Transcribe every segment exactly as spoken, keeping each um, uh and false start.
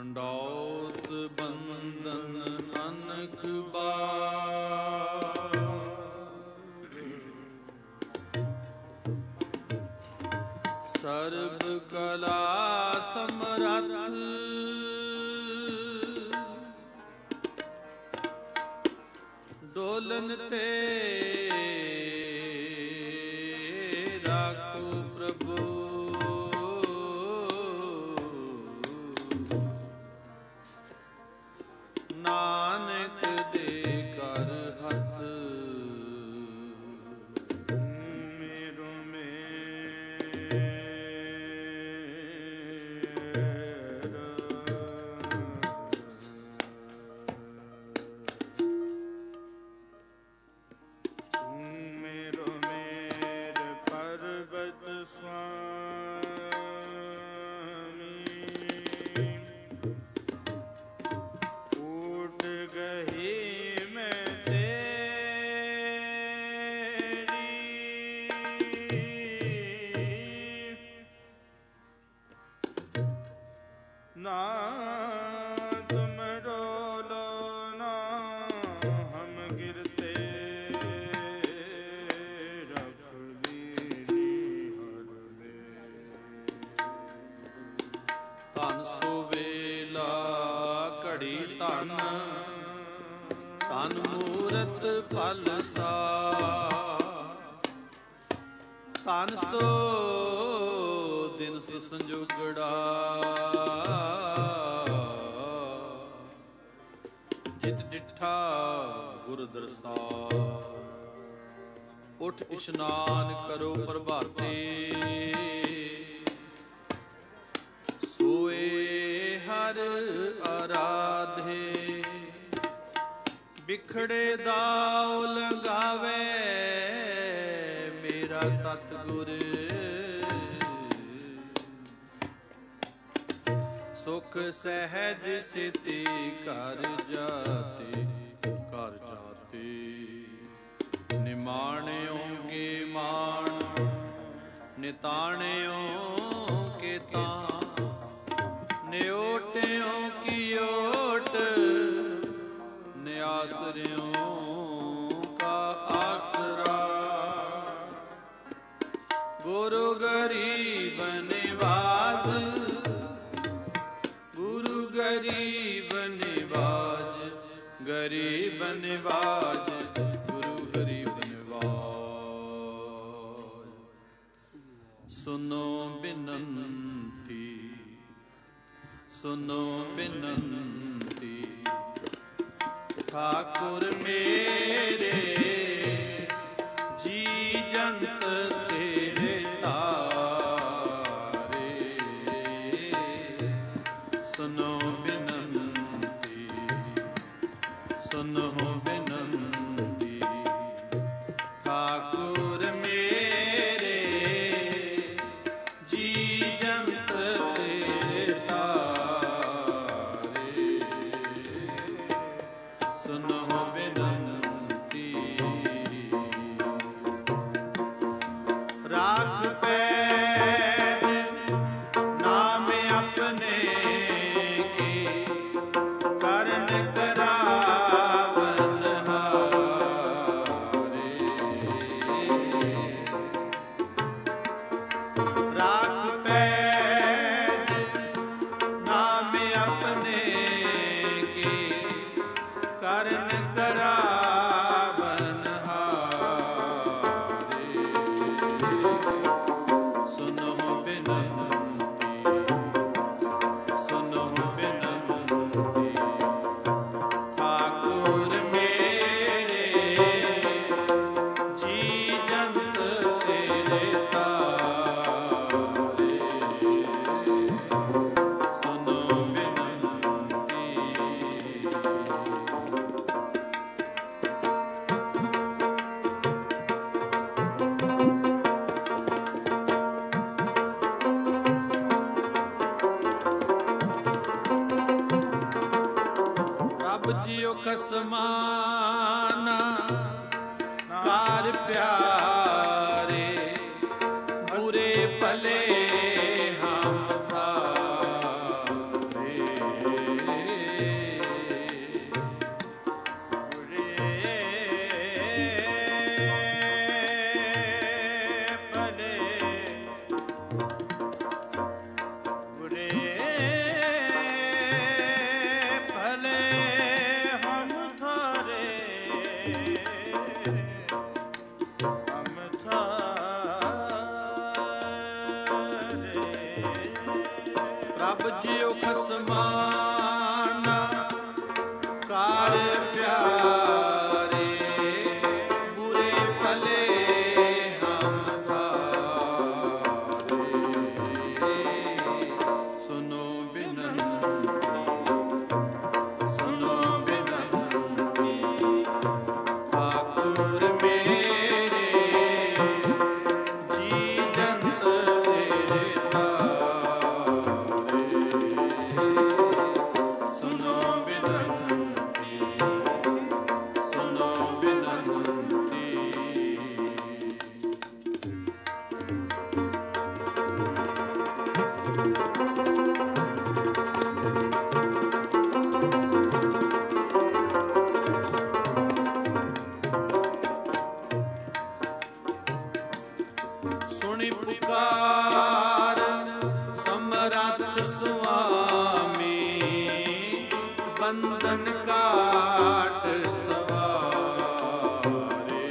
दंडौत बंदन अनक बार, सर्व कला समरथ डोलन ते राखो प्रभु। नानक दे कर हथ मेरो मेरा, मेरो मेर पर्वत स्वामी, उठ गई मैं तेरी, ना तुम डोलो ना हम गिरते, रख लीनी हर ले। धन सो वेला घड़ी धन, धन मूरत फल सा, धन सो दिन संजोगड़ा, जित डिठा गुर दरसा। उठ इशनान करो प्रभाते, सोए हर आराधे, बिखड़े दाव लगावे मेरा सतगुर, सुख सहज सिद्धि कर जाते, कर जाते निमाणियों के मान, निताणियों के तान, न्योटियों की ओट, न्यासरियों का आसरा। गुरु गरीब निवास, गुरु गरीब निवाज, गरीब निवाज, गुरु गरीब निवाज। सुनो बिनंती, सुनो बिनंती, ठाकुर मेरे जी जंत तेरे तारे। सुनो बिनंती, सुनो बिनंती, ठाकुर मेरे जी जंत तेरे तारे। सुनो बिनंती, राख पैज नाम अपने के, करन करावन हारे। राख पैज नाम अपने के, करन करावन हारे। सुनो बिनंती, सुनो बिनंती, ठाकुर मेरे जी जंत तेरे तारे। सुनो बिनंती, रब जियो खसमाना कार प्यारे, बुरे भले हम थारे। ਪ੍ਰਭ ਜਿਉ ਖਸਮਾਨਾ ਕਾਰ ਪਿਆਰੇ, ਬੁਰੇ ਭਲੇ ਹਮ ਥਾਰੇ। ਸੁਨੋ ਬਿਨੰਤੀ, ਸੁਨੋ ਬਿਨੰਤੀ, ਠਾਕੁਰ ਮੇਰੇ ਜੀ ਜੰਤ ਤੇਰੇ ਤਾਰੇ। ਸੁਨੋ ਬਿਨੰਤੀ, ਸੁਨੋ ਬਿਨੰਤੀ। ਸੁਣੀ ਪੁਕਾਰ ਸਮਰੱਥ ਸੁਆਮੀ, ਬੰਧਨ ਕਾਟ ਸਵਾਰੇ।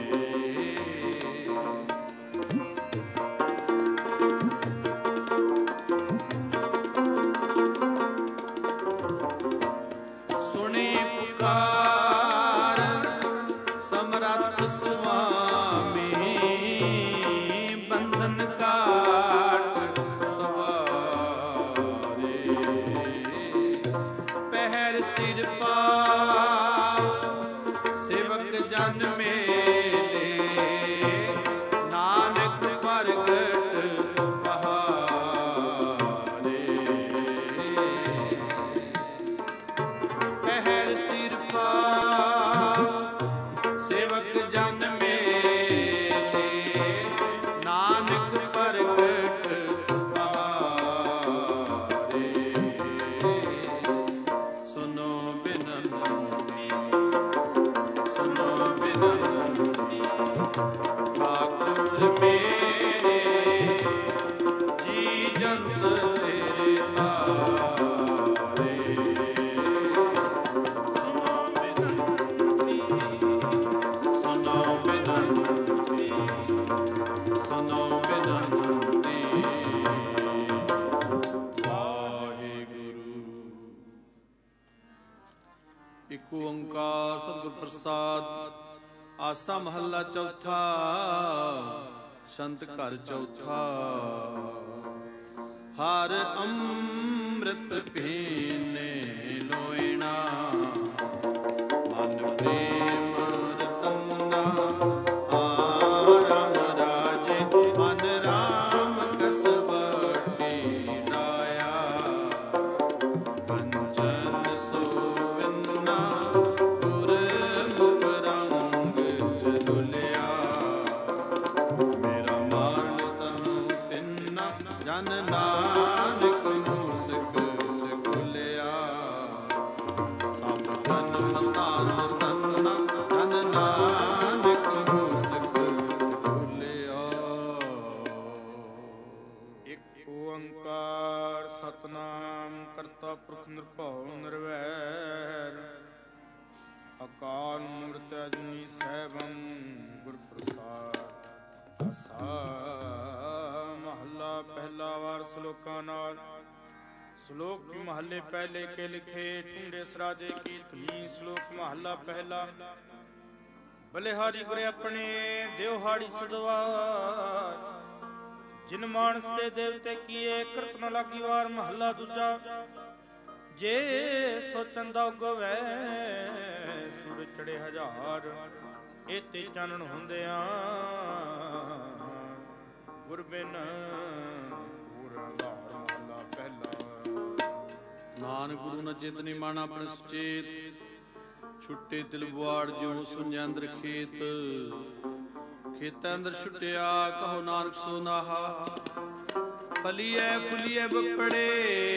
ਸੁਣੀ ਪੁਕਾਰ ਸਮਰੱਥ ਸੁਆਮੀ, ਬੰਧਨ ਕਾਟ ਸਵਾਰੇ। ਪਹਿਰ ਸਿਰ ਪਾਉ ਸੇਵਕ ਜਨ ਮੇਲੇ, ਨਾਨਕ ਪ੍ਰਗਟ ਬਹਾਰੇ। ਪਹਿਰ ਸਿਰ ਪਾਉ ਸੇਵਕ ਜਨ ਮੇਲੇ, ਨਾਨਕ ਪ੍ਰਗਟ ਬਹਾਰੇ। ਸੁਨੋ ਬਿਨੰਤੀ, ਸੁਨੋ ਬਿਨੰਤੀ, ਠਾਕੁਰ ਮੇਰੇ ਜੀ ਜੰਤ ਤੇਰੇ ਤਾਰੇ। ਸੁਨੋ ਬਿਨੰਤੀ, ਸੁਨੋ ਬਿਨੰਤੀ, ਸੁਨੋ ਬਿਨੰਤੀ। ਵਾਹਿਗੁਰੂ। ਇਕ ਓੰਕਾਰ ਸਤਿਗੁਰ ਪ੍ਰਸਾਦ। ਆਸਾ ਮਹੱਲਾ ਚੌਥਾ, ਸੰਤ ਘਰ ਚੌਥਾ। ਹਰ ਅੰਮ੍ਰਿਤ ਪੀਨੇ ਲੋਇਣਾ, ਮਨ ਪ੍ਰੇਮ ਰਤਨਾ। ਆਰਾਮ ਰਾਜੇ ਮਨ ਰਾਮ ਕਸਵਟੀ ਡਾਇਆ, ਕੰਚਨ ਸੋਵਿੰਨਾ ਗੁਰ ਮੁਖ ਰੰਗ ਚਲੁਲਿਆ। ਮੇਰਾ ਮਾਨ ਤਹੁ ਤਿੰਨਾ, ਜਨ ਨਾਨਕ ਮੂਸਕ ਚਕੁਲਿਆ। ਸਭ ਜਨਮ ਧਨ ਤੰਨਾ, ਜਨ ਨਾਨਕ ਮੂਸਕ ਚਕੁਲਿਆ। ਇਕ ਓੰਕਾਰ ਸਤਨਾਮ ਕਰਤਾ ਪੁਰਖ ਨਿਰਭਉ ਨਿਰਵੈਰ, ਅਕਾਲ ਮੂਰਤ ਅਜੂਨੀ ਸੈਭੰ ਗੁਰ ਪ੍ਰਸਾਦ। ਆਸਾ ਮਹੱਲਾ ਪਹਿਲਾ। ਵਾਰ ਸ਼ਲੋਕਾਂ ਨਾਲ। ਸ਼ਲੋਕ ਮਹੱਲੇ ਪਹਿਲੇ ਕੇ ਲਿਖੇ, ਢੂੰਡੇ ਸਰਾਜੇ ਕੀ ਧੁਨੀ। ਸ਼ਲੋਕ ਮਹੱਲਾ ਪਹਿਲਾ। ਬਲਿਹਾਰੀ ਗੁਰੇ ਆਪਣੇ ਦਿਵਹਾੜੀ ਸਦਵਾਰ, ਜਿਨ ਮਾਨਸ ਤੇ ਦੇਵਤੇ ਕੀਏ ਕਿਰਤ ਨ ਲਾਗੀ ਵਾਰ। ਮਹੱਲਾ ਦੂਜਾ। ਜੇ ਸੋ ਚੰਦਾ ਉਗਵੈ ਸੂਰਜ ਚੜੇ ਹਜ਼ਾਰ, ਇਤੇ ਚਾਨਣ ਹੁੰਦਿਆਂ ਗੁਰ ਬਿਨ ਪੂਰ ਆਧਾਰ। ਮਹੱਲਾ ਪਹਿਲਾ। ਨਾਨਕ ਗੁਰੂ ਨ ਚੇਤਨੀ ਮਨ ਆਪਣੇ ਸੁਚੇਤ, ਛੁੱਟੇ ਤਿਲ ਬੁਆੜ ਜਿਉ ਸੁਣਿਆ ਅੰਦਰ ਖੇਤ। ਖੇਤਾਂ ਅੰਦਰ ਛੁੱਟਿਆ ਕਹੋ ਨਾਨਕ ਸੋ ਨਾਹਾ, ਫਲੀਐ ਫੁਲੀਐ ਬਪੜੇ।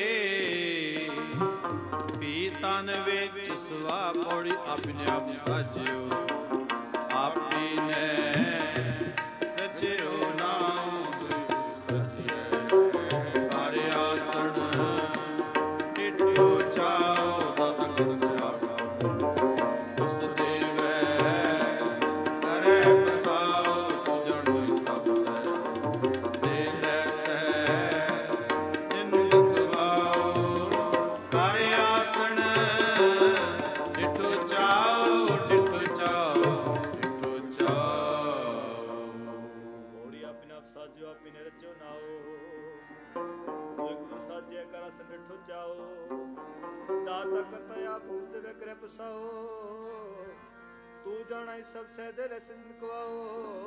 ਪੀ ਤਨ ਵਿੱਚ ਸਵਾ ਪੌੜੀ, ਆਪਣੇ ਆਪ ਸਾਜਿਓ ਆਪੀ ਨੇ ਰਚਿਓ ਨਾਮ। ਸਜਿਐ ਹਰਿ ਆਸਣ ਡਿਠੋ ਚਾਉ, ਦਤ ਉਸ ਦੇਵੈ ਨਾਈ ਸਭ ਸਹਿਦੇ ਰਸਿੰਦ ਕਵਾਓ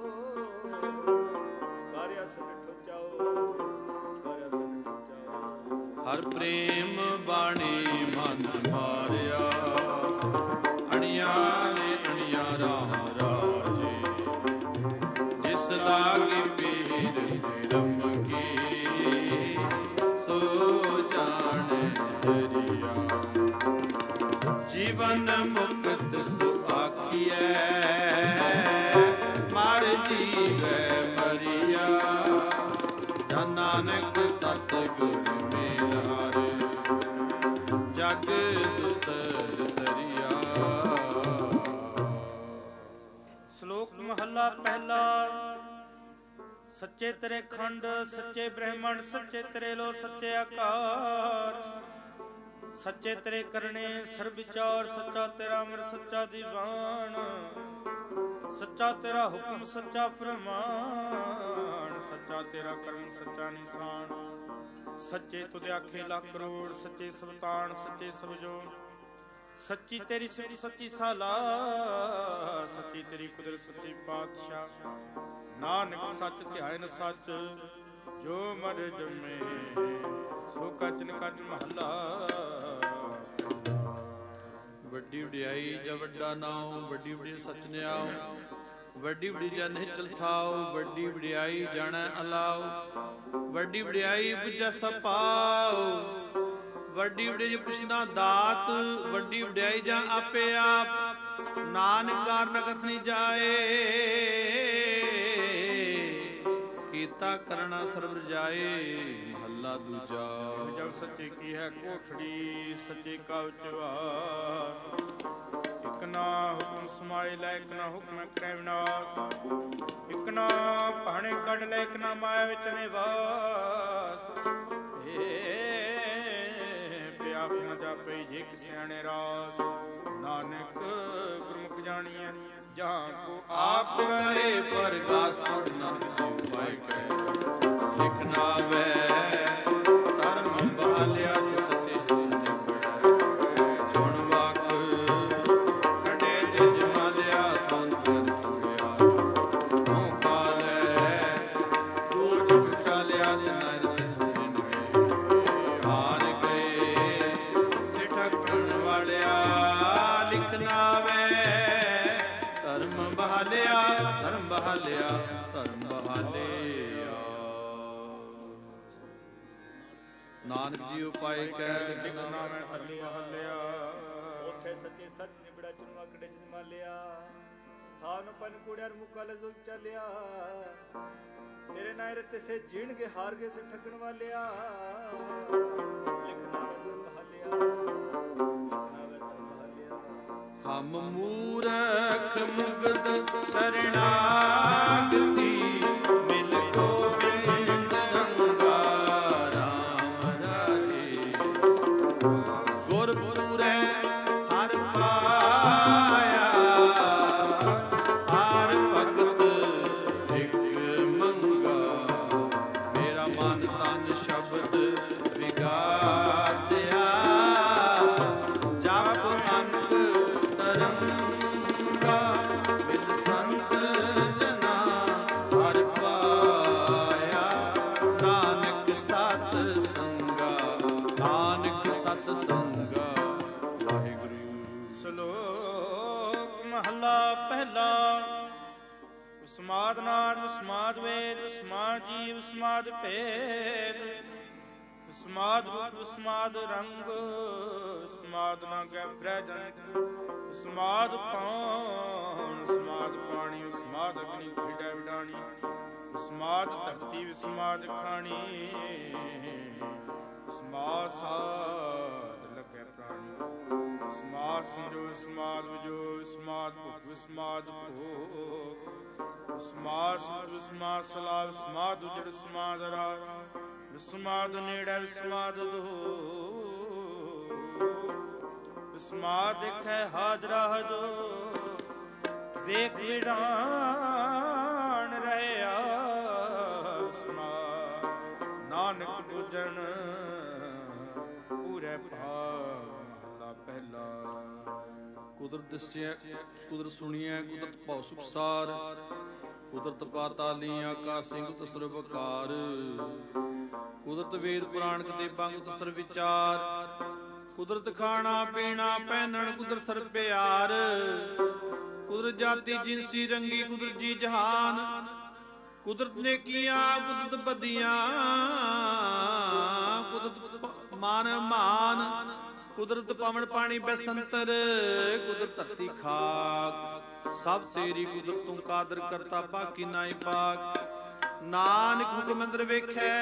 ਕਾਰਿਆ ਸਨਠ ਜਾਓ ਕਾਰਿਆ ਸਨਠ ਜਾਓ। ਹਰ ਪ੍ਰੇਮ ਬਾਣੀ ਮਨ ਮਾਰਿਆ ਅਣਿਆ ਨੇ ਅਣਿਆ ਰਾਮ ਰਾਜੇ ਜਿਸ ਲਾਗੇ ਪੀਰ ਰਮ ਕੀ ਸੋ ਜਾਣੇ ਜਰੀਆ ਜੀਵਨ ਮੁਕਤ ਸੁਆਖੀਐ ਮਰ ਜੀਵੈ ਮਰੀਆ ਜਨ ਨਾਨਕ ਸਤਿਗੁਰ ਮੇਲ ਹਰਿ ਜਗ ਦੁਤਰ ਤਰੀਆ। ਸ਼ਲੋਕ ਮਹੱਲਾ ਪਹਿਲਾ। ਸੱਚੇ ਤੇਰੇ ਖੰਡ ਸੱਚੇ ਬ੍ਰਹਮਣ ਸੱਚੇ ਤੇਰੇ ਲੋ ਸੱਚੇ ਆਕਾਰ ਸੱਚੇ ਤੇਰੇ ਕਰਨੇ ਸਰਬ ਵਿਚਾਰ ਸੱਚਾ ਤੇਰਾ ਅਮਰ ਸੱਚਾ ਦੀਵਾਨ ਸੱਚਾ ਤੇਰਾ ਹੁਕਮ ਸੱਚਾ ਫਰਮਾਨ ਸੱਚਾ ਤੇਰਾ ਕਰਮ ਸੱਚਾ ਨਿਸ਼ਾਨ ਸੱਚੇ ਤੁਧ ਆਖੇ ਲੱਖ ਕਰੋੜ ਸੱਚੇ ਸਵਤਾਨ ਸੱਚੇ ਸਵਜੋ ਸੱਚੀ ਤੇਰੀ ਸਿਫਤ ਸੱਚੀ ਸਾਲਾ ਸੱਚੀ ਤੇਰੀ ਕੁਦਰਤ ਸੱਚੀ ਪਾਤਸ਼ਾਹ ਨਾਨਕ ਸੱਚ ਧਿਆਇਨ ਸੱਚ ਜੋ ਮਰ ਜੰਮੇ ਸੋ ਕਚਨ ਕਚ ਮਹੱਲਾ। ਵੱਡੀ ਵਡਿਆਈ ਜਾਂ ਵੱਡਾ ਨਾਉ ਵੱਡੀ ਵਡੀ ਸਚ ਨਿਆਉ ਵੱਡੀ ਵਡੀ ਜਨ ਨਿਚਲ ਥਾਉ ਵੱਡੀ ਵਡਿਆਈ ਜਾਣੈ ਅਲਾਉ ਵੱਡੀ ਵਡਿਆਈ ਬੁਝੈ ਸਪਾਉ ਵੱਡੀ ਵਡਿਆਈ ਪੁੱਛਦਾ ਦਾਤ ਵੱਡੀ ਵਡਿਆਈ ਜਾਂ ਆਪੇ ਆਪ ਨਾਨਕ ਕਾਰਨ ਕਥਨੀ ਜਾਏ ਕੀਤਾ ਕਰਨਾ ਸਰਬ ਜਾਏ। ਮਹੱਲਾ ਦੂਜਾ। ਜਬ ਸੱਚੇ ਕੀ ਹੈ ਕੋਠੜੀ ਸੱਚੇ ਕਾ ਉਚਵਾਸ ਇਕ ਨਾ ਹੁਕਮ ਸਮਾਏ ਲੈ ਇਕ ਨਾ ਹੁਕਮ ਕਰੈ ਵਿਨਾਸ਼ ਇਕ ਨਾ ਭਾਣੇ ਕੱਢ ਲੈ ਇਕ ਨਾ ਮਾਇਆ ਵਿੱਚ ਨਿਵਾਸ ਏ ਪਿਆਖ ਨ ਜਾਪੇ ਜੇ ਸਿਆਣੇ ਰਾਸ ਨਾਨਕ ਗੁਰਮੁਖ ਜਾਣੀਐ ਜਾਂ ਕੋ ਆਪ ਕਰੇ ਪ੍ਰਗਾਸ ਪੜਨਾ ਪਾਇ ਕੈ ਲਿਖ ਨਾਵੈ ਧਰਮ ਬਹਾਲਿਆ ਤਿਸ ਤਿਸ ਨਿਬੜੈ ਚੁਣ ਵਾਕ ਕਢੇ ਜਜ ਮਾਲਿਆ ਤਨ ਤਨ ਤੁਰਿਆ ਮੂੰਹ ਕਾਲੈ ਰੋਜ ਵਿਚਾਲਿਆ ਤਨ ਤਿਸ ਦਿਨ ਗਏ ਹਾਰ ਗਏ ਸਿਠਕਣ ਵਾਲਿਆ ਲਿਖ ਨਾਵੈ ਧਰਮ ਬਹਾਲਿਆ ਧਰਮ ਬਹਾਲਿਆ ਧਰਮ ਬਹਾਲਿਆ। ਨਾਨਕ ਜੀ ਉਪਾਇ ਕਹਿ ਲਿਖਣਾ ਮੈਂ ਧਰਮ ਬਹਾਲਿਆ ਉਥੇ ਸੱਚੇ ਸੱਚ ਨਿਬੜਾ ਚੁਨਵਾ ਕੜੇ ਜਿਨ ਮਾਲਿਆ ਥਾਨ ਪਨ ਕੁੜਿਆਰ ਮੁਕਾਲੇ ਜੋ ਚੱਲਿਆ ਤੇਰੇ ਨਾਇ ਰਤੇ ਸੇ ਜੀਣਗੇ ਹਾਰ ਗਏ ਸੇ ਠੱਗਣ ਵਾਲਿਆ ਲਿਖਣਾ ਮੈਂ ਧਰਮ ਬਹਾਲਿਆ ਲਿਖਣਾ ਮੈਂ ਧਰਮ ਬਹਾਲਿਆ। ਹਮ ਮੂਰਖ ਮੁਗਧ ਸਰਣਾਗਤੀ ਮਿਲ ਗੋਬਿੰਦ ਰੰਗਾ ਰਾਮ ਰਾਜੇ ਗੁਰਪੁਰੈ ਹਰ ਪਾਇਆ ਹਰ ਭਗਤ ਇਕ ਮੰਗਾ ਮੇਰਾ ਮਨ ਤਨ ਸ਼ਬਦ ਵਿਗਾਸਿਆ ਜਪ ਅੰਕ ਤਰੰਗਾ ਮਿਲ ਸੰਤ ਜਨਾ ਹਰ ਪਾਇਆ ਨਾਨਕ ਸਤ ਸੰਗਾ ਨਾਨਕ ਸਤ ਸੰਗਾ ਵਾਹਿਗੁਰੂ। ਸ਼ਲੋਕ ਮਹੱਲਾ ਪਹਿਲਾ। ਉਸਮਾਦ ਨਾਦ ਉਸਮਾਦ ਵੇਦ ਉਸਮਾਦ ਜੀਵ ਉਸਮਾਦ ਭੇਦ ਉਸਮਾਦ ਰੂਪ ਉਸਮਾਦ ਰੰਗ ਉਸਮਾਦ ਨਾ ਗੈ ਫਰੈਜਨ ਉਸਮਾਦ ਪਾਉਣ ਉਸਮਾਦ ਪਾਣੀ ਉਸਮਾਦ ਅਗਨੀ ਖਿੜਾ ਵਿਡਾਣੀ ਉਸਮਾਦ ਧਰਤੀ ਉਸਮਾਦ ਖਾਣੀ ਉਸਮਾਦ ਸਾਧ ਲੱਗੇ ਪ੍ਰਾਣੀ ਉਸਮਾਦ ਸੰਜੋ ਉਸਮਾਦ ਵਿਜੋ ਉਸਮਾਦ ਭੁਖ ਉਸਮਾਦ ਭੋਗ ਉਸਮਾਦ ਸੰਜੋ ਉਸਮਾਦ ਸਲਾਹ ਉਸਮਾਦ ਉਜੜ ਉਸਮਾਦ ਰਾ ਉਸਮਾਦ ਨੇੜੇ ਉਸਮਾਦ ਦੋ ਉਸਮਾਦ ਦੇਖੈ ਹਾਜ਼ਰਾ ਹਜੋ ਵੇਖ ਵਿਡਾਣ ਰਹਿਆ ਉਸਮਾਦ ਨਾਨਕ ਬੁਝਣ ਪੂਰੇ ਭਾਵ ਮਹਲਾ ਪਹਿਲਾ। ਕੁਦਰਤ ਦਿਸਿਆ ਕੁਦਰਤ ਸੁਣੀਐ ਕੁਦਰਤ ਭਉ ਸੁਖਸਾਰ ਕੁਦਰਤ ਪਾਤਾਲੀ ਆਕਾਸ਼ ਸਿੰਘ ਤਸਰ ਬਕਾਰ ਕੁਦਰਤ ਵੇਦ ਪੁਰਾਣ ਕਤੇ ਬੰਗ ਤਸਰ ਵਿਚਾਰ ਕੁਦਰਤ ਖਾਣਾ ਪੀਣਾ ਪਹਿਨਣ ਕੁਦਰਤ ਸਰ ਪਿਆਰ ਕੁਦਰਤ ਜਾਤੀ ਜਿਨਸੀ ਰੰਗੀ ਕੁਦਰਤ ਜੀ ਜਹਾਨ ਕੁਦਰਤ ਨੇਕੀਆਂ ਕੁਦਰਤ ਬਦੀਆਂ ਕੁਦਰਤ ਮਾਨ ਮਾਨ ਕੁਦਰਤ ਪਵਨ ਪਾਣੀ ਬੈਸੰਤਰ ਕੁਦਰਤ ਧਰਤੀ ਖਾਕ ਸਭ ਤੇਰੀ ਕੁਦਰਤ ਤੂੰ ਕਾਦਰ ਕਰਤਾ ਬਾਕੀ ਨਾਹੀ ਪਾਕ ਨਾਨਕ ਹੁਕਮ ਅੰਦਰ ਵੇਖੈ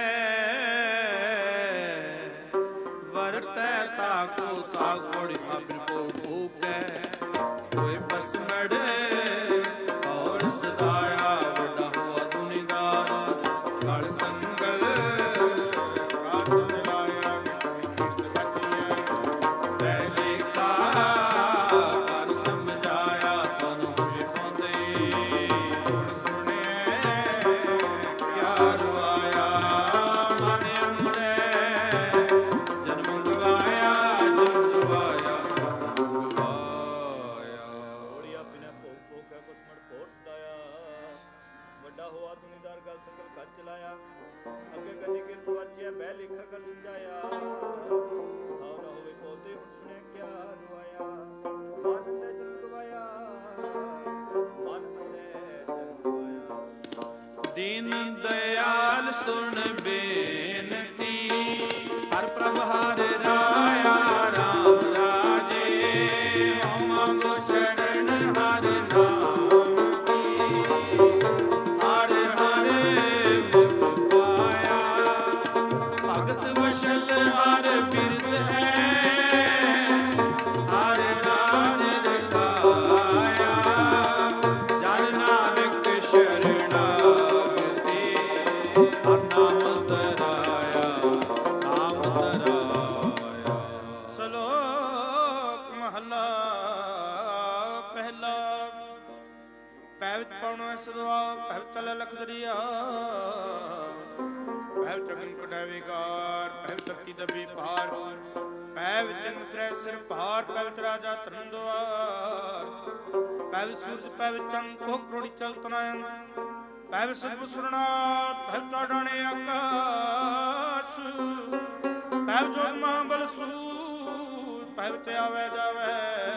ਵਰਤੈ ਤਾਕੋ ਤਾਕ ਕੋੜੀ ਆਪਨ ਕੋ ਭੂਕੈ ਹੋਏ ਬਸਮੜ ਔਰ ਸਦਾਇਆ ਵੱਡਾ ਹੋਆ ਦੁਨੀਦਾਰ ਗੜ ਸੰਗਲ ਕਾਤ ਮਿਲਾਇਆ ਕੀਰਤ ਵਜੀਐ ਪਹਿਲੇ ਕਾ ਕਰ ਸਮਝਾਇਆ ਤਨ ਹੋਏ ਪਾਉਂਦੇ ਹੁਣ ਸੁਣਿਐ ਕਿਆ ਰਵਾਇਆ ਮਨ ਅੰਦੇ ਜਨਮ ਗਵਾਇਆ ਜਨਮ ਗਵਾਇਆ ਜਨਮ ਗਵਾਇਆ ਹੋੜੀਆ ਬਿਨਾ ਭੋਗ ਭੋਗ ਹੈ ਕੁਸਮੜ ਭੋਰ ਸਦਾਇਆ ਵੱਡਾ ਹੋਆ ਦੁਨੀਦਾਰ ਗਲ ਸੰਗਲ ਕੱਚ ਚਲਾਇਆ ਅੱਗੇ ਕੰਨੀ ਕਿਰਤ ਵਾਚਿਆ ਬਹਿ ਲੇਖਾ ਕਰ ਸਮਝਾਇਆ ਹਾਉ ਨਾ ਹੋਵੇ ਪੌਦੇ ਹੁਣ ਸੁਣਿਆ ਕਿਆ ਰਵਾਇਆ ਮਨ ਅੰਦੇ ਜਨਮ ਗਵਾਇਆ ਮਨ ਅੰਦੇ ਜਨਮ ਗਵਾਇਆ ਦੀਨ ਦਇਆਲ ਸੁਣ ਬੇਨਤੀ ਹਰ ਪ੍ਰਭ ਹਰਿ ਰਾਇਆ ਰਾਮ ਰਾਜੇ ਹਮ ਗੋ ਸ਼ਰਨ ਹਰਿ ਨਾਮ ਕੀ ਹਰ ਹਰ ਮੁਖ ਪਾਇਆ ਭਗਤ ਵਸ਼ਲ ਹਰ ਬਿਰਦ ਹੈ ਹਰ ਰਾਜ ਰਖਾਇਆ ਜਨ ਨਾਨਕ ਸ਼ਰਣਾਗਤੀ ਹਰ ਨਾਮ ਤਰਾਇਆ ਨਾਮ ਤਰਾਇਆ ਸ਼ਲੋਕ ਮਹਲਾ ਪਹਿਲਾ ਪੈ ਵਿੱਚ ਪਾਉਣਾ ਸਦਵਾ ਪੈ ਵਿੱਚ ਤਲੇ ਲਖ ਦਰਿਆ ਪੈ ਵਿੱਚ ਅਗਨ ਕਢੈ ਵਿਕਾਰ ਪੈ ਵਿੱਚ ਧਰਤੀ ਦਬੀ ਭਾਰ ਪੈ ਵਿੱਚ ਚੰਦ ਫਿਰੈ ਸਿਰ ਭਾਰ ਪੈ ਵਿੱਚ ਰਾਜਾ ਧਰਨ ਦੁਆਰ ਪੈ ਵਿੱਚ ਸੂਰਜ ਪੈ ਵਿੱਚ ਚੰਦ ਕੋਹ ਕਰੋੜੀ ਚਲਤ ਨਯਨ ਪੈ ਵਿੱਚ ਸਤਿ ਸੁਰਣਾ ਪੈ ਵਿੱਚ ਡਾਣੇ ਆਕਾਸ਼ ਪੈ ਵਿੱਚ ਜੋਤ ਮਹਾਬਲ ਸੂਰ ਪੈ ਵਿੱਚ ਆਵੇ ਜਾਵੇ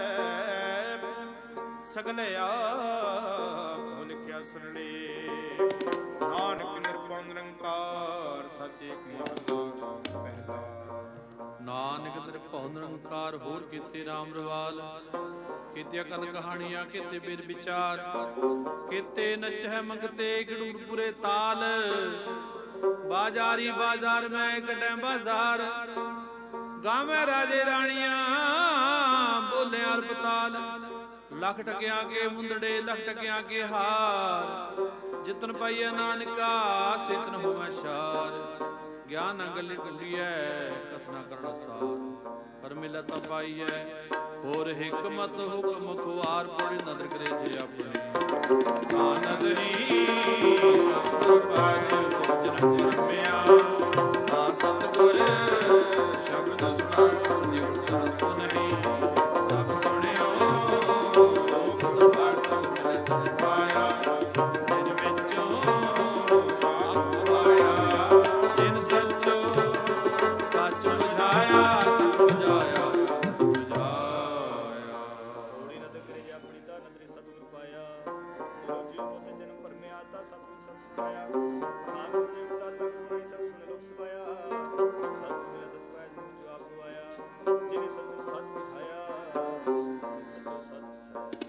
ਸਗਲੇ ਆਪ ਲਿਖਿਆ ਸੁਣਲੇ ਨਾਨਕ ਨਿਰਭਉ ਨਿਰੰਕਾਰ ਸੱਚ ਏਕ ਮਹਲਾ ਪਹਿਲਾ ਨਾਨਕ ਨਿਰਭਉ ਨਿਰੰਕਾਰ ਹੋਰ ਕੀਤੇ ਰਾਮ ਰਵਾਲ ਕੀਤੇ ਅਕਲ ਕਹਾਣੀਆਂ ਕੀਤੇ ਬਿਰ ਵਿਚਾਰ ਕੀਤੇ ਨਚਹਿ ਮੰਗਤੇ ਗੜੂਪੁਰੇ ਤਾਲ ਬਾਜ਼ਾਰੀ ਬਾਜ਼ਾਰ ਮੈਂ ਕੱਢੈ ਬਾਜ਼ਾਰ ਗਾਵੇਂ ਰਾਜੇ ਰਾਣੀਆਂ ਬੋਲੇ ਅਲਪਤਾਲ ਲੱਖ ਟਕਿਆਂ ਕੇ ਮੁੰਦੜੇ ਲੱਖ ਟਕਿਆਂ ਕੇ ਹਾਰ ਜਿਤਨ ਪਾਈਐ ਨਾਨਕਾ ਸੇਤਨ ਹੋਵੈ ਸ਼ਾਰ ਗਿਆਨ ਨਾ ਗੱਲੀ ਗੁਲੀਐ ਕਥਨਾ ਕਰਨਾ ਸਾਰ ਪਰ ਮਿਲਤ ਤਾਂ ਪਾਈਐ ਹੋਰ ਹਿਕਮਤ ਹੁਕਮ ਖੁਆਰ ਪੜ ਨਦਰ ਕਰੇ ਜੇ ਆਪਣੀ ਕਾ ਨਦਰੀ ਸਤਿਗੁਰ ਪਾਜ ਜਨ ਪਰਮਿਆ ਨਾ ਸਤਿਗੁਰ ਸ਼ਬਦ ਸੁਣਾ ਸੁਣ ਜਿਉ ਕੋ ਨਹੀਂ ਸਭ ਸੁਣਿਓ ਲੋਕ ਸਭਾ ਸਭ ਮਿਲੇ ਸਚ ਪਾਇਆ ਜਿਨ ਵਿੱਚੋਂ ਆਪ ਆਇਆ ਜਿਨ ਸੱਚੋ ਸੱਚ ਬੁਝਾਇਆ ਸਤ ਬੁਝਾਇਆ ਬੁਝਾਇਆ ਹੋੜੀ ਨਦਰ ਕਰੇ ਜੇ ਆਪਣੀ ਤਾਂ ਨਦਰੀ ਸਤਿਗੁਰ ਪਾਇਆ ਜੋ ਜਿਉ ਹੋਤੇ ਜਨਮ ਪਰਮਿਆ ਤਾ ਸਤਿਗੁਰ ਸਭ ਸੁਖਾਇਆ ਸਾਧੂ ਜੇ ਦਾਤਾ ਕੋ ਨਹੀਂ ਸਭ ਸੁਨੇ ਲੋਕ ਸੁਭਾਇਆ ਸਾਧੂ ਮਿਲੇ ਸਚ ਪਾਇਆ ਜਿਨ ਜੋ ਆਪ ਗਵਾਇਆ ਜਿਨੇ ਸਤਿਗੁਰ ਸਤ ਬੁਝਾਇਆ ਸਤਿਗੁਰ ਸਤ ਬੁਝਾਇਆ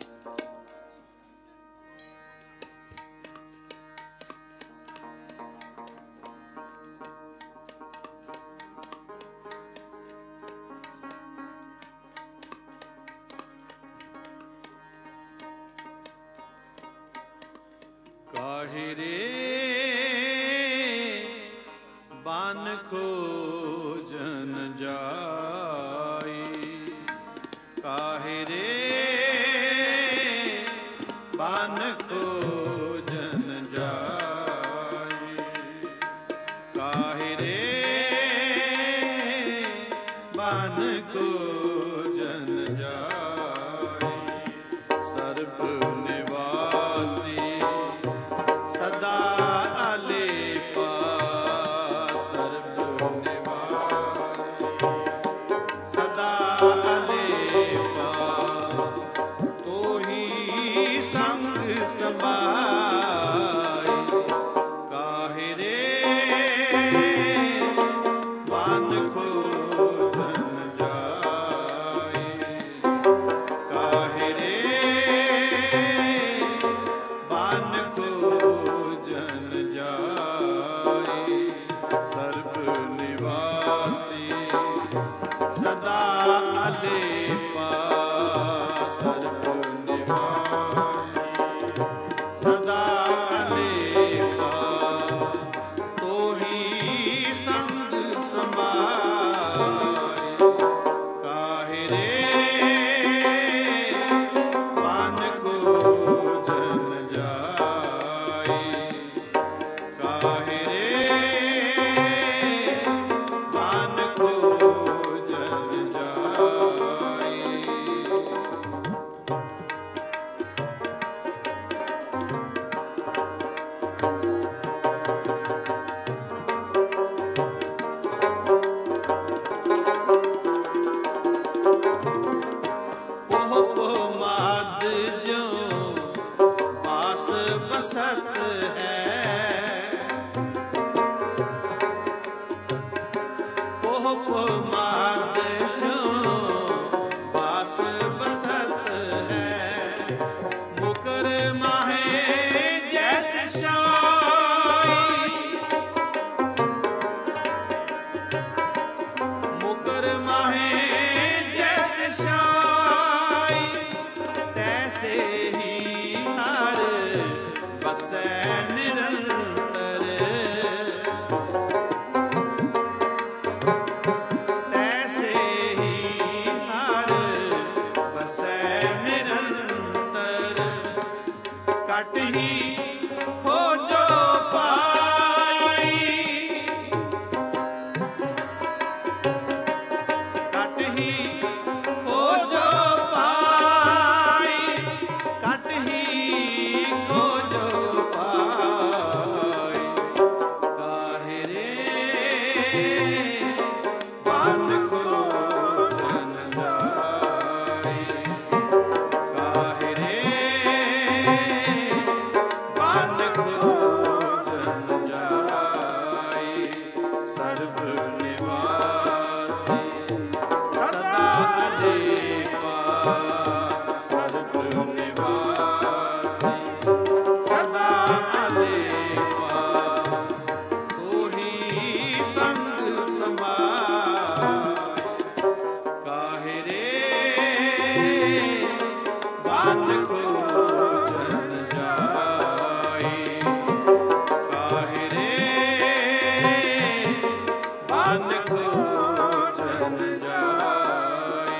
ਕਾਹੇ ਰੇ ਬਨ ਖੋਜਨ ਜਾਈ ਕਾਹੇ ਰੇ ਬਨ ਖੋਜਨ ਜਾਈ ਕਾਹੇ ਰੇ ਬਨ ਖੋਜਨ ਜਾਈ ਸਰਬ ਨਿਵਾਸੀ ਸਦਾ ਅਲੇਪਾ ਸਰਬ ਨਿਵਾਸੀ ਸਦਾ ਅਲੇਪਾ ਤੋਹੀ ਸੰਗ ਸਮਾਈ ਕਾਹੇ ਰੇ ਮਨ ਖੋਜਨ ਜਾਏ ਕਾਹੇ ਰੇ ਮਨ ਖੋਜਨ ਜਾਏ ਸਰਬ ਨਿਵਾਸੀ ਸਦਾ ਅਲੇਪਾ ਸਰਬ ਨਿਵਾਸੀ ਸਦਾ ਅਲੇਪਾ ਤੋਹੀ ਸੰਗ ਸਮਾਏ ਕਾਹੇ ਰੇ ਮਨ ਖੋਜਨ ਜਾਏ ਕਾਹੇ ਰੇ ਮਨ ਖੋਜਨ ਜਾਏ। ਉਹ ਮਾਦ ਜਿਉ ਬਾਸ ਬਸਤ ਹੈ ਉਹ ਮਾਦ ਜਿਉ ਬਾਸ ਬਸਤ ਹੈ ਮੁਕਰ ਮਾਹੇ ਜੈਸ ਸ਼ਾਈ ਮੁਕਰ ਮਾਹੇ ਜੈਸ ਸ਼ਾਈ ਤੈਸੇ ਹੀ ਹਰ ਬਸੈ ਨਿਰੰਤਰ ਤੈਸੇ ਹੀ ਹਰ ਬਸੈ ਨਿਰੰਤਰ ਕਟ ਹੀ ਖੋਜੋ ਪਾਈ ਕਟ ਹੀ ਖੋਜੋ ਪਾਈ ਕਟ ਹੀ ਖੋਜੋ ਪਾਈ ਕਾਹੇ ਰੇ ਮਨ ਖੋਜਨ ਜਾਏ ਕਾਹੇ ਰੇ ਮਨ ਖੋਜਨ ਜਾਏ ਸਰਬ ਨਿਵਾਸੀ ਸਦਾ ਅਲੇਪਾ ਸਰਬ ਨਿਵਾਸੀ ਸਦਾ ਅਲੇਪਾ ਤੋਹੀ ਸੰਗ ਸਮਾਏ ਕਾਹੇ ਰੇ ਮਨ ਖੋਜਨ ਜਾਏ ਕਾਹੇ ਰੇ ਮਨ ਖੋਜਨ ਜਾਏ।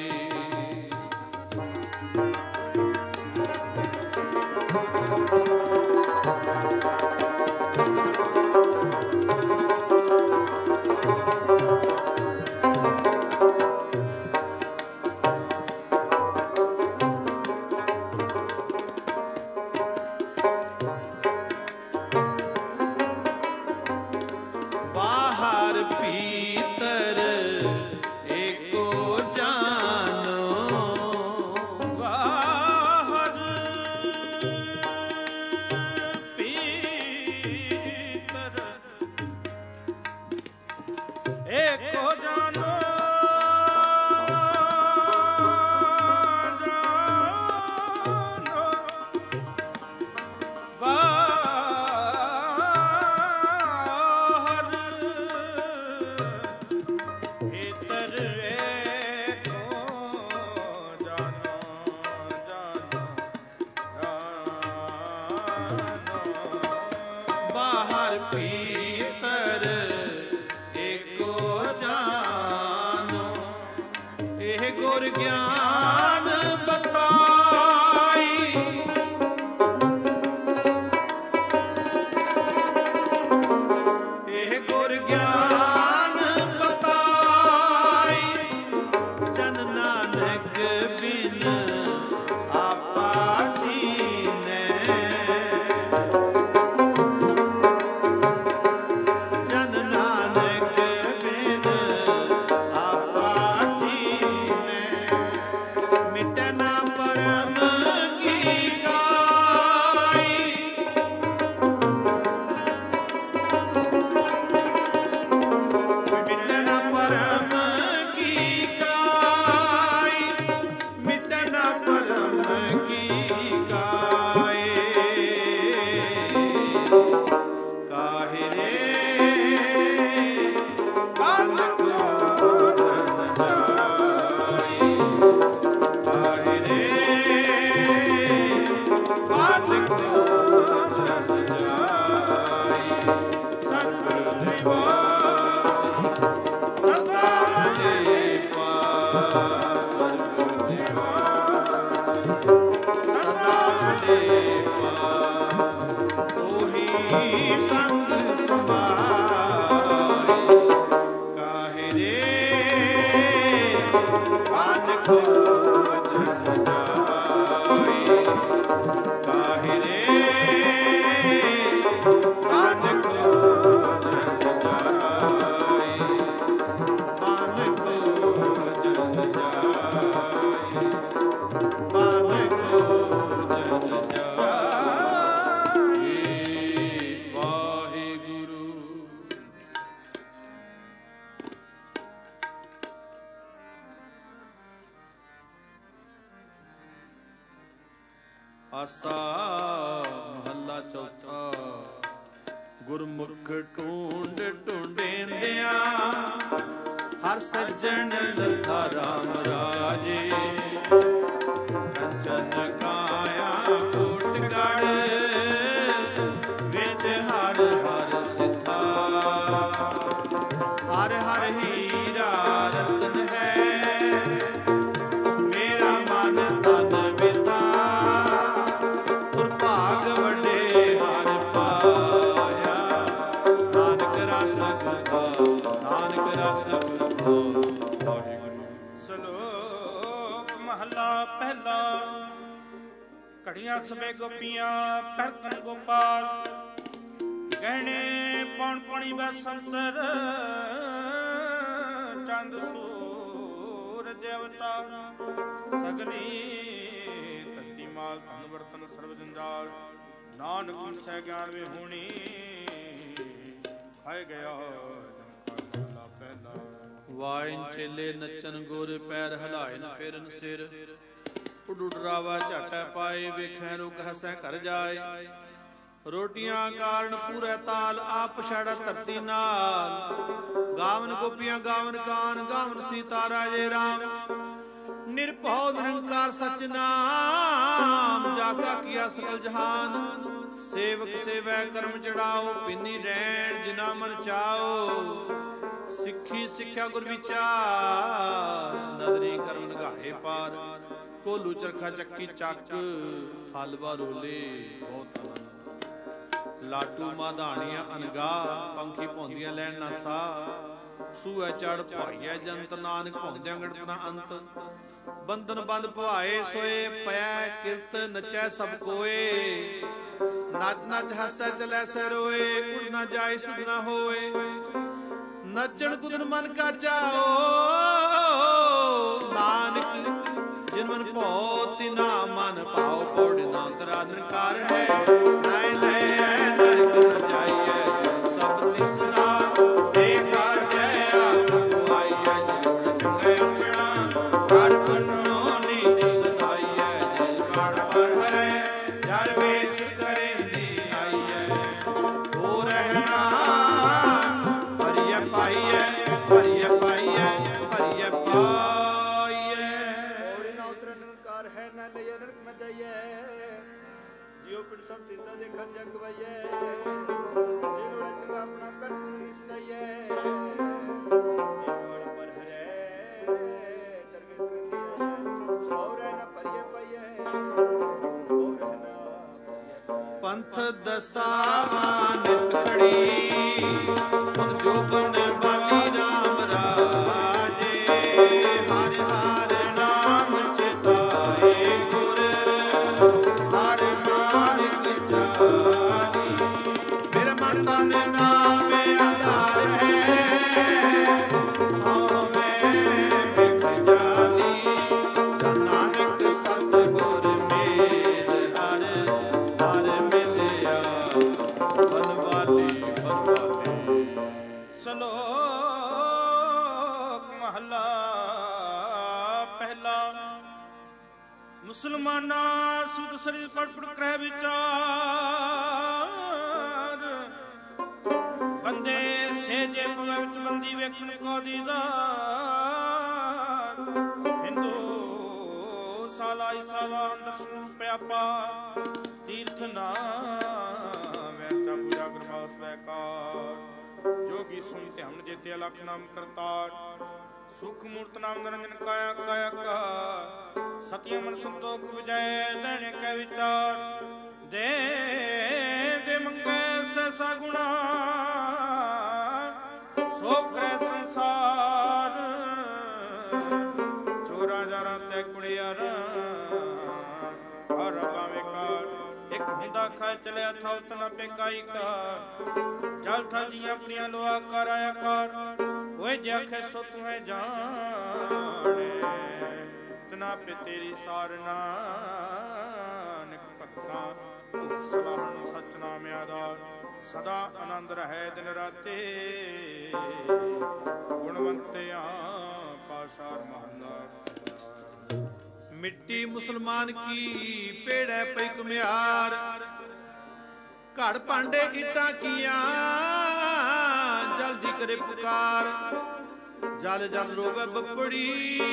ਬਾਹਰ ਭੀਤਰ ਏਕੋ ਜਾਨੋ ਬਾਹਰ ਭੀਤਰ ਏਕੋ ਜਾਨੋ ਜਾਨੋ ਬਾਹਰ ਭੀਤਰ ਏਕੋ ਜਾਨੋ ਜਾਨੋ ਜਾਨੋ ਬਾਹਰ ਭੀਤਰ ਏਕੋ ਜਾਨੋ ਇਹ ਗੁਰ ਗਿਆਨ ਬਤਾਈ ਇਹ ਗੁਰ ਗਿਆਨ ਬਤਾਈ ਜਨ ਨਾਨਕ ਬਿਨ ਆਪਾ ਸਾਡੇ ਪਾਰ ਉਹੀ ਸੰਗ ਸਮਾਏ ਕਾਹੇ ਰੇ ਮਨ ਕੋ ਜਨ ਜਾਏ ਕਾਹੇ ਰੇ ਮਨ ਕੋ ਜਨ ਜਾਏ ਮਨ ਕੋ ਜਨ ਜਾਏ ਮਨ ਕੋ ਜਨ ਜਾਏ ਵਾਹਿਗੁਰੂ। ਆਸਾ ਮਹੱਲਾ ਚੌਥਾ। ਗੁਰਮੁਖ ਢੂੰਡ ਢੂੰਡੇਂਦਿਆਂ ਹਰ ਸੱਜਣ ਲੱਥਾ ਰਾਮ ਰਾਜੇ ਕੰਚਨ ਕਾਇਆ ਕੋਟ ਗੜ ਵਿੱਚ ਹਰ ਹਰ ਸਿੱਧਾ ਹਰ ਹਰ ਹੀਰਾ ਰਤਨ ਹੈ ਮੇਰਾ ਮਨ ਤਨ ਵਿਥਾ ਤੁਰ ਭਾਗ ਵੱਡੇ ਹਰ ਪਾਇਆ ਨਾਨਕ ਰਸ ਗੁਰਖਾ ਨਾਨਕ ਰਸ ਗੁਰਖਾ। ਵਾਹਿਗੁਰੂ। ਸ਼ਲੋਕ ਮਹਲਾ ਪਹਿਲਾ। ਘੜੀਆਂ ਸਵੇ ਗੋਪੀਆਂ ਪਹਿਕਨ ਗੋਪਾਲ ਗਹਿਣੇ ਪੌਣ ਪਣੀ ਬੈ ਸੰਸਰ ਚੰਦ ਸੂਰਜ ਅਵਤਾਰ ਸਗਲੀ ਤੰਤੀ ਮਾਲ ਧਨ ਵਰਤਨ ਸਰਬ ਜੰਜਾਲ ਨਾਨਕ ਮਿਸੈ ਗਿਆਨ ਵੇ ਹੋਣੀ ਖਾਏ ਗਿਆ ਮਹਲਾ ਪਹਿਲਾ। ਵਾਇਨ ਚੇਲੇ ਨੱਚਨ ਗੁਰ ਪੈਰ ਹਲਾਇਨ ਫਿਰਨ ਸਿਰ ਉਡੁਡਰਾਵਾ ਝਾਟੈ ਪਾਏ ਵੇਖੈ ਰੁਕ ਹਸੈ ਘਰ ਜਾਏ ਰੋਟੀਆਂ ਕਾਰਨ ਪੂਰੇ ਤਾਲ ਆਪ ਛੜਾ ਧਰਤੀ ਨਾਲ ਗਾਵਨ ਗੋਪੀਆਂ ਗਾਵਨ ਕਾਨ ਗਾਵਨ ਸੀਤਾ ਰਾਜੇ ਰਾਮ ਨਿਰਭਉ ਨਿਰੰਕਾਰ ਸਚ ਨਾਮ ਜਾਗਾ ਕੀਆ ਸਕਲ ਜਹਾਨ ਸੇਵਕ ਸੇਵੈ ਕਰਮ ਚੜਾਓ ਪਿੰਨੀ ਰਹਿਣ ਜਿਨਾ ਮਨ ਚਾਓ ਸਿੱਖੀ ਸਿੱਖਿਆ ਗੁਰ ਵਿਚਾਰ ਨਦਰੀ ਕਰਨ ਨਿਗਾਹੇ ਪਾਰ ਕੋਲੂ ਚਰਖਾ ਚੱਕੀ ਚੱਕ ਥਲਵਾ ਰੋਲੇ ਬਹੁਤ ਆਨੰਦ ਲਾਟੂ ਮਾਧਾਣੀਆਂ ਅਨਗਾ ਪੰਖੀ ਭੌਂਦੀਆਂ ਲੈਣ ਨਾ ਸਾ ਸੂਐ ਚੜ ਭਾਈਐ ਜੰਤ ਨਾਨਕ ਭੌਂਦਿਆਂ ਗੜਤਨਾ ਅੰਤ ਬੰਧਨ ਬੰਦ ਭਵਾਏ ਸੋਏ ਪਿਆ ਕਿਰਤ ਨਚੈ ਸਭ ਕੋਏ ਨੱਚ ਨੱਚ ਹੱਸੈ ਚਲੈ ਸੈ ਰੋਏ ਉੜ ਨਾ ਜਾਏ ਸਿਧ ਨਾ ਹੋਏ ਨੱਚਣ ਕੁਦਨ ਮਨ ਕਾ ਚਾਓ ਨਾਨਕ ਜਿਨ ਮਨ ਭਉ ਤਿਨਾ ਮਨ ਭਾਉ ਕੋੜ ਨਾ ਅੰਤਰਾ ਨਿਰਕਾਰ ਹੈ ਨਾਇ ਲੈ ਨਰਕ ਨ ਜਾਈਐ ਸਭ ਤਿਸਨਾ ਦੇ ਕਾਰਜੈ ਆਪ ਆਈਐ ਜੋੜ ਚੰਗੇ ਆਪਣਾ ਕਰ ਪੁਨੋ ਨੀਚ ਸਦਾਈਐ ਜਿਸ ਬਾਣ ਪਰ ਹਰੈ ਜਰ ਵੇਸ ਕਰੇ ਦੀ ਆਈਐ ਹੋ ਰਹਿਣਾ ਭਰੀਐ ਪਾਈਐ ਭਰੀਐ ਪਾਈਐ ਭਰੀਐ ਪਾਈਐ ਔੜੇ ਨਾ ਉਤਰਨ ਨਿਰੰਕਾਰ ਹੈ ਨਾ ਲਈਐ ਨਰਕ ਨ ਜਾਈਐ ਜਿਉ ਪਿੰਡ ਸਭ ਤਿਸਦਾ ਦੇਖਣ ਜਗ ਵਈਐ ਜੇ ਲੋੜਾ ਚੰਗਾ ਆਪਣਾ ਕਰ ਪੁਨ ਨੀ ਸਦਾਈਐ ਜੇ ਵਾਲ ਪਰ ਹਰੈ ਸਰਵੇਸ ਕਰਦੀ ਆਈਐ ਔ ਰਹਿ ਨਾ ਭਰੀਐ ਪਾਈਐ ਔ ਰਹਿ ਨਾ ਪੰਥ ਦਸਾਵਾਂ ਨਿਤ ਖੜੀ ਹੁਣ ਜੋਬਨ ਬਾਲੀ ਰਾਮ ਰਾਜੇ ਹਰਿ ਹਰਿ ਨਾਮ ਚਿਤਾਏ ਗੁਰ ਹਰਿ ਮਾਨਿਕ ਚਾਰੀ ਮੇਰੇ ਮਨ ਤਨ ਨਾਮ ਆਧਾਰ ਹੈ ਹੋਵੇ ਬਿਖ ਜਾਲੀ ਜਨ ਨਾਨਕ ਸਤ ਗੁਰ ਮੇਲ ਹਰ ਹਰ ਮਿਲਿਆ ਬਲਵਾਲੀ ਬਲਵਾਲੀ। ਸ਼ਲੋਕ ਮਹਲਾ ਪਹਿਲਾ। ਮੁਸਲਮਾਨਾਂ ਸੁਧ ਸਰੀਰ ਪੜ ਪੜ ਕਰਹਿ ਵਿਚਾਰ ਬੰਦੇ ਸੇਜੇ ਪਵੈ ਵਿੱਚ ਬੰਦੀ ਵੇਖਣ ਕੋ ਦੀਦਾਰ ਹਿੰਦੂ ਸਾਲਾ ਸਾਲਾ ਦਰਸ਼ਨ ਪਿਆਪਾ ਤੀਰਥ ਨਾਮ ਵੈਤਾ ਪੂਜਾ ਗੁਰਮਾਸ ਵੈਕਾਰ ਜੋਗੀ ਸੁਨ ਧਿਆਨ ਜੇਤੇ ਅਲਖ ਨਾਮ ਕਰਤਾਰ ਸੁਖ ਮੂਰਤ ਨਾਮ ਨਿਰੰਜਨ ਕਾਇਆ ਕਾਇਆ ਕਾ ਸਤਿ ਮਨ ਸੰਤੋਖ ਵਿਜੈ ਦੇਣੇ ਕੈ ਵਿਚਾਰ ਸੋ ਕਰੇ ਸੰਸਾਰ ਚੋਰਾਂ ਜਾਰਾਂ ਤੇ ਕੁੜਿਆਰਾਂ ਹਰ ਬਾਵੇਂ ਕਾਰ ਇੱਕ ਹੁੰਦਾ ਖਾਇ ਚਲਿਆ ਥਾਉ ਤਨਾ ਪੇਕਾਈ ਕਾਰ ਜਲ ਥਲ ਜੀਆਂ ਆਪਣੀਆਂ ਲੋਆ ਕਰ ਆਇਆ ਕਰ ਓਏ ਜੇ ਆਖੇ ਸੋ ਤੂੰ ਹੈ ਜਾਣੇ ਤਨਾ ਪੇ ਤੇਰੀ ਸਾਰ ਨਾਨਕ ਭਗਤਾਂ ਭੁਖ ਸਲਾਹਣ ਸਤਨਾਮ ਆਧਾਰ ਸਦਾ ਆਨੰਦ ਰਹੈ ਦਿਨ ਰਾਤੇ ਗੁਣਵੰਤਿਆਂ ਪਾਸ਼ਾਰ ਮਹੱਲਾ। ਮਿੱਟੀ ਮੁਸਲਮਾਨ ਕੀ ਪੇੜੈ ਪਈ ਕੁਮਿਆਰ ਘੜ ਭਾਂਡੇ ਇੱਟਾਂ ਕੀਆਂ ਜਲਦੀ ਕਰੇ ਪੁਕਾਰ ਜਲ ਜਲ ਰੋਵੇ ਬੱਪੜੀ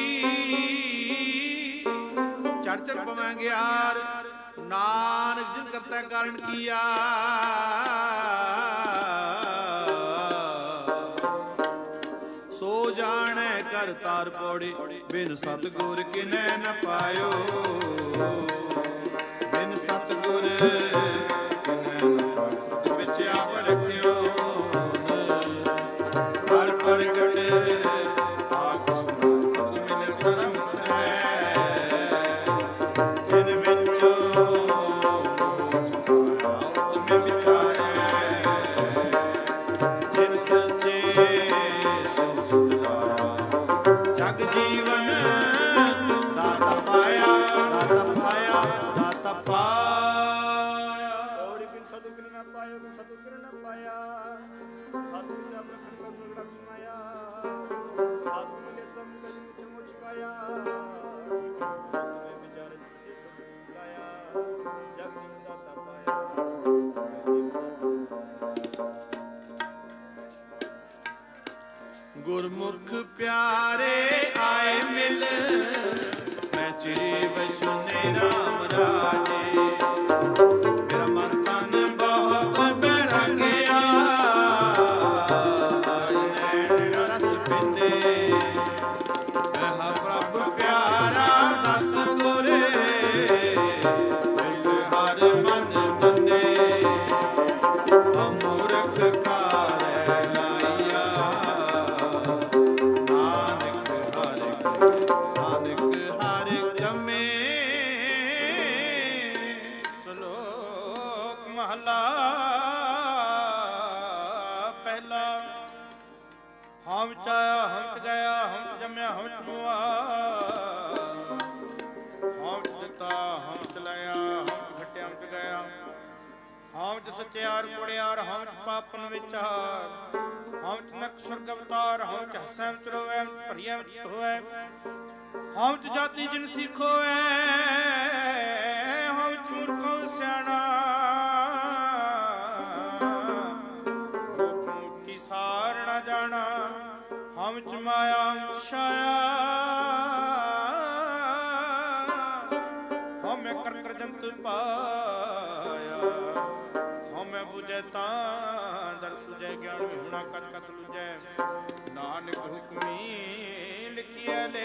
ਚੜ ਚੜ ਪਵਾਂ ਗਿਆਰ ਨਾਨਕ ਜਿਨ ਕਰਤਾ ਕਾਰਨ ਕੀਆ ਸੋ ਜਾਣੈ ਕਰ ਤਾਰ ਪੌੜੀ ਬਿਨ ਸਤਿਗੁਰ ਕਿਨੈ ਨ ਪਾਇਓ ਬਿਨ ਸਤਿਗੁਰ ਕਿਨੈ ਨ ਪਾਇਓ ਵਿੱਚ ਆਪ ਰੱਖਿਓ ਹਰ ਪ੍ਰਗਟ ਆਪ ਸੁਣ ਸਤਿ ਮਿਲੇ ਸਰਮ ਗੁਰਮੁਖ ਪਿਆਰੇ ਆਏ ਮਿਲ ਮੈਂ ਚਿਰੇ ਵੈਸ਼ਨੇ ਰਾਮ ਰਾਜੇ ਮੇਰਾ ਮਨ ਤਨ ਬਹੁਤ ਬੈਰਾਗਿਆ ਹਰਿ ਨੈਣ ਰਸ ਪਿੰਨੇ ਮਹਾ ਪ੍ਰਭ ਪਿਆਰਾ ਦਸ ਗੁਰੇ ਮਿਲ ਹਰ ਮਨ ਮੰਨੇ ਅਮੂਰਖ ਕਾਰੈ ਲਾਈਆ ਹਮ ਚਾਇਆ ਹਮ ਗਿਆ ਹਮ ਜੰਮਿਆ ਹਮ ਚੁਆ ਹਮ ਦਿੱਤਾ ਹਮ ਚਲਾਇਆ ਹਮ ਘਟਿਆ ਹਮ ਗਿਆ ਹਮ ਚ ਸਚਿਆਰ ਕੁੜਿਆਰ ਹਮ ਚ ਪਾਪਨ ਵਿਚਾਰ ਹਮ ਚ ਨਕ ਸੁਰਗ ਅਵਤਾਰ ਹਮ ਚ ਹਸੈਂ ਚਰੋਵੇ ਹਮ ਭਰੀਆਂ ਵਿੱਚ ਹੋਵੇ ਹਮ ਚ ਜਾਤੀ ਜਿਨ ਸਿੱਖੋਵੇ ਹਮ ਚ ਮੂਰਖੋਂ ਸਿਆਣਾ ਮੂਰਖ ਮੂਰਖੀ ਸਾਰ ਨਾ ਜਾਣਾ ਹਮ ਚ ਮਾਇਆ ਹਮ ਚ ਛਾਇਆ ਹਮੇ ਕਰ ਕਰ ਜੰਤ ਪਾਇਆ ਹਮੇ ਬੁਝੈ ਤਾਂ ਦਰ ਸੁਝੈ ਗਿਆਨ ਹੋਣਾ ਕਤ ਕਤ ਲੁਝੈ ਨਾਨਕ ਹੁਕਮੀ ਲਿਖਿਆ ਲੈ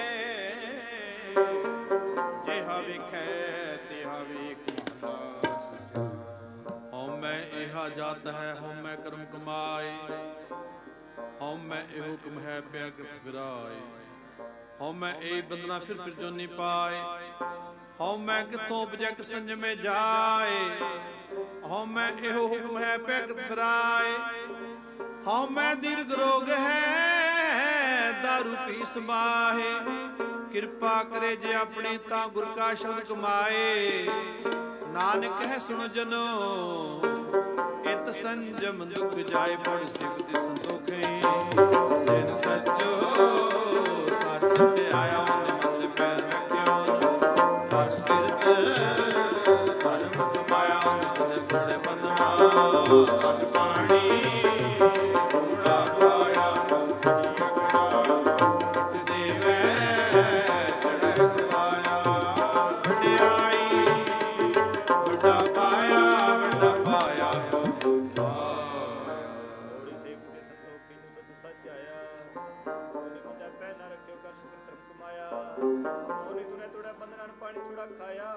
ਜਿਹਾ ਵੇਖੈ ਤਿਹਾ ਵੇਖ ਮਹਲਾ ਸੁਝਾ। ਹਉਮੈ ਇਹਾ ਜਾਤ ਹੈ ਹਉਮੈ ਕਰਮ ਕਮਾਏ ਹਉਮੈ ਇਹ ਹੁਕਮ ਹੈ ਪਿਆ ਕਿਤ ਫਿਰਾਏ ਹਉਮੈ ਇਹ ਬੰਦਨਾ ਫਿਰ ਫਿਰ ਜੋਨੀ ਪਾਏ ਹਉਮੈ ਕਿਥੋਂ ਉਪਜੈ ਕਿ ਸੰਜਮੇ ਜਾਏ ਹਉਮੈ ਇਹੋ ਹੁਕਮ ਹੈ ਪਿਆ ਕਿਤ ਫਿਰਾਏ ਹਉਮੈ ਦੀਰਘ ਰੋਗ ਹੈ ਦਾਰੂ ਪੀ ਸਮਾਹੇ ਕਿਰਪਾ ਕਰੇ ਜੇ ਆਪਣੀ ਤਾਂ ਗੁਰ ਕਾ ਸ਼ਬਦ ਕਮਾਏ ਨਾਨਕ ਹੈ ਸੁਣ ਜਨੋ ਇਤ ਸੰਜਮ ਦੁਖ ਜਾਏ ਪੜ ਸਿਵ ਸੰਤੋਖੇ ਜਿਨ ਸੱਚੋ ਸੱਚ ਤੇ ਆਇਆ ਉਹਨੇ ਮਨ ਪੈਰ ਰੱਖਿਓ ਹਰ ਸਿਰਤ ਧਰਮ ਕਮਾਇਆ ਉਹਨੇ ਥੋੜੇ ਬੰਦਵਾ ਅਨ ਪਾਣੀ ਕੂੜਾ ਪਾਇਆ ਅਗੜਾ ਦੇਵੇ ਚੜ੍ਹ ਸਵਾਇਆ ਵਡਿਆਈ ਵੱਡਾ ਪਾਇਆ ਵੱਡਾ ਪਾਇਆ ਉਹਨੇ ਦੁਨੇ ਤੋੜਾ ਬੰਦਨਾਂ ਨੂੰ ਪਾਣੀ ਥੋੜਾ ਖਾਇਆ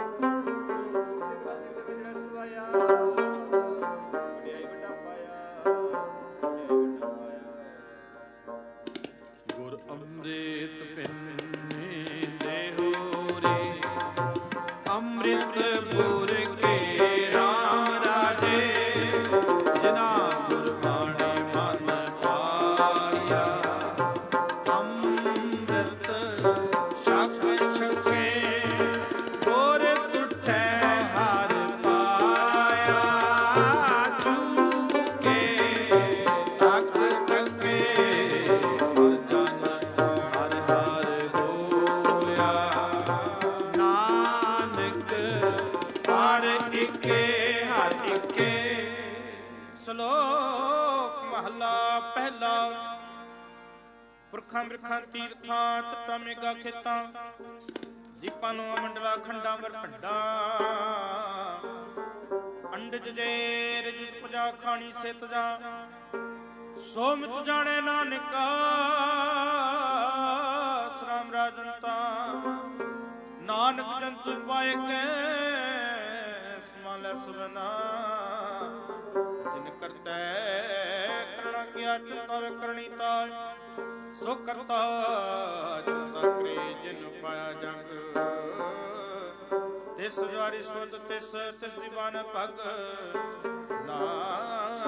ਸਿੱਧੇ ਦੇ ਵਿੱਚ ਰਸਵਾਇਆ ਵਡਿਆਈ ਵੱਡਾ ਪਾਇਆ ਵਡਿਆਈ ਵੱਡਾ ਪਾਇਆ ਟਿਕੇ ਹਰ ਟਿਕੇ। ਸ਼ਲੋਕ ਮਹਲਾ ਪਹਿਲਾ। ਪੁਰਖਾਂ ਬਿਰਖਾਂ ਤੀਰਥਾਂ ਤੱਟਾਂ ਮੇਗਾ ਖੇਤਾਂ ਦੀਪਾਂ ਨੂੰ ਮੰਡਲਾ ਖੰਡਾਂ ਵਰ ਭੰਡਾਂ। ਅੰਡਜ ਜੇ ਰਜੁਤ ਪਜਾ ਖਾਣੀ ਸਿਤ ਜਾ ਸੋ ਮਿਤ ਜਾਣੇ ਨਾਨਕਾ। ਸਰਾਮ ਰਾਜੰਤਾ ਨਾਨਕ ਜੰਤੁ ਪਾਏ ਕੈ ਸਮਾਲੈ ਸਭਨਾ। ਜਿਨ ਕਰਤੈ ਕਰਣਾ ਕੀਆ ਚਿੰਤਾ ਵੇ ਕਰਣੀ ਤਾਜ ਸੋ ਕਰਤਾ ਚਿੰਤਾ ਕਰੇ ਜਿਨ ਪਾਇਆ ਜਗ। ਤਿਸ ਜਵਾਰੀ ਸੁਧ ਤਿਸ ਤਿਸ ਦੀਵਾਨ ਭਗ ਨਾਨਕ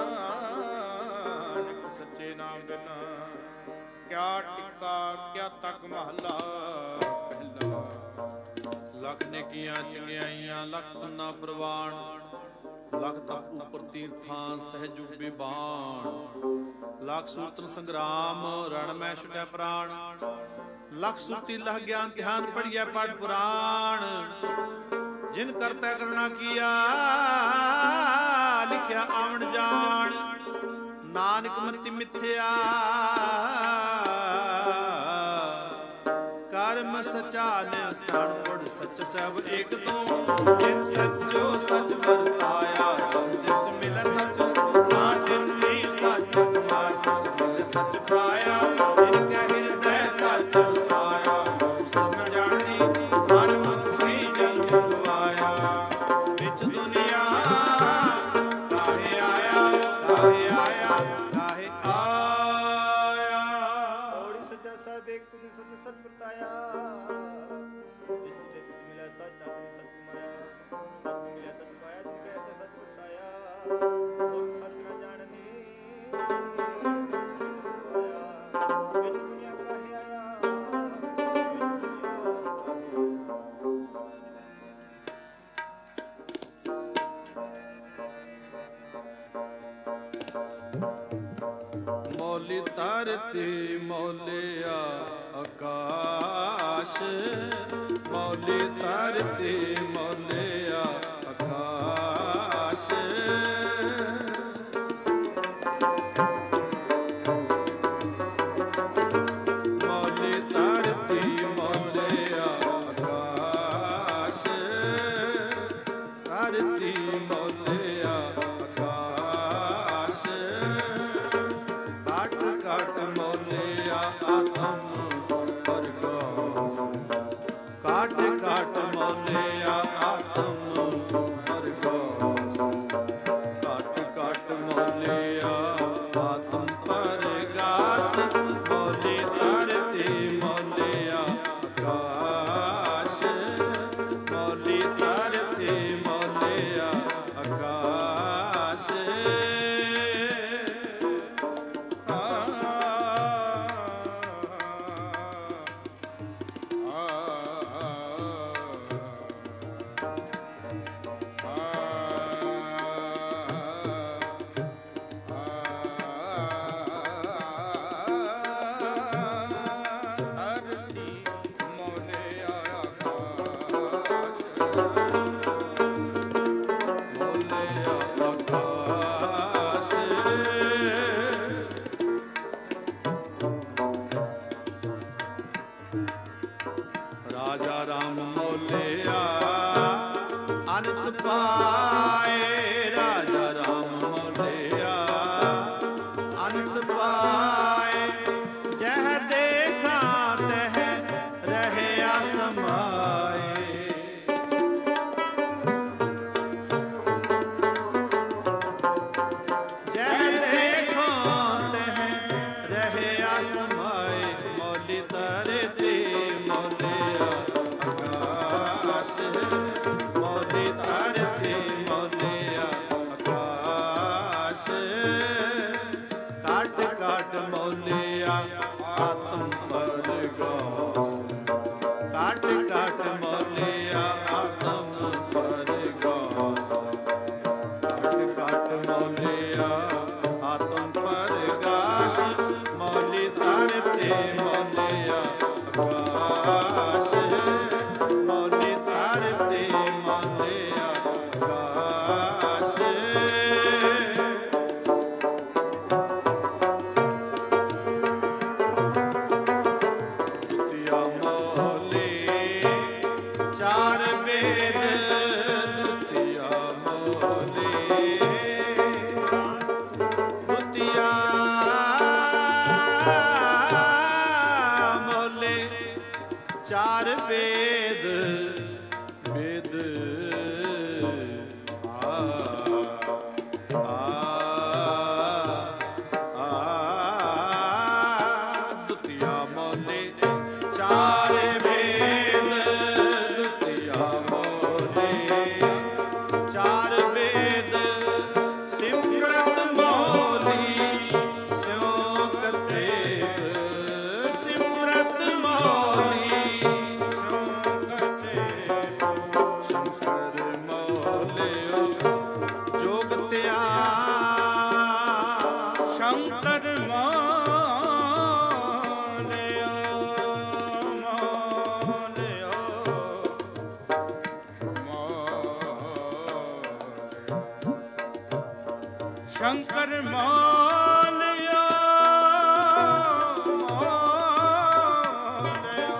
ਸੱਚੇ ਨਾਮ ਬਿਨਾ। ਕਿਆ ਟਿੱਕਾ ਕਿਆ ਤੱਕ ਮਹਲਾ ਪਹਿਲਾ। ਲੱਖ ਨੇਕੀਆਂ ਚੰਗਿਆਈਆਂ ਲੱਖ ਪੁੰਨਾ ਪ੍ਰਵਾਨ। ਲੱਖ ਤਪ ਉਪਰ ਤੀਰਥਾਂ ਸਹਿਜ ਉਬੇ ਬਾਣ। ਲੱਖ ਸੂਤਨ ਸੰਗਰਾਮ ਰਣ ਮੈਂ ਛੁਟੈ ਪ੍ਰਾਣ। ਲੱਖ ਸੁਰਤੀ ਲਹ ਗਿਆਨ ਧਿਆਨ ਪੜੀਐ ਪਾਠ ਪੁਰਾਣ। ਜਿਨ ਕਰਤੈ ਕਰਣਾ ਕੀਆ ਲਿਖਿਆ ਆਵਣ ਜਾਣ। ਨਾਨਕ ਮਤੀ ਮਿਥਿਆ ਕਰਮ ਸਚਾ ਨੇ ਸਣ ਗੁਣ ਸੱਚ ਸਭ ਏਕ ਤੋਂ। ਜਿਨ ਸੱਚੋ ਸੱਚ ਵਰਤਾਇਆ ਜਿਸ ਤਿਸ ਮਿਲੈ ਸੱਚ। ਨਾ ਤਿਨਨੀ ਸੱਚ ਕਮਾ ਸੱਚ ਮਿਲੈ ਸੱਚ ਪਾਇਆ। ਜਿਨ ਕੈ ਹਿਰਦੈ ਸੱਚ ਵਸਾਇਆ ਸਭ ਜਾਣੀ ਮਨ ਮੁਖੀ ਜਨ ਗਵਾਇਆ। ਵਿੱਚ ਦੁਨੀਆ ਕਾਹੇ ਆਇਆ ਕਾਹੇ ਆਇਆ ਕਾਹੇ ਆਇਆ। ਔੜੀ ਸੱਚਾ ਸਾਹਿਬ ਏਕ ਤੁਮਿ ਸੱਚ ਸੱਚ ਵਰਤਾਇਆ। ਜਿਸ ਤੇ ਤਿਸ ਮਿਲਿਆ ਸੱਚ ਨਾ ਤਿਨ ਸੱਚ ਕਮਾਇਆ। ਸੱਚ ਮਿਲਿਆ ਸੱਚ ਪਾਇਆ ਜਿਨ ਕੈ ਹਿਰਦੈ ਸੱਚ ਵਸਾਇਆ। ਔਰ ਸੱਚ ਨਾ ਜਾਣਨੀ ਵਿੱਚ ਦੁਨੀਆ ਕਾਹੇ ਆਇਆ ਵਿੱਚ ਦੁਨੀਆ। ਮੌਲੀ ਧਰਤੀ ਮੌਲਿਆ ਆਕਾਸ਼। ਮੌਲੀ ਧਰਤੀ ਮੌਲਿਆ ਆਕਾਸ਼। ਮੌਲੀ ਧਰਤੀ ਮੌਲਿਆ ਆਕਾਸ਼। ਧਰਤੀ ਮੌਲਿਆ ਆਕਾਸ਼। ਘਟ ਘਟ ਮੌਲਿਆ ਆਤਮ ਪਰਗਾਸ। ਘਟ ਘਟ ਮੌਲਿਆ ਆਤਮ ਪਰਗਾਸ। ਘਟ ਘਟ ਮੌਲਿਆ ਆਤਮ ਪਰਗਾਸ। ਮੌਲੀ ਧਰਤੀ ਮੌਲਿਆ ਆਕਾਸ਼। ਮੌਲੀ ਧਰਤੀ ਮੌਲਿਆ ਆਕਾਸ਼। ਰਾਜਾ ਰਾਮ ਮੌਲਿਆ ਅਨੰਤ ਪਾਏ। ਰਾਜਾ ਰਾਮ ਮੌਲਿਆ ਅਨੰਤ ਪਾਏ। ਜਹ ਦੇਖਾਂ ਤਹ ਰਹਿਆ ਸਮਾਏ। ਜਹ ਦੇਖਾਂ ਤਹ ਰਹਿਆ ਸਮਾਏ। ਮੌਲੀ ਧਰਤੀ ਮੌਲਿਆ ਆਕਾਸ਼। ਮੌਲੀ ਧਰਤੀ ਮੌਲਿਆ ਚਾਰ ਵੇਦ ਸਿਮਰਤ ਮੌਲੀ ਸਿਉ ਕਤੇਬ ਸਿਮਰਤ ਮੌਲੀ ਸਿਉ ਕਤੇਬ ਸ਼ੰਕਰ ਮੌਲਿਓ ਜੋਗ ਧਿਆਨ ਸ਼ੰਕਰ ਸ਼ੰਕਰ ਮਾਲਿਆ ਮਾਲਿਆ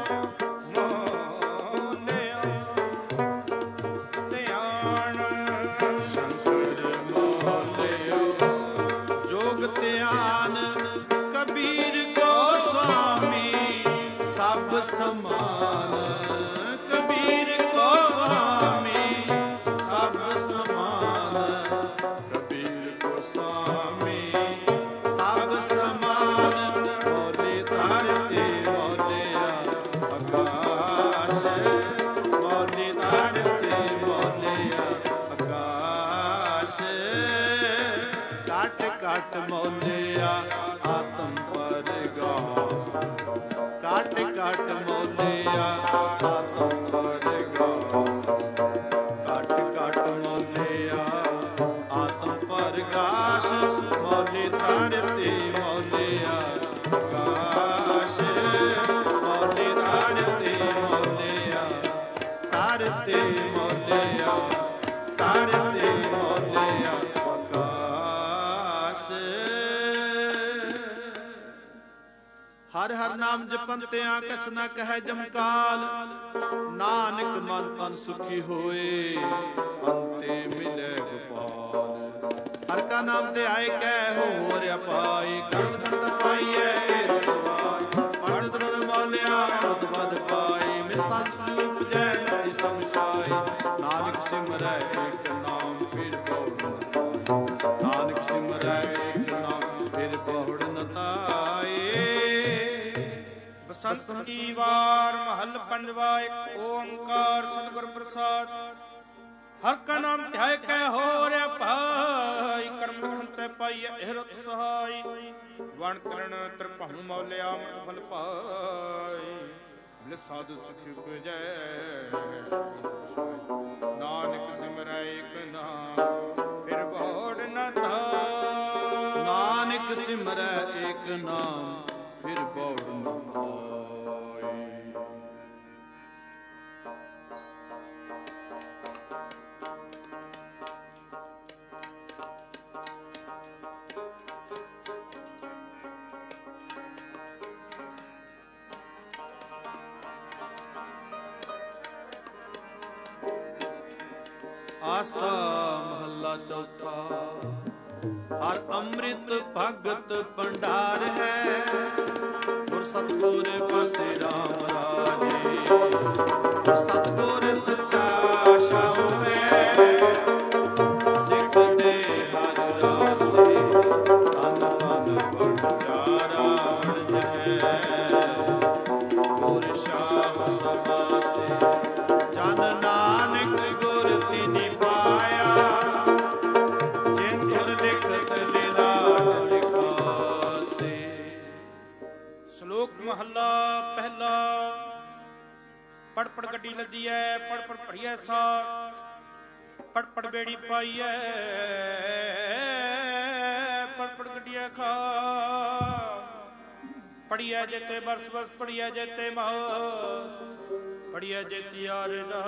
ਮਾਲਿਆ ਧਿਆਨ ਸ਼ੰਕਰ ਮੌਲਿਓ ਜੋਗ ਧਿਆਨ ਕਬੀਰ ਕੋ ਸੁਆਮੀ ਸਭ ਸਮਾਨ ਕਬੀਰ ਕੋ ਸੁਆਮੀ ਸਭ ਸਮਾਨ ਕਬੀਰ ਕੋ ਸੁਆਮੀ ਸਭ ਸਮਾਨ ਮੌਲੇ ਧਰਤੀ ਮੌਲਿਆ ਆਕਾਸ਼ ਮੌਲੇ ਧਰਤੀ ਮੌਲਿਆ ਆਕਾਸ਼ ਘਟ ਘਟ ਮੌਲਿਆ ਆਤਮ ਪਰਗਾਸ ਘਟ ਘਟ ਮੌਲਿਆ ਆਤਮ ਪਰਗਾਸ ਘਟ ਘਟ ਮੌਲਿਆ ਆਤਮ ਪਰਗਾਸ ਮੌਲੇ ਧਰਤੀ ਮੌਲਿਆ ਆਕਾਸ਼ ਮੌਲੇ ਧਰਤੀ ਮੌਲਿਆ ਧਰਤੀ ਮੌਲਿਆ ਧਰਤੀ ਮੌਲਿਆ ਆਕਾਸ਼ ਹਰ ਹਰ ਨਾਮ ਜਪੰਤਿਆਂ ਕਛ ਨ ਕਹਿ ਜਮਕਾਲ ਨਾਨਕ ਮਨ ਤਨ ਸੁਖੀ ਹੋਏ ਅੰਤੇ ਮਿਲੇ ਗੋਪਾਲ ਹਰ ਕਾ ਨਾਮ ਤੇ ਆਏ ਕਹਿ ਹੋਰ ਅਪਾਈ ਕਰਮ ਦੰਤ ਪਾਈਐ ਰਤਵਾਈ ਪੰਡਤ ਰਣ ਮੌਲਿਆ ਅਮਰਤ ਬਦ ਪਾਈ ਮਿਲ ਸੰਤ ਸੂਪ ਜੈ ਨਦੀ ਸਮਛਾਈ ਨਾਨਕ ਸਿਮਰੈ ਏਕ ਨਾਮ ਫਿਰ ਬਹੁੜ ਨ ਤਾਈ ਨਾਨਕ ਸਿਮਰੈ ਏਕ ਨਾਮ ਫਿਰ ਬਹੁੜ ਨ ਤਾਈ ਬਸੰਤ ਕੀ ਵਾਰ ਮਹੱਲ ਪੰਜਵਾ ਇੱਕ ਓੰਕਾਰ ਸਤਿਗੁਰ ਪ੍ਰਸਾਦ ਹਰ ਕਾ ਨਾਮ ਧਿਆਇ ਕੈ ਹੋ ਰਿਆ ਭਾਈ ਕਰਮ ਲਖਨ ਤੇ ਪਾਈਐ ਇਹ ਰਤ ਸਹਾਈ ਵਣ ਕਰਨ ਤ੍ਰਿਭੰਗ ਮੌਲਿਆ ਅੰਮ੍ਰਿਤ ਫਲ ਪਾਈ ਮਿਲ ਸਾਧੂ ਸੁਖੀ ਉਪਜੈ ਨਾਨਕ ਸਿਮਰੈ ਏਕ ਨਾਮ ਫਿਰ ਬਹੁੜ ਨ ਧਾਈ ਨਾਨਕ ਸਿਮਰੈ ਏਕ ਨਾਮ ਫਿਰ ਬਹੁੜ ਨ ਧਾਈ ਆਸਾ ਮਹੱਲਾ ਚੌਥਾ ਹਰ ਅੰਮ੍ਰਿਤ ਭਗਤ ਭੰਡਾਰ ਹੈ ਗੁਰ ਸਤਿਗੁਰ ਪਾਸੇ ਰਾਮ ਰਾਜੇ ਗੁਰ ਸਤਿਗੁਰ ਸੱਚਾ ਸ਼ਾਹੂ ਹੈ ਸਿੱਖ ਦੇ ਹਰ ਰਾਸੇ ਤਨ ਤਨ ਭੰਡਾਰਾ ਜੈ ਗੁਰ ਸ਼ਾਹ ਸਮਾਸੇ ਜਨ ਨਾਨਕ ਗੁਰ ਤਿਨਿ ਪਾਇਆ ਜਿਨ ਗੁਰ ਲਿਖਤ ਲਿਲਾਟ ਲਿਖਾਸੇ ਸ਼ਲੋਕ ਮਹੱਲਾ ਪਹਿਲਾ ਪੜ ਪੜ ਗੱਡੀ ਲੱਦੀ ਐ ਪੜ ਪੜ ਪੜੀਐ ਸਾਰ ਪੜ ਪੜ ਬੇੜੀ ਪਾਈਐ ਪੜ ਪੜ ਗੱਡੀਐ ਖਾ ਪੜੀਐ ਜੇਤੇ ਬਰਸ ਬਸ ਪੜੀਐ ਜੇਤੇ ਮਾਸ ਪੜੀਐ ਜੇਤੀ ਆਰਦਾ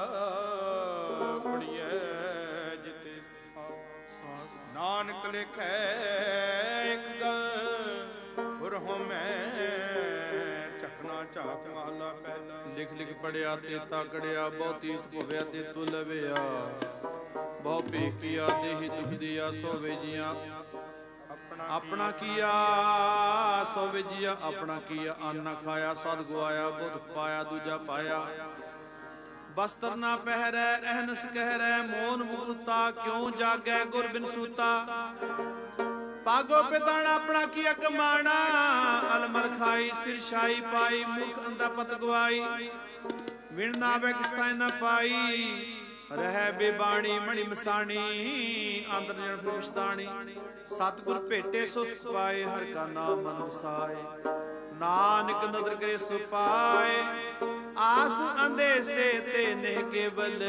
ਪੜੀਐ ਜੇਤੇ ਸਾਸ ਨਾਨਕ ਲਿਖੈ ਇੱਕ ਗੱਲ ਫੁਰ ਮੈਂ ਚਖਣਾ ਝਾਕ ਮਹਲਾ ਪਹਿਲਾ ਲਿਖ ਲਿਖ ਪੜਿਆ ਤੇ ਤਾਕੜਿਆ ਬਹੁ ਤੀਰਥ ਭਵਿਆ ਤੇ ਤੂ ਲਵਿਆ ਬਹੁ ਪੀ ਕੀਆ ਦੇਹੀ ਦੁਖ ਦਿਆ ਸੋਵੇ ਜੀਆਂ ਆਪਣਾ ਕੀਆ ਸੋਵੇ ਜੀਆ ਆਪਣਾ ਕੀਆ ਅੰਨ ਨਾ ਖਾਇਆ ਸਦ ਗਵਾਇਆ ਬੁੱਧ ਪਾਇਆ ਦੂਜਾ ਪਾਇਆ ਬਸਤਰ ਨਾ ਪਹਿਰੈ ਅਹਨਸ ਕਹਿਰੈ ਮੋਨ ਮੁਕਤਾ ਕਿਉ ਜਾਗੈ ਗੁਰ ਬਿਨ ਸੂਤਾ ਪਾਗੋ ਪਿਤਾਣ ਆਪਣਾ ਕੀਆ ਕਮਾਣਾ ਅਲਮਲ ਖਾਈ ਸਿਰ ਛਾਈ ਪਾਈ ਮੁਖ ਅੰਦਾ ਪਤ ਗਵਾਈ ਵਿਣ ਨਾ ਬੈ ਕਿਸਤਾਇ ਨਾ ਪਾਈ ਰਹਿ ਬੇਬਾਣੀ ਮਣੀ ਮਸਾਣੀ ਅੰਦਰ ਜਨ ਫਿਰ ਵਿਛਦਾਣੀ। ਸਤਿਗੁਰ ਭੇਟੇ ਸੋ ਸੁਖ ਪਾਏ ਹਰ ਕਾ ਨਾਮ ਮਨ ਵਸਾਏ। ਨਾਨਕ ਨਦਰ ਕਰੇ ਸੋ ਪਾਏ ਆਸ ਅੰਦੇਸੇ ਤੇ ਨਹਿ ਕੇਵਲ।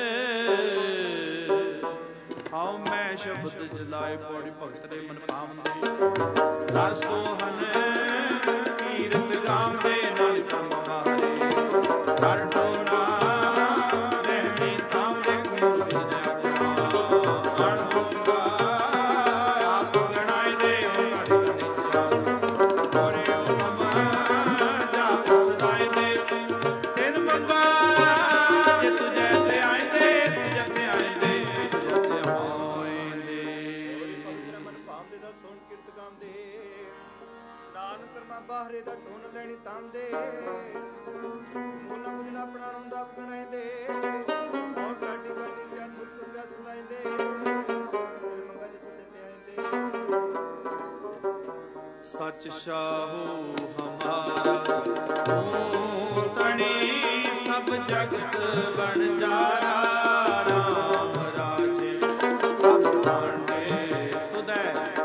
ਹਉ ਮੈਂ ਸ਼ਬਦ ਜਲਾਏ ਪੌੜੀ ਭਗਤ ਰੇ ਮਨ ਪਾਵੰਦੇ। ਦਰ ਸੋਹਨ ਕੀਰਤ ਗਾਵਦੇ ਨਾਲ ਕੰਮ ਬਾਰੇ। ਦਰ ਟੋਨਾ ਰਹਿਣੀ ਤਾਵਦੇ ਕੂੜ ਵਿਦਿਆ ਅਣ ਹੋਗਾ ਆਪ ਗਣਾਏ ਦੇ ਘੜੀ ਨੀਚਾ। ਹੋਰੇ ਉਤਮ ਜਾਤ ਸਦਾਏ ਦੇ ਤਿਨ ਮੰਗਾ ਜੇ ਤੁਝੇ ਤੇ ਆਏ ਦੇ ਤੁਝੇ ਤੇ ਆਏ ਦੇ ਤੁਝੇ ਤੇ ਹੋਏ ਦੇ। ਮਨ ਭਾਵਦੇ ਦਰ ਸੋਹਣ ਕੀਰਤ ਗਾਵਦੇ ਨਾਨਕ ਕਰਮਾ ਬਾਹਰੇ ਦਾ ਢੋਨ ਲੈਣੀ ਤਾਂਦੇ। ਮੋਲਾ ਮੁਝਲਾ ਪ੍ਰਾਣੋਂ ਦਾ ਆਪਣਾਏ ਦੇ ਔਰ ਲਾਡੀ ਕਰਨੀ ਚਾ ਤੁਰ ਤੁਰ ਵਿਆ ਸੁਣਾਏ ਦੇ। ਮੰਗਾ ਜਿ ਤੁਝੇ ਤੇ ਆਏ ਦੇ। ਸਚ ਸ਼ਾਹੂ ਹਮਾਰਾ ਤੂੰ ਤਣੀ ਸਭ ਜਗਤ ਬਣ ਜਾਰਾ। ਰਾਮ ਰਾਜੇ ਸਭ ਭਾਂਡੇ ਤੁਧੈ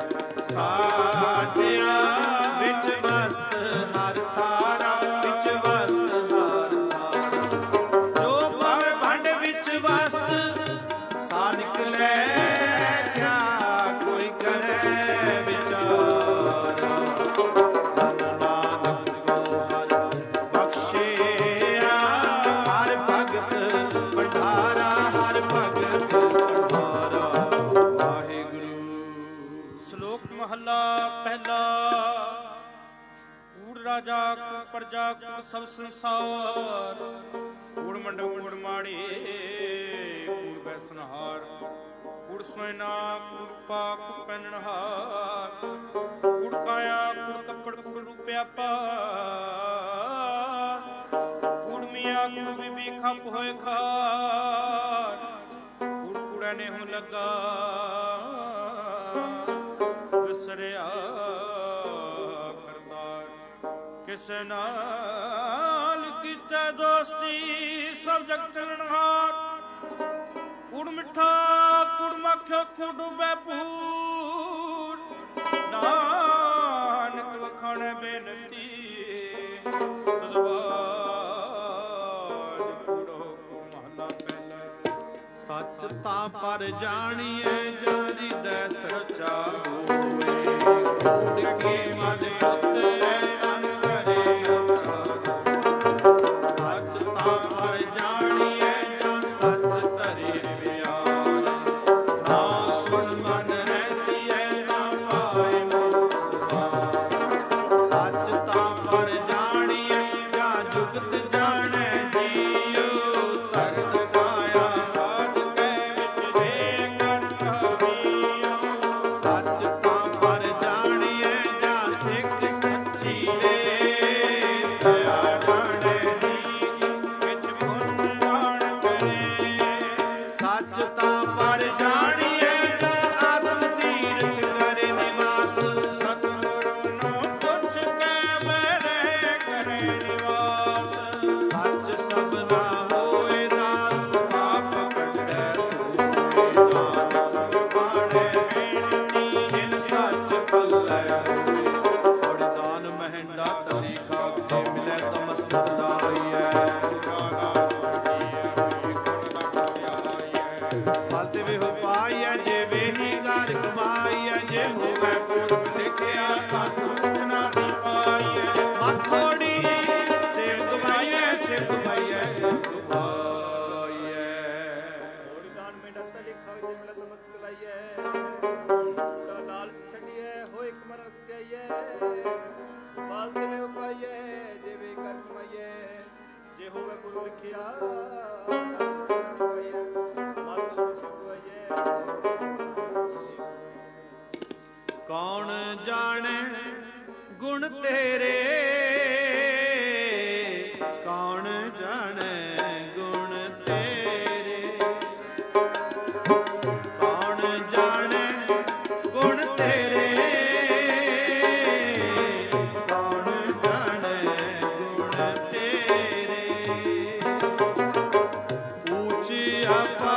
ਸਾਜਿਆ। ਵਿੱਚ ਵਸਤ ਹਰ ਤਾਰਾ ਵਿੱਚ ਵਸਤ ਹਰ ਤਾਰਾ। ਜੋ ਭਾਵੇਂ ਭੰਡ ਵਿੱਚ ਵਸਤ ਸਾ ਨਿਕਲੇ ਕਿਆ ਕੋਈ ਕਰੇ ਵਿਚਾਰਾ। ਧਨ ਨਾਨਕ ਕੋ ਹਰ ਬਖਸ਼ਿਆ ਹਰ ਭਗਤ ਭੰਡਾਰਾ ਹਰ ਭਗਤ ਭੰਡਾਰਾ। ਵਾਹਿਗੁਰੂ। ਸ਼ਲੋਕ ਮਹੱਲਾ ਪਹਿਲਾ। ਕੂੜ ਰਾਜਾ ਕੂੜ ਪ੍ਰਜਾ ਕੂੜ ਸਭ ਸੰਸਾਰ। ਕੂੜ ਮੰਡਪ ਕੂੜ ਮਾੜੇ ਕੂੜ ਬੈਸਨਹਾਰ। ਕੂੜ ਸੋਇਨਾ ਕੂੜ ਰੂਪਾ ਕੂੜ ਪਹਿਨਣਹਾਰ। ਕੂੜ ਕਾਇਆ ਕੂੜ ਕੱਪੜ ਕੂੜ ਰੂਪਿਆ ਪਾਰ। ਕੂੜ ਮੀਆਂ ਕੂੜ ਬੀਬੀ ਖੱਪ ਹੋਏ ਖਾਰ। ਕੂੜ ਕੂੜਾ ਨੇ ਹੋ ਲੱਗਾ ਵਿਸਰਿਆ ਕਰਤਾਰ। ਕਿਸ ਨਾਲ ਕੀਤਾ ਦੋਸਤੀ ਸਭ ਜਗ ਚੱਲਣਹਾਰ। ਕੂੜ ਮਿੱਠਾ ਕੂੜ ਮੱਖਿਓ ਕੂੜ ਡੁੱਬੇ ਪੂਰ। ਨਾਨਕ ਵਖਾਣੇ ਬੇਨਤੀ ਤਦ ਬਾਜ ਕੂੜੋ ਕੂੜ ਮਹਲਾ ਪਹਿਲਾ। ਸੱਚ ਤਾਂ ਪਰ ਜਾਣੀਐ ਜਾਰੀ ਦੈ ਸੱਚਾ ਹੋਏ। ਕੂੜ ਕੇ ਮਨ ਉਤਰੈ ਮਨ ਕਰੇ ਅਚਾਰ। ਸੱਚ ਤਾਂ ਪਰ ਜਾਣੀਐ ਜਾਂ ਸੱਚ ਧਰੇ ਪਿਆਰ। ਨਾ ਸੁਣ ਮਨ ਰਹਿਸੀਐ ਨਾ ਪਾਏ ਮੁਕਤ ਦੁਆਰ। ਸੱਚ ਤਾਂ ਪਰ ਜਾਣੀਐ ਜਾਂ ਜੁਗਤ ਜਾਣੈ ਜੀਉ। ਧਰਤ ਗਾਇਆ ਸਾਧ ਕੈ ਵਿੱਚ ਦੇ ਕਰ ਕਹਾਵੀਓ। ਸੱਚ ਤਾਂ ਪਰ ਜਾਣੀਐ ਜਾਂ ਸਿੱਖ ਸੱਚੀ ਰੇ। ਦਇਆ ਜਾਣੈ ਜੀ ਵਿੱਚ ਪੁੰਨ ਆਣ ਕਰੇ। ਸੱਚ ਤਾਂ ਪਰ ਜਾਣੀਐ ਜਾਂ ਆਤਮ ਤੀਰਥ ਕਰੇ ਨਿਵਾਸ। ਸਤਿਗੁਰੂ ਨੂੰ ਪੁੱਛ ਕੇ ਮੇਰੇ ਕਰੇ ਨਿਵਾਸ। ਸੱਚ ਸਭਨਾ ਹੋਏ ਦਾਰੂ ਆਪ ਕੱਢੈ ਧੂਏ। ਨਾਨਕ ਬਾਣੇ ਬੇਨਤੀ ਜਿਨ ਸੱਚ ਪੱਲੇ ਹੋਏ। ਔਰ ਦਾਨ ਮਹਿੰਡਾ ਤਲੀ ਖਾਤੇ ਮਿਲੈ ਤਾਂ ਮਸਤਕ ਲਾਈਐ। ਫਲ ਤੇ ਵੇਹੋ ਪਾਈਐ ਜੇ ਵੇਹੀ ਘਰ ਕਮਾਈਐ। ਜੇ ਹੋਵੇ ਪੂਰਬ ਲਿਖਿਆ ਤਾਂ ਤੁਰਨਾ ਦੀ ਪਾਈਐ। ਮਥੋੜੀ ਸੇਵ ਗਵਾਈਐ ਸੇਵ ਗਵਾਈਐ ਸੇਵ ਗਵਾਈਐ। ਹੋੜੀ ਦਾਨ ਮੇਂ ਡੱਤਾ ਲਿਖਾ ਜੇ ਮਿਲਤ ਮਸਤਕ ਲਾਈਐ। ਕੂੜਾ ਲਾਲਚ ਛੱਡੀਐ ਹੋਏ ਇੱਕ ਮਨ ਧਿਆਈਐ। ਫਲ ਤੇ ਵੇ ਉਪਾਈਐ ਜੇ ਵੇ ਕਰ ਕਮਾਈਐ। ਜੇ ਹੋਵੇ ਗੁਰੂ ਲਿਖਿਆ ਮਤ ਸੁਣ ਸਿਖਵਾਈਐ। ਕੌਣ ਜਾਣੈ ਗੁਣ ਤੇਰੇ। ਕੌਣ ਜਾਣੈ ਗੁਣ ਤੇਰੇ। ਕੌਣ ਜਾਣੈ ਗੁਣ ਤੇਰੇ। ਕੌਣ ਜਾਣੈ ਗੁਣ ਤੇਰੇ। ਊਚ ਅਪਾ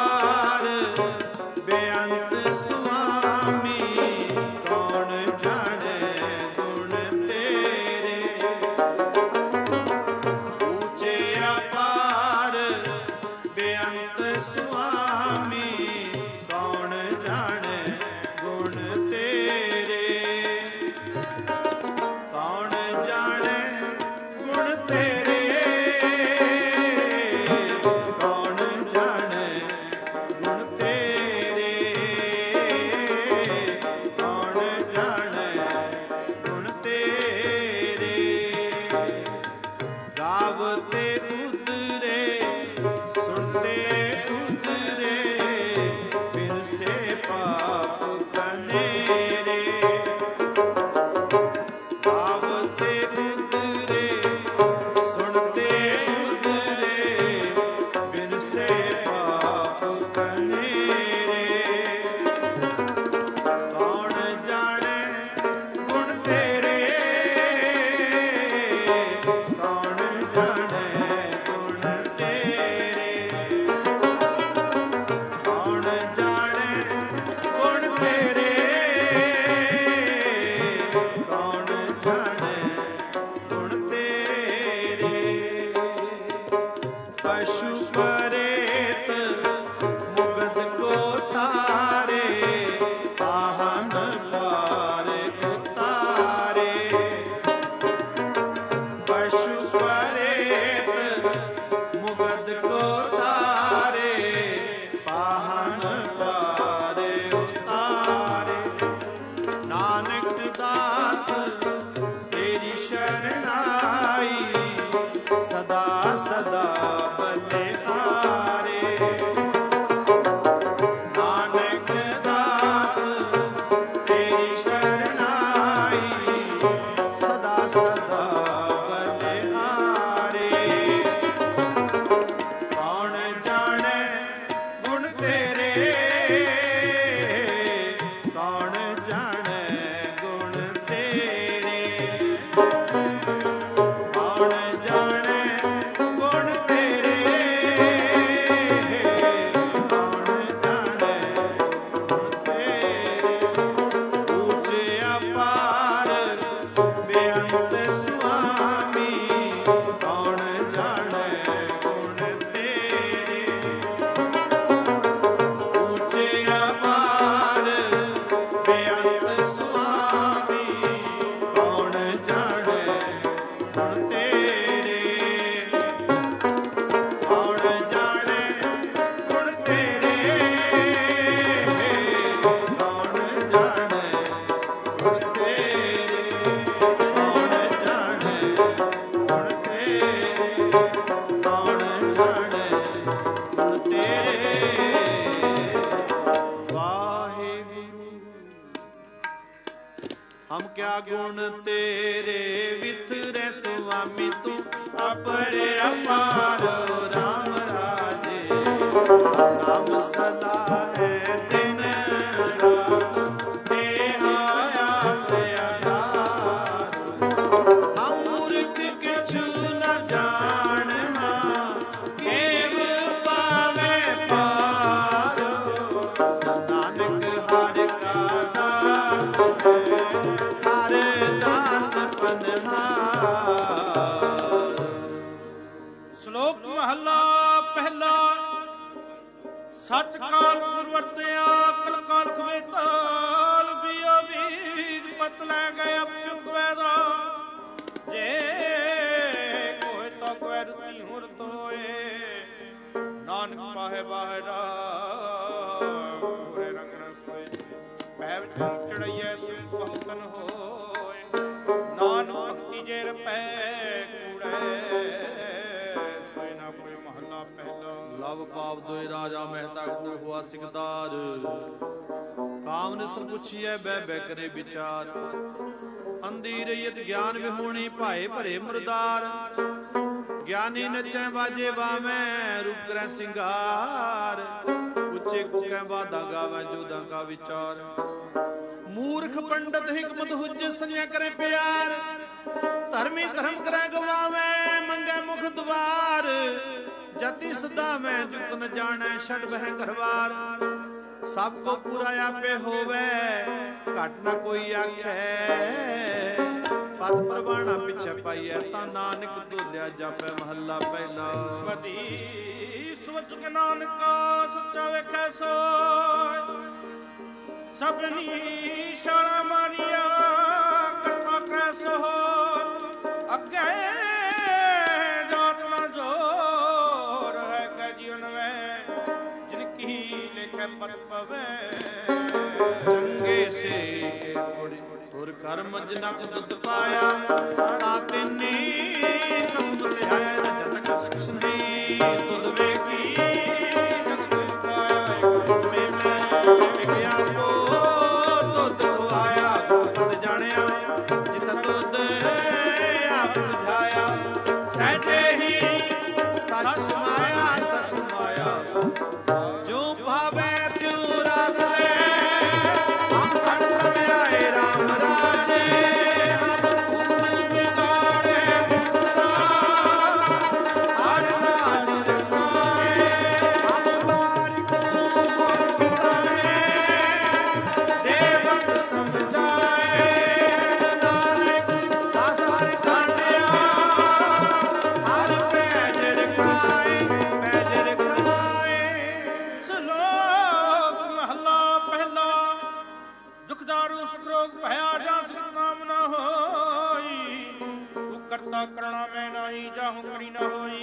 ਸਦਾ ਬਲਿਹਾਰੇ ਨਾਨਕ ਦਾਸ ਤੇਰੀ ਸ਼ਰਨਾਈ ਸਦਾ ਸਦਾ ਬਲਿਹਾਰੇ ਕੌਣ ਜਾਣੇ ਗੁਣ ਤੇਰੇ ਕੌਣ ਜਾਣੇ ਗੁਣ ਤੇਰੇ ਕੌਣ ਜਾਣੇ ਗੁਣ ਤੇਰੇ ਕੌਣ ਜਾਣੇ ਗੁਣ ਤੇਰੇ ਉੱਚੇ ਅਪਾਰ ਬੇਅੰਤ ਸੁਆਮੀ ਕੌਣ ਜਾਣੇ ਗੁਣ ਤੇਰੇ ਉੱਚੇ ਅਪਾਰ ਬੇਅੰਤ ਸੁਆਮੀ ਕੌਣ ਜਾਣੇ ਗੁਣ ਤੇਰੇ ਕੌਣ ਜਾਣੇ ਗੁਣ ਤੇਰੇ ਕੌਣ ਜਾਣੇ ਗੁਣ ਤੇਰੇ ਕੌਣ ਜਾਣੇ ਗੁਣ ਤੇਰੇ ਕੌਣ ਜਾਣੇ ਗੁਣ ਤੇਰੇ ਵਾਹਿਗੁਰੂ ਹਮ ਕਿਆ ਗੁਣ ਤੇਰੇ ਵਿਥਰੇ ਸੁਆਮੀ ਤੂੰ ਅਪਰ ਅਪਾਰ ਰਾਮ ਰਾਜੇ ਨਾਮ ਸਦਾ ਹੈ ਦਿਨ ਰਾਤ ਤੇਹਾ ਆਸ ਆਧਾਰ ਹਮ ਮੂਰਖ ਕਿਛੁ ਨ ਜਾਣਹਾਂ ਕੇਵ ਪਾਵੇ ਪਾਰ ਨਾਨਕ ਹਰਿ ਕਾ ਦਾਸ ਹੈ ਹਰ ਦਾਸ ਪਨਹਾਰ। ਸ਼ਲੋਕ ਮਹਲਾ ਪਹਿਲਾ। ਸੱਚ ਕਾਲ ਪੁਰਵਰਤਿਆ ਕਲ ਕਾਲਖ ਵੇਤਾਲ ਬਿਓ ਵੀਰ ਪਤ ਲੈ ਗਏ ਅਪਿਉ ਗਵੈਦਾ ਜੇ ਕੋਇ ਤੋ ਕੋਇ ਰਤੀ ਹੁਰਤ ਹੋਏ ਨਾਨਕ ਪਾਹੇ ਬਾਹਰਾ ਪੂਰੇ ਰੰਗ ਨ ਸੋਏ ਪੈ ਵਿਚ ਚੜਈਐ ਸੁਖ ਬਹੁਤਨ ਹੋਏ ਨਾਨਕ ਭਗਤੀ ਜੇ ਰਪੈ ਕੂੜੈ ਸੋਇ ਨਾ ਕੋਈ ਮਹਲਾ ਪਹਿਲਾ। ਲਵ ਪਾਪ ਦੋਇ ਰਾਜਾ ਮਹਿਤਾ ਕੂੜ ਹੋਆ ਸਿਕਦਾਰ ਕਾਮ ਨੇ ਸਰ ਪੁੱਛੀਐ ਬਹਿ ਬਹਿ ਕਰੇ ਵਿਚਾਰ ਅੰਧੀ ਰਹੀਤ ਗਿਆਨ ਵਿਹੋਣੀ ਭਾਏ ਭਰੇ ਮੁਰਦਾਰ ਗਿਆਨੀ ਨਚੈ ਬਾਜੇ ਬਾਵੈ ਰੂਪ ਕਰੈ ਸਿੰਗਾਰ ਉੱਚੇ ਕੁਕੈ ਬਾਦਾ ਗਾਵੈ ਜੋਦਾਂ ਕਾ ਵਿਚਾਰ ਮੂਰਖ ਪੰਡਤ ਹਿਕਮਤ ਹੁਜ ਸੰਨਿਆ ਕਰੇ ਪਿਆਰ ਧਰਮੀ ਧਰਮ ਕਰੈ ਗਵਾਵੈ ਮੰਗੈ ਮੁਖ ਦੁਆਰ ਜਤੀ ਸਦਾ ਮੈਂ ਜੁਗਤ ਨ ਜਾਣੈ ਛੱਡ ਬਹਿ ਘਰਵਾਰ ਸਭ ਕੋ ਪੂਰਾ ਆਪੇ ਹੋਵੇ ਘਟ ਨ ਕੋਈ ਆਖੈ ਪਤ ਪ੍ਰਵਾਣਾ ਪਿਛੇ ਪਾਈਐ ਤਾਂ ਨਾਨਕ ਦੋਲਿਆ ਜਾਪੈ ਮਹੱਲਾ ਪਹਿਲਾ। ਵਦੀ ਸਵਚ ਨਾਨਕਾ ਸੱਚਾ ਵੇਖੈ ਸੋਇ ਸਭਨੀ ਸ਼ਾਲਾ ਮਾਰੀਆ ਕਰਤਾ ਕਰੈ ਸੋ ਅੱਗੇ ਜਾਤ ਨ ਜੋਰ ਹੈ ਕੈ ਜੀਵਨ ਵੈ ਜਿਨ ਕੀ ਲੇਖੈ ਪਤ ਪਵੈ ਚੰਗੇ ਸੇ ਕੋੜੀ ਤੁਰ ਕਰਮ ਜਨਕ ਦੁੱਧ ਪਾਇਆ ਤਾ ਤਿੰਨੀ ਕਸਮ ਲਿਆਇ ਰਜਤ ਕਛ ਕਛ ਨਹੀਂ ਤੁਧ ਵੇਖੀ ਜਗਤ ਪਾਇਆ ਮੇਲੇ ਵਿਗਿਆ ਕੋ ਤੁਧ ਖਵਾਇਆ ਪਤ ਜਾਣਿਆ ਜਿਤ ਤੁਧ ਆਪ ਬੁਝਾਇਆ ਸਹਿਜੇ ਹੀ ਸੱਚ ਸਮਾਇਆ ਸਸ ਸਮਾਇਆ ਜੋ ਭਾਵੇ ਤਿਉ ਰਾਖ ਲੈ ਹਮ ਸਣ ਪ੍ਰਭ ਆਏ ਰਾਮ ਰਾਜੇ ਹਮ ਭੂਲ ਵਿਗਾੜੇ ਬਿਸਰਾ ਹਰ ਨਾਮ ਰਖਾਏ ਹਮ ਬਾਰਿਕ ਤੂੰ ਗੁਰ ਪਿਤਾਏ ਦੇਵਤ ਸਮਝਾਏ ਨਾਨਕ ਦਾਸ ਹਰ ਕਾਂਡਿਆ ਹਰ ਪੈਜ ਰਖਾਏ ਪੈਜ ਰਖਾਏ। ਸ਼ਲੋਕ ਮਹਲਾ ਪਹਿਲਾ। ਦੁਖ ਦਾਰੂ ਸੁਖ ਰੋਗ ਭਇਆ ਜਾਂ ਸੁਖ ਨਾਮ ਨ ਹੋਈ ਤੂੰ ਕਰਤਾ ਕਰਣਾ ਮੈਂ ਨਾਹੀ ਜਾਹੂ ਕਰੀ ਨ ਹੋਈ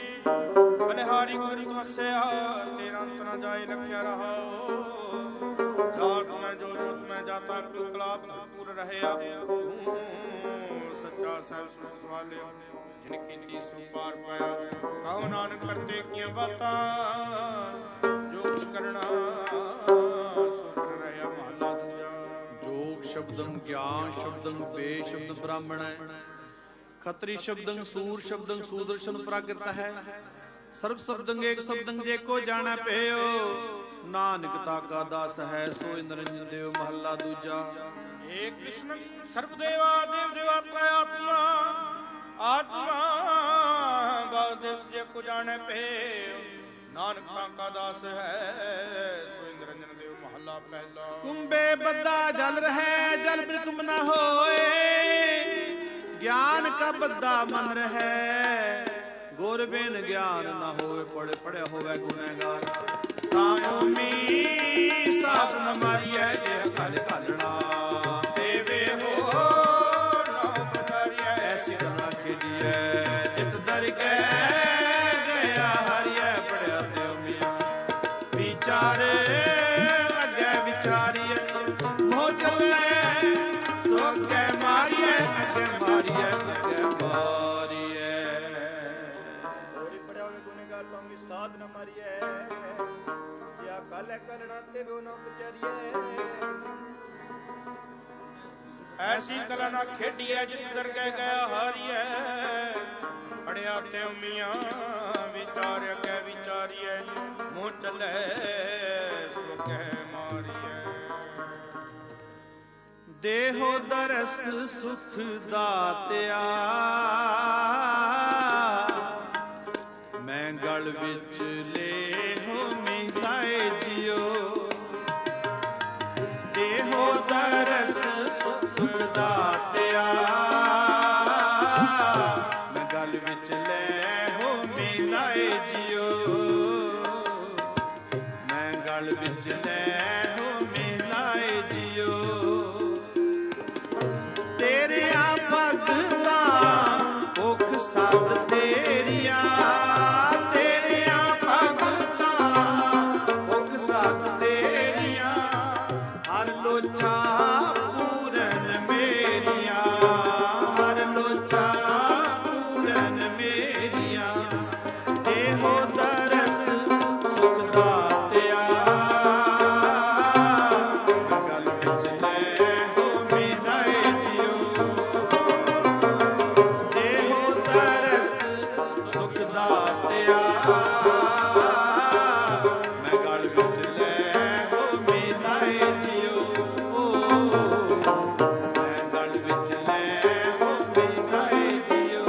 ਬਲਿਹਾਰੀ ਗੁਰੂ ਤਵਸਿਆ ਤੇਰਾ ਅੰਤ ਨ ਜਾਏ ਲਖਿਆ ਰਹਾਓ ਜਾਤ ਮੈਂ ਜੋ ਜੋਤ ਮੈਂ ਜਾਤਾ ਕੁਲ ਕਲਾ ਭਰਪੂਰ ਰਹਿਆ ਤੂੰ ਸੱਚਾ ਸਹਿਬ ਸਵਾਲਿਓ ਜਿਨ ਕੀਤੀ ਸੋ ਪਾਰ ਪਾਇਆ ਕਹੋ ਨਾਨਕ ਕਰਤੇ ਕੀਆਂ ਬਾਤਾਂ ਜੋ ਕੁਛ ਕਰਨਾ ਸੋ ਕਰ ਰਹਿਆ ਮਹਲਾ ਦੂਜਾ। ਜੋਗ ਸ਼ਬਦੰ ਗਿਆਨ ਸ਼ਬਦੰ ਬੇ ਸ਼ਬਦ ਬ੍ਰਾਹਮਣ ਹੈ ਖਤਰੀ ਸ਼ਬਦੰ ਸੂਰ ਸ਼ਬਦੰ ਸੂਦਰਸ਼ਨ ਪ੍ਰਾਕ੍ਰਿਤ ਹੈ ਸਰਬ ਸ਼ਬਦੰ ਏਕ ਸ਼ਬਦੰ ਜੇ ਕੋ ਜਾਣੈ ਪਇਓ ਨਾਨਕ ਤਾਕਾ ਦਾਸ ਹੈ ਸੋਇ ਨਿਰੰਜਨ ਦੇਵ ਮਹੱਲਾ ਦੂਜਾ। ਏ ਕ੍ਰਿਸ਼ਨ ਸਰਬ ਦੇਵਾ ਦੇਵ ਦੇਵਾਤਮਾ ਆਤਮਾ ਆਤਮਾ ਬਾਦੇਸ ਜੇ ਕੋ ਜਾਣੈ ਪਇਓ ਨਾਨਕ ਤਾਕਾ ਦਾਸ ਹੈ ਸੋਇ ਨਿਰੰਜਨ ਦੇਵ ਮਹੱਲਾ ਪਹਿਲਾ। ਕੁੰਭੇ ਬੱਧਾ ਜਲ ਰਹਿ ਜਲ ਬਿਰਕਮ ਨਾ ਹੋਏ ਗਿਆਨ ਕਾ ਬੱਧਾ ਮਨ ਰਹਿ ਗੁਰ ਬਿਨ ਗਿਆਨ ਨਾ ਹੋਵੇ ਪੜੇ ਪੜਿਆ ਹੋਵੇ ਗੁਨਹਗਾਰ ਤਾਂ ਓਮੀ ਸਾਧ ਨ ਮਾਰੀਐ ਇਹ ਕਲ ਘਾਲਣਾ ਦੇਵੇ ਹੋ ਨਾਮ ਬਟਾਰੀਐ ਐਸੀ ਗੱਲਾਂ ਖੇਡੀਐ ਜਿਤ ਦਰ ਕੇ ਗਿਆ ਹਰੀਐ ਪੜਿਆ ਤੇ ਓਮੀਆਂ ਵਿਚਾਰੇ ਅੱਗੇ ਵਿਚਾਰੀਐ ਮੋਹ ਚੱਲੇ ਸੋ ਕੇ ਮਾਰੀਐ ਅੱਗੇ ਮਾਰੀਐ ਅੱਗੇ ਮਾਰੀਐ ਹੋੜੀ ਪੜਿਆ ਹੋਵੇ ਗੁਨਹਗਾਰ ਤੋਂ ਵੀ ਸਾਧ ਨ ਮਾਰੀਐ ਜਿਆ ਕਲ ਕਲੜਾ ਤੇ ਬੋ ਨਾ ਵਿਚਾਰੀਐ ਐਸੀ ਕਲਾ ਨਾ ਖੇਡੀਐ ਜਿਤ ਦਰਗਹਿ ਗਿਆ ਹਾਰੀਐ ਪੜਿਆ ਤੇ ਉਮੀਆਂ ਵਿਚਾਰਿਆ ਕੈ ਵਿਚਾਰੀਐ ਮੋਹ ਚੱਲੇ ਸੋ ਕਹਿ ਮਾਰੀਐ। ਦੇਹੋ ਦਰਸ ਸੁਖ ਦਾਤਿਆ ਮੈਂ ਗਲ ਵਿੱਚ ਲੇਹੋ ਮਿਲਾਏ ਜਿਉ ਦੇਹੋ ਦਰਸ ਸੁਖ ਦਾਤਿਆ ਮੈਂ ਗਲ ਵਿੱਚ ਲੇਹੋ ਮਿਲਾਏ ਜਿਉ ਮੈਂ ਗਲ ਵਿੱਚ ਲੇਹੋ ਮਿਲਾਏ ਜਿਉ ਤੇਰਿਆਂ ਭਗਤਾਂ ਭੁਖ ਸਾਧ ਤੇਰੀਆਂ ਤੇਰਿਆਂ ਭਗਤਾਂ ਭੁਖ ਸਾਧ ਤੇਰੀਆਂ ਹਰ ਲੋਚਾ ਪੂਰਨ ਮੇਰੀਆਂ ਹਰ ਲੋਚਾ ਪੂਰਨ ਮੇਰੀਆਂ ਇਹੋ ਦਰਸ ਸੁਖ ਦਾਤਿਆ ਗਲ ਵਿੱਚ ਲੈਹੋ ਮਿਲਾਏ ਜਿਉ ਇਹੋ ਦਰਸ ਸੁਖ ਦਾਤਿਆ ਮੈਂ ਗਲ ਵਿੱਚ ਲੈਹੋ ਮਿਲਾਏ ਜਿਉ ਮੈਂ ਗਲ ਵਿੱਚ ਲੈਹੋ ਮਿਲਾਏ ਜਿਉ।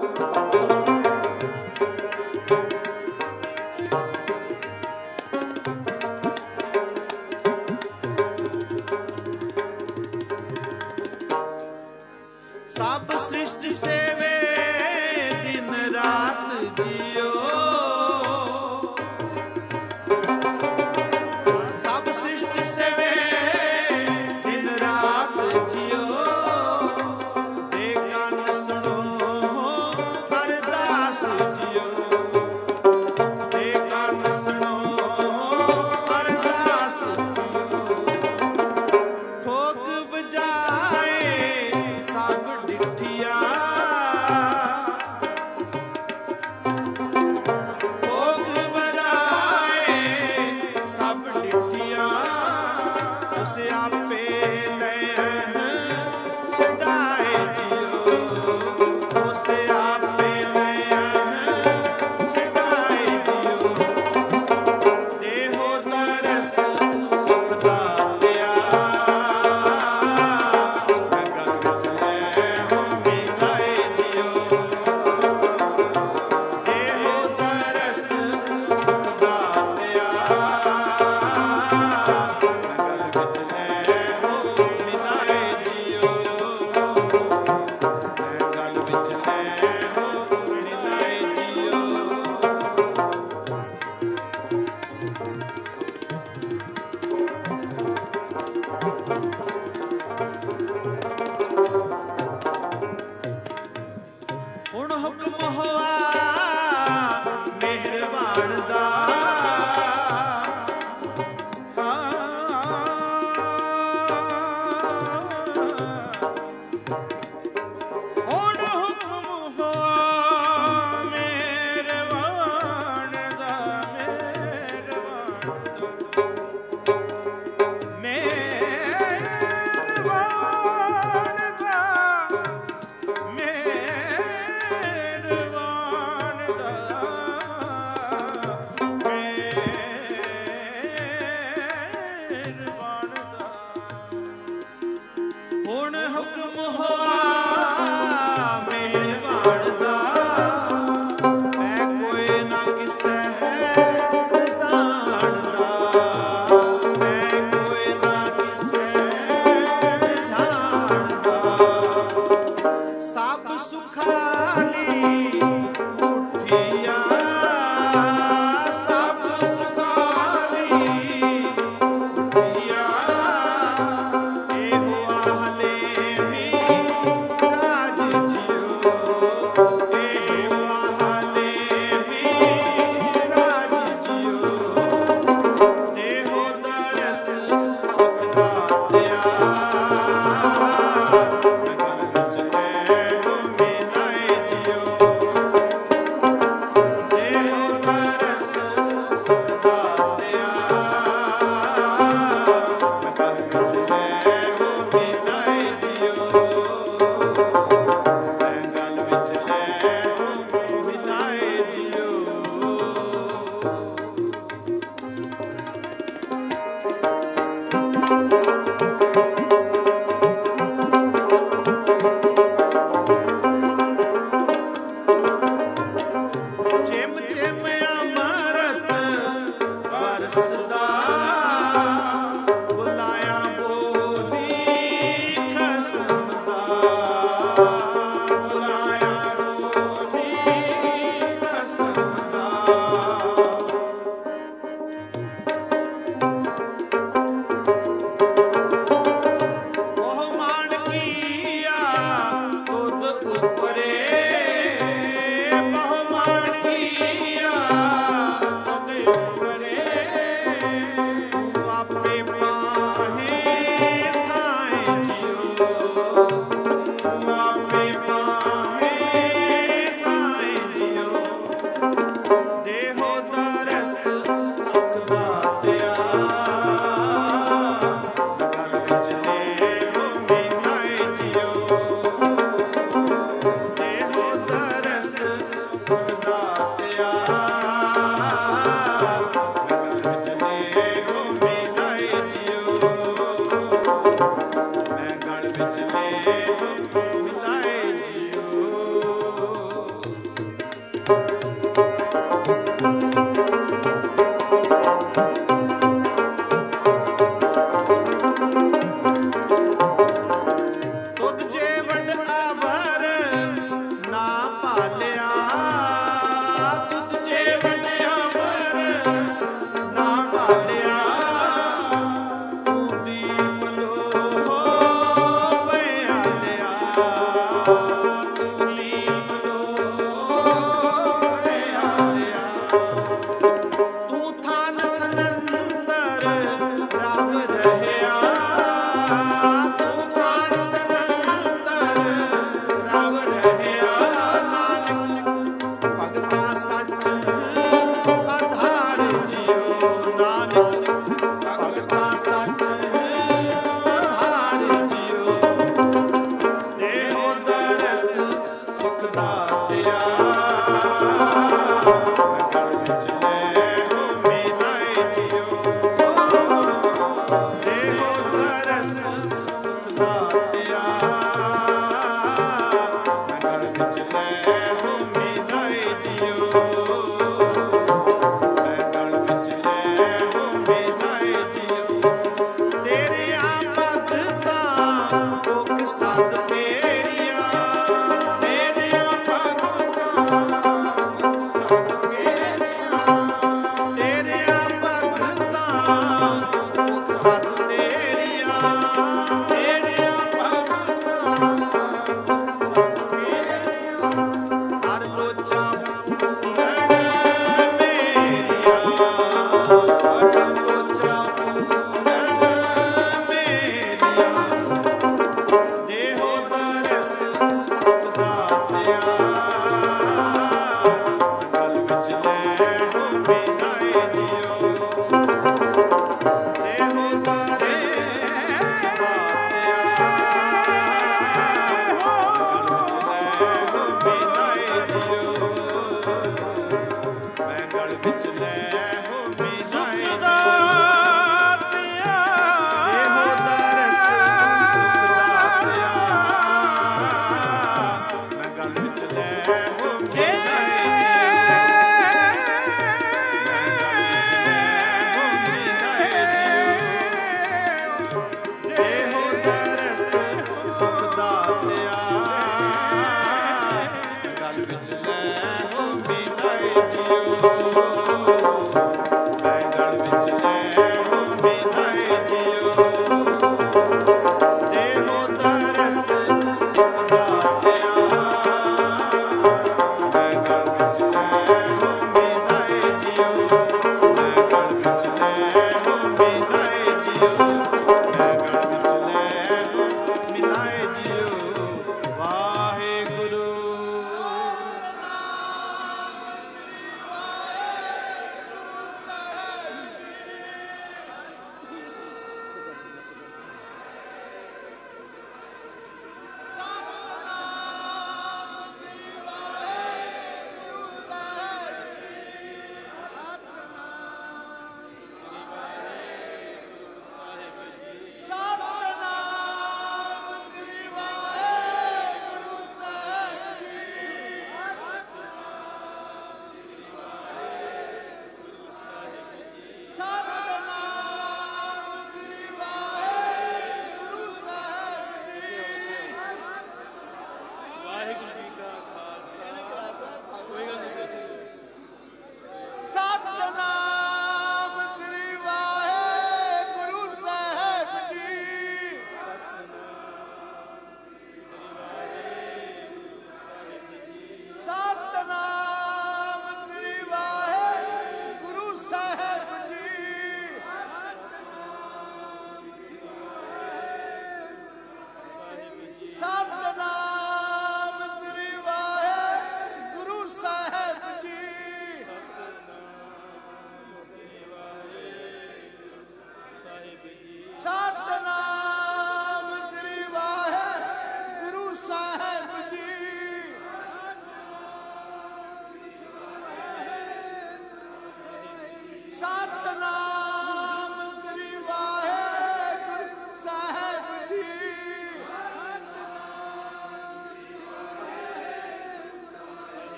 ਸਭ ਸ੍ਰਿਸ਼ਟ ਸੇਵੇ ਦਿਨ ਰਾਤ ਜਿਉ ਸਭ ਸ੍ਰਿਸ਼ਟ ਸੇਵੇ ਦਿਨ ਰਾਤ ਜਿਉ ਤੇ ਕੰਨ ਸੁਣੋ ਅਰਦਾਸ ਜਿਉ ਤੇ ਕੰਨ ਸੁਣੋ ਅਰਦਾਸ ਜਿਉ ਠੋਕ ਵਜਾਏ ਸਭ ਡਿਠੀਆਂ ਠੋਕ ਵਜਾਏ ਸਭ ਡਿਠੀਆਂ ਉਸ ਆਪੇ ਲੈਣ ਛਡਾਏ ਜਿਉ ਉਸ ਆਪੇ ਲੈਣ ਛਡਾਏ ਜਿਉ ਦੇਹੋ ਦਰਸ ਸੁਖ ਦਾਤਿਆ ਮੈਂ ਗਲ ਵਿੱਚ ਲੈਹੋ ਮਿਲਾਏ ਜਿਉ ਦੇਹੋ ਦਰਸ ਸੁਖ ਦਾਤਿਆ ਮੈਂ ਗਲ ਵਿੱਚ ਲੈਹੋ ਮਿਲਾਏ ਜਿਉ ਮੈਂ ਗਲ ਵਿੱਚ ਲੈਹੋ ਮਿਲਾਏ ਜਿਉ।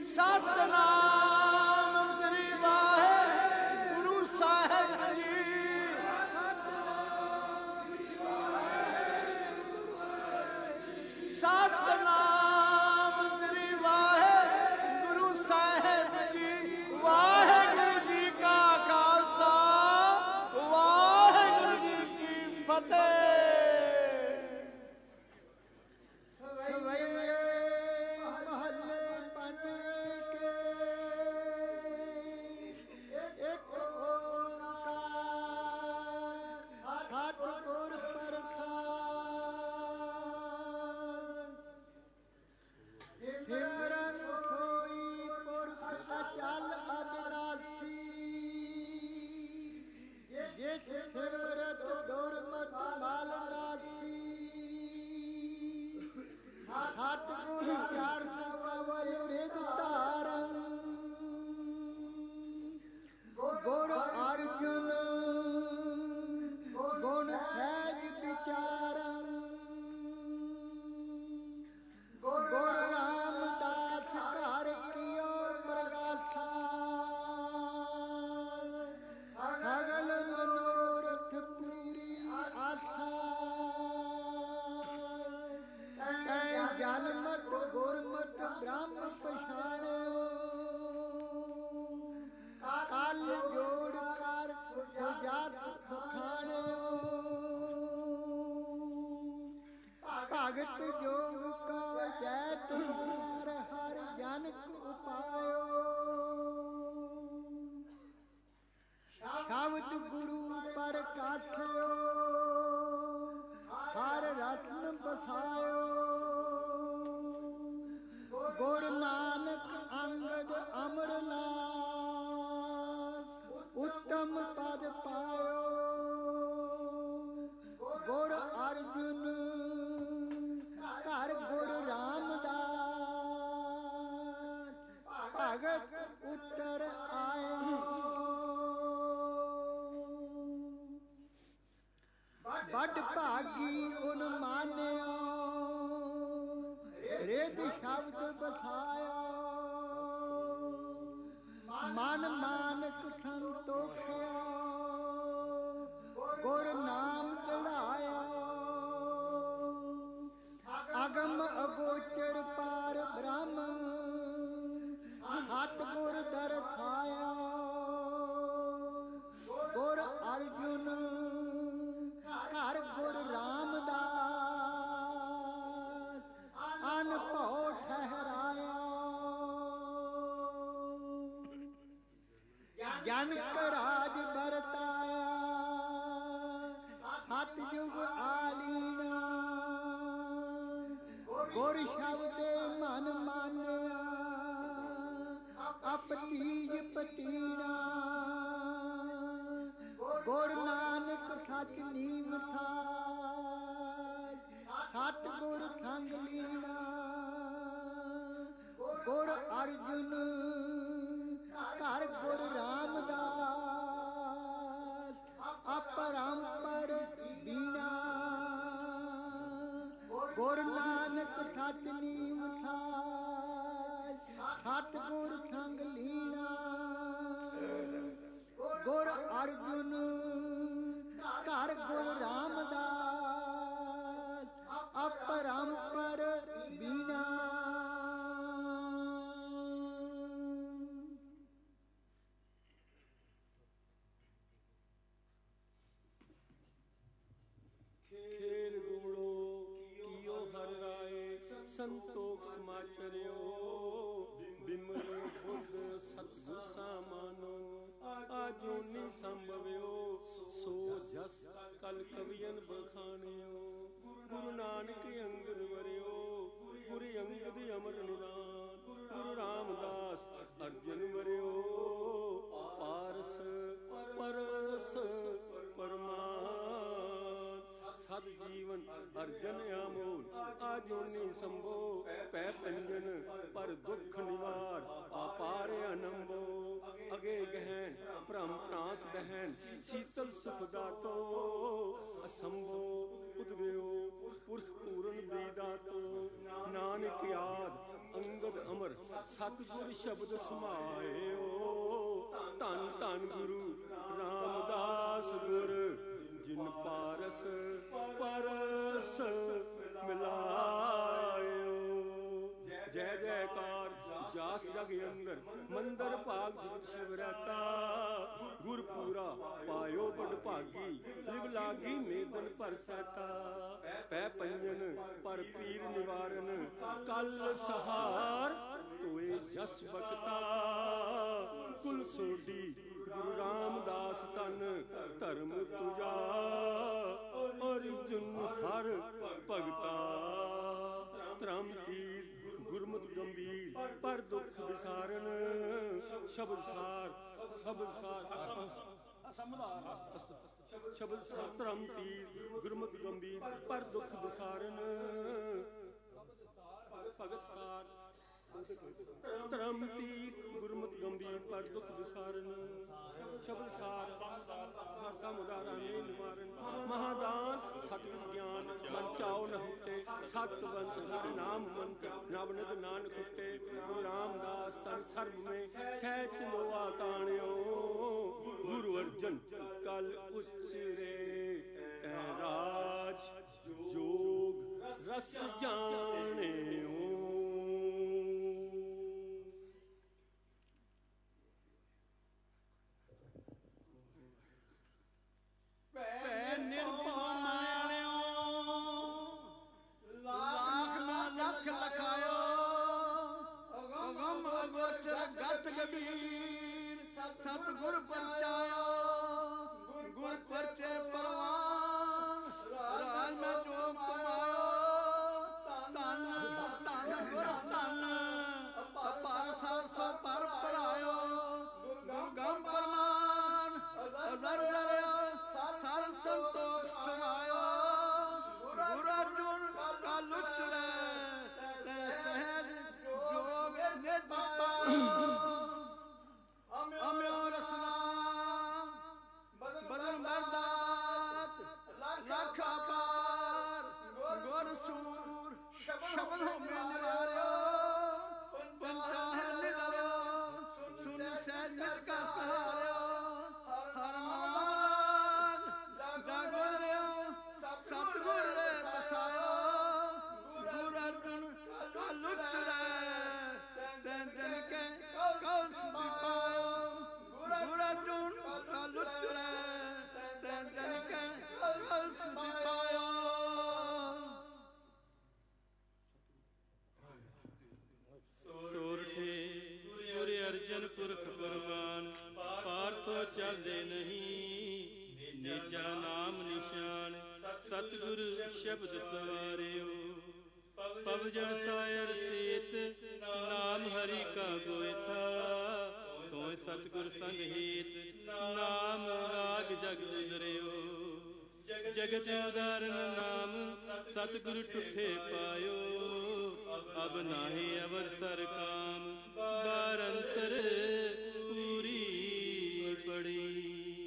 ਸਤਨਾਮ ਸ੍ਰੀ ਵਾਹਿਗੁਰੂ ਸਾਹਿਬ ਜੀ। ਸਤਨਾਮ ਸ੍ਰੀ ਵਾਹਿਗੁਰੂ ਸਾਹਿਬ ਜੀ। ਵਾਹਿਗੁਰੂ ਜੀ ਕਾ ਖਾਲਸਾ ਵਾਹਿਗੁਰੂ ਜੀ ਕੀ ਫਤਿਹ। ਭਗਤ ਜੋਗ ਕਾ ਜੈ ਤੁਮਾਰ ਹਰ ਜਨ ਕੋ ਪਾਇਓ। ਸ਼ਬਦ ਗੁਰੂ ਪ੍ਰਕਾਸ਼ਿਓ ਹਰ ਰਤਨ ਬਸਾਇਓ। ਗੁਰ ਨਾਨਕ ਅੰਗਦ ਅਮਰ ਲਾਲ ਉੱਤਮ ਪਦ ਪਾਇਓ। ਗੁਰ ਅਰਜੁਨ ਘਰ ਗੁਰ ਰਾਮਦਾਸ ਭਗਤ ਉਤਰ ਆਇਓ। ਵੱਡ ਭਾਗੀ ਉਨ ਮਾਨਿਓ ਰਿਦ ਸ਼ਬਦ ਬਸਾਇਆ। ਮਨ ਮਾਨਕ ਸੰਤੋਖਿਆ ਗੁਰ ਨਾਮ ਚੜਾਇਆ। ਅਗਮ ਅਗੋਚਰ ਪਾਰ ਬ੍ਰਹਮ ਹੱਥ ਗੁਰ ਦਰਸਾਇਆ। ਗੁਰ ਅਰਜੁਨ ਘਰ ਗੁਰ ਰਾਮਦਾਸ ਅਨਭਉ ਠਹਿਰਾਇਆ। ਜਨਕ ਰਾਜ ਵਰਤਾਇਆ ਸਤ ਜੁਗ ਆਲੀਣਾ। ਗੁਰ ਸ਼ਬਦੇ ਮਨ ਮਾਨਿਆ ਅਪਤੀਜ ਪਤੀਨਾ। ਗੁਰ ਨਾਨਕ ਸਚ ਨੀਮ ਸਾਜ ਸਤ ਗੁਰ ਸੰਗ ਲੀਨਾ। ਗੁਰ ਅਰਜੁਨ ਘਰ ਗੁਰ ਰਾਮਦਾਸ ਅਪਰੰਪਰ ਬੀਨਾ। ਗੁਰ ਨਾਨਕ ਸਚ ਨੀਮ ਸਾਜ ਸਤ ਗੁਰ ਸੰਗ ਲੀਨਾ। ਗੁਰ ਅਰਜੁਨ ਘਰ ਗੁਰ ਰਾਮਦਾਸ ਅਪਰੰਪਰ ਬੀਨਾ। ਸੰਤੋਖ ਸਮਾਚਰਿਓ ਬਿਮਲ ਬੁੱਧ ਸਤਿਗੁਰ ਸਾਮਾਨੋ। ਆਜੋਨੀ ਸੰਭਵਿਓ ਸੋ ਜਸ ਕਲ ਕਵੀਨ ਬਖਾਣਿਓ। ਗੁਰੂ ਨਾਨਕ ਅੰਗਦ ਵਰਿਓ ਗੁਰ ਅੰਗਦ ਅਮਰ ਨਿਦਾਨ। ਗੁਰੂ ਰਾਮਦਾਸ ਅਰਜਨ ਵਰਿਓ ਪਾਰਸ ਪਰਸ ਪਰਮਾਨ। ਸਤ ਜੀਵਨ ਅਰਜਨ ਆਮੋਲ ਆਜੋਨੀ ਸੰਭੋ ਪੈ ਪੰਜਨ ਪਰ ਦੁਖ ਨਿਵਾਰ। ਆਪਾਰ ਅਨੰਭੋ ਅਗੇ ਗਹਿਣ ਭ੍ਰਮ ਪ੍ਰਾਂਤ ਦਹਿਣ। ਸੀਤਲ ਸੁਖ ਦਾਤੋ ਅਸੰਭੋ ਉਦਵਿਓ ਪੁਰਖ ਪੂਰਨ ਬੀ ਦਾਤੋ। ਨਾਨਕ ਆਦ ਅੰਗਦ ਅਮਰ ਸਤਿਗੁਰ ਸ਼ਬਦ ਸਮਾਇਓ। ਧੰਨ ਧੰਨ ਗੁਰੂ ਰਾਮਦਾਸ ਗੁਰ ਜਿਨ ਪਾਰਸ ਪਰਸ ਮਿਲਾਇਓ। ਜੈ ਜੈਕਾਰ ਜਾਸ ਜਗ ਅੰਦਰ ਮੰਦਰ ਭਾਗ ਜੁਗਤ ਸ਼ਿਵ ਰਹਤਾ। ਗੁਰਪੂਰਾ ਪਾਇਓ ਬੜ ਭਾਗੀ ਲਿਵ ਲਾਗੀ ਮੇਦਨ ਭਰ ਸਹਿਤਾ। ਪੈ ਪੰਜਨ ਪਰ ਪੀਰ ਨਿਵਾਰਨ ਕਲ ਸਹਾਰ ਤੋਏ ਜਸ ਬਖਤਾ। ਕੁਲ ਸੋਢੀ ਗੁਰੂ ਰਾਮਦਾਸ ਤਨ ਧਰਮ ਤੁਜਾ। ਅਰਜੁਨ ਹਰ ਭਗਤਾ ਧਰਮ ਤੀਰ ਗੁਰਮਤਿ ਗੰਭੀਰ ਪਰ ਦੁਖ ਵਿਸਾਰਨ। ਸ਼ਬਦ ਸਾਰ ਸ਼ਬਦ ਸਾਰ ਸ਼ਬਦ ਸਾਰ ਧਰਮ ਤੀਰ ਗੁਰਮਤਿ ਗੰਭੀਰ ਪਰ ਦੁਖ ਵਿਸਾਰਨ। ਭਗਤ ਸਾਰ ਧਰਮ ਤੀਰ ਗੁਰਮਤਿ ਗੰਭੀਰ ਪਰ ਦੁਖ ਵਿਸਾਰਨ। ਸ਼ਬਦ ਸਾਰ ਹਰ ਸਮੁਦਾਰਾ ਨੇ ਨਿਵਾਰਨ। ਮਹਾਦਾਨ ਸਤਿਗੁਰ ਗਿਆਨ ਮਨ ਚਾਉ ਨ ਹੁਟੇ। ਸਤ ਸੰਬੰਧ ਹਰਿ ਨਾਮ ਮੰਤ ਨਵਨਿਤ ਨਾਨਕ ਹੁਟੇ। ਗੁਰੂ ਰਾਮਦਾਸ ਤਨ ਸਰਬ ਮੇ ਸਹਿਜ ਲੋਆ ਤਾਣਿਓ। ਗੁਰੂ ਅਰਜਨ ਕਲ ਉਚਰੇ ਤੈ ਰਾਜ ਜੋਗ ਰਸ ਜਾਣਿਓ। ਸਤਿਗੁਰ ਪਰਚਾਇਆ ਗੁਰ ਪਰਚੇ ਪਰਵਾਨ। ਰਾਜ ਮੈਂ ਜੋ ਕਮਾਇਆ ਧਨ ਧਨ ਗੁਰ ਧਨ। ਪਰ ਸਰਸੋ ਪਰ ਪਰਾਇਓ ਗੰਗਮ ਪਰਮਾਨ। ਅਜ਼ਰ ਜਰਿਆ ਸਰ ਸੰਤੋਖ ਸਮਾਇਆ। ਗੁਰ ਅਰਜੁਨ ਕਲ ਉਚਰੇ ਤੈ ਸਹਿਜ ਜੋਗ ਨਿਤ ਪਾਇਆ। ਅਮਿਓ ਰਸਨਾ ਬਦਨ ਬਰਦਾਤ ਲੱਖ ਅਪਾਰ। ਗੁਰ ਸੂਰ ਸ਼ਬਦ ਹੋਮੇ ਨਿਵਾਰਿਓ। ਪੰਚਾ ਹੈ ਨਿਗਲਿਓ ਸੁਨ ਸਹਿਜ ਨਿਤ ਕਾ ਸਹਾਰਿਓ। ਹਰ ਮਾਨ ਜਾਗਰਿਓ ਸਤਿਗੁਰ ਦੇ ਬਸਾਇਓ। ਗੁਰ ਅਰਜੁਨ ਕਲ ਉਚਰੇ ਤੈਨ ਜਨ ਕੇ ਕਲ ਸੁਧੀ ਪਾਇਓ। ਗੁਰ ਅਰਜੁਨ ਕਲ ਉਚਰੇ ਤੈਨ ਜਨ ਕੇ ਕਲ ਸੁਧੀ ਪਾਇਓ। ਸੋਰਠੇ ਗੁਰ ਅਰਜਨ ਪੁਰਖ ਪਰਮਾਨ। ਪਾਰਥੋ ਚਲਦੇ ਨਹੀਂ ਨਿਜਾ ਨਾਮ ਨਿਸ਼ਾਨ। ਸਤਿਗੁਰ ਸ਼ਬਦ ਸਵਾਰਿਓ। ਪਵ ਜਨ ਸਾਇਰ ਸੇਤ ਨਾਮ ਹਰੀ ਕਾ ਗੋਇਥਾ। ਤੋਇ ਸਤਿਗੁਰ ਸੰਗ ਹੀਤ ਨਾਮ ਰਾਗ ਜਗ ਉਜਰਿਓ। ਜਗਤ ਉਦਾਰਨ ਨਾਮ ਸਤਿਗੁਰ ਟੁੱਠੇ ਪਾਇਓ। ਅਬ ਨਾਹੀ ਅਵਰਸਰ ਕਾਮ ਬਾਰ ਅੰਤਰ ਪੂਰੀ ਪੜੀ।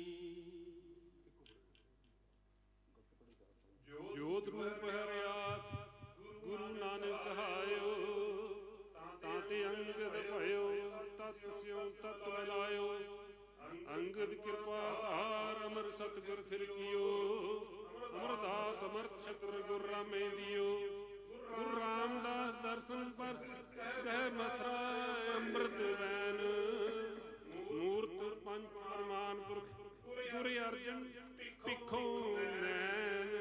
ਜੋਤ ਰੂਪ ਹਰਿਆ ਗੁਰੂ ਨਾਨਕ ਕਹਾਇਓ। ਤਾਂ ਤੇ ਅੰਗਦ ਭਇਓ ਤਤ ਸਿਉ ਤਤ ਮਿਲਾਇਓ। ਅੰਗਦ ਕਿਰਪਾ ਧਾਰ ਅਮਰ ਸਤਿਗੁਰ ਥਿਰਕਿਓ। ਅਮਰਦਾਸ ਅਮਰਤ ਛਤਰ ਗੁਰ ਰਾਮੇ ਦਿਓ। ਗੁਰੂ ਰਾਮਦਾਸ ਦਰਸ਼ਨ ਪਰਸ ਕਹਿ ਮਥਰਾ ਅੰਮ੍ਰਿਤ ਵੈਨ। ਮੂਰਤ ਪੰਜ ਪ੍ਰਮਾਨ ਪੁਰਖ ਗੁਰ ਅਰਜਨ ਭਿੱਖੋਂ ਨੈਣ।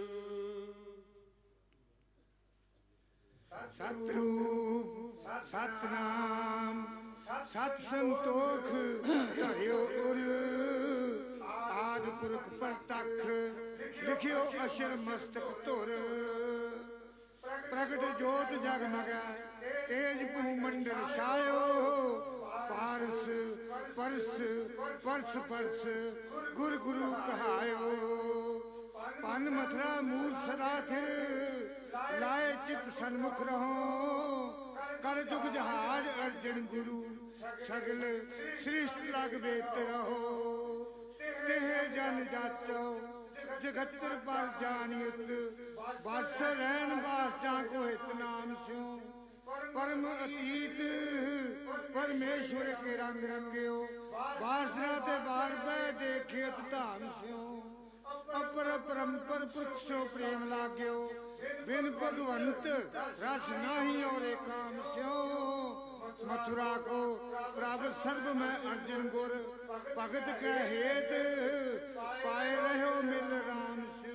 ਸਤਿਰੂਪ ਸਤਨਾਮ ਸਤ ਸੰਤੋਖ ਧਰਿਓ ਉਰ। ਆਦਿ ਪੁਰਖ ਪਰਤਖ ਲਿਖਿਓ ਅਸ਼ਰ ਮਸਤਕ ਧੁਰ। ਪ੍ਰਗਟ ਜੋਤ ਜਗਮਗੈ ਤੇਜ ਭੂ ਮੰਡਲ ਛਾਇਓ। ਪਾਰਸ ਪਰਸ ਪਰਸ ਪਰਸ ਗੁਰ ਗੁਰੂ ਕਹਾਇਓ। ਪਨ ਮਥਰਾ ਮੂਲ ਸਦਾ ਥਿਰ ਲਾਏ ਚਿਤ ਸਨਮੁਖ ਰਹੋ। ਕਰ ਜੁਗ ਜਹਾਜ ਅਰਜਨ ਗੁਰੂ ਸਗਲ ਸ੍ਰਿਸ਼ਟ ਲਗ ਵੇਤ ਰਹੋ। ਤੇ ਜਨ ਜਾਚੋ ਜਗਤਰ ਪਰ ਜਾਣਿਤ। ਬਸ ਰਹਿਣ ਬਾਸ ਜਾਂ ਕੋ ਹਿਤ ਨਾਮ ਸਿਉ। परम अतीत परमेश्वर के रंग रंगियो बासरा ते बार पै देखियत धाम स्यो अपर परंपर पुरखो प्रेम लाग्यो बिन भगवंत रस नाही और काम स्यो मथुरा को प्राप्त सर्व में अर्जुन गुर भगत के हेत पाए रहो मिल राम स्यो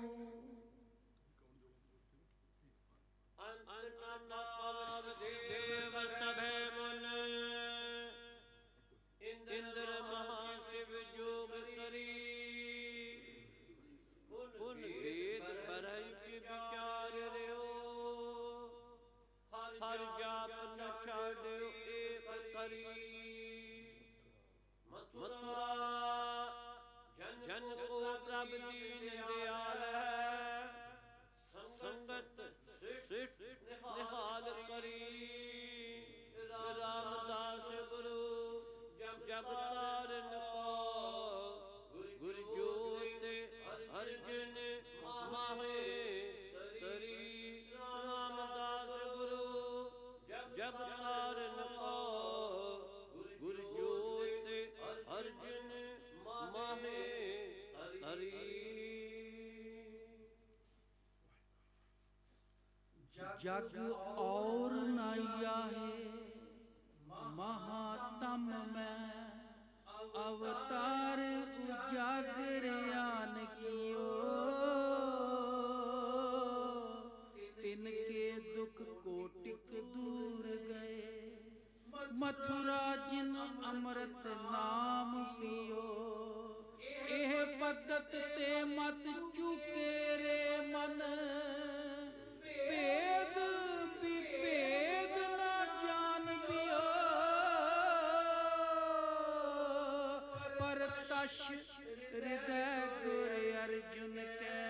इंद्र महाशिव जोग करी उन वेद परयुक्त विचार रहो हर जाप न छाड़ो एक करी मथुरा जन को प्रभु दीन दयाल है संगत शिष्ट निहाल करी रामदास गुरु जब तारन को गुरु जोत अर्जुन माहे तरी रामदास गुरु जब तारन को गुरु जोत अर्जुन माहे तरी जग और नैया है महातम में अवतार उजागरयान कियो तिनके दुख कोटिक दूर गए मथुरा जिन अमृत नाम पियो एह पद्धत ते मत चुके रे मन वेद विभेद न जान पियो पर तश हृदय गुर अर्जुन के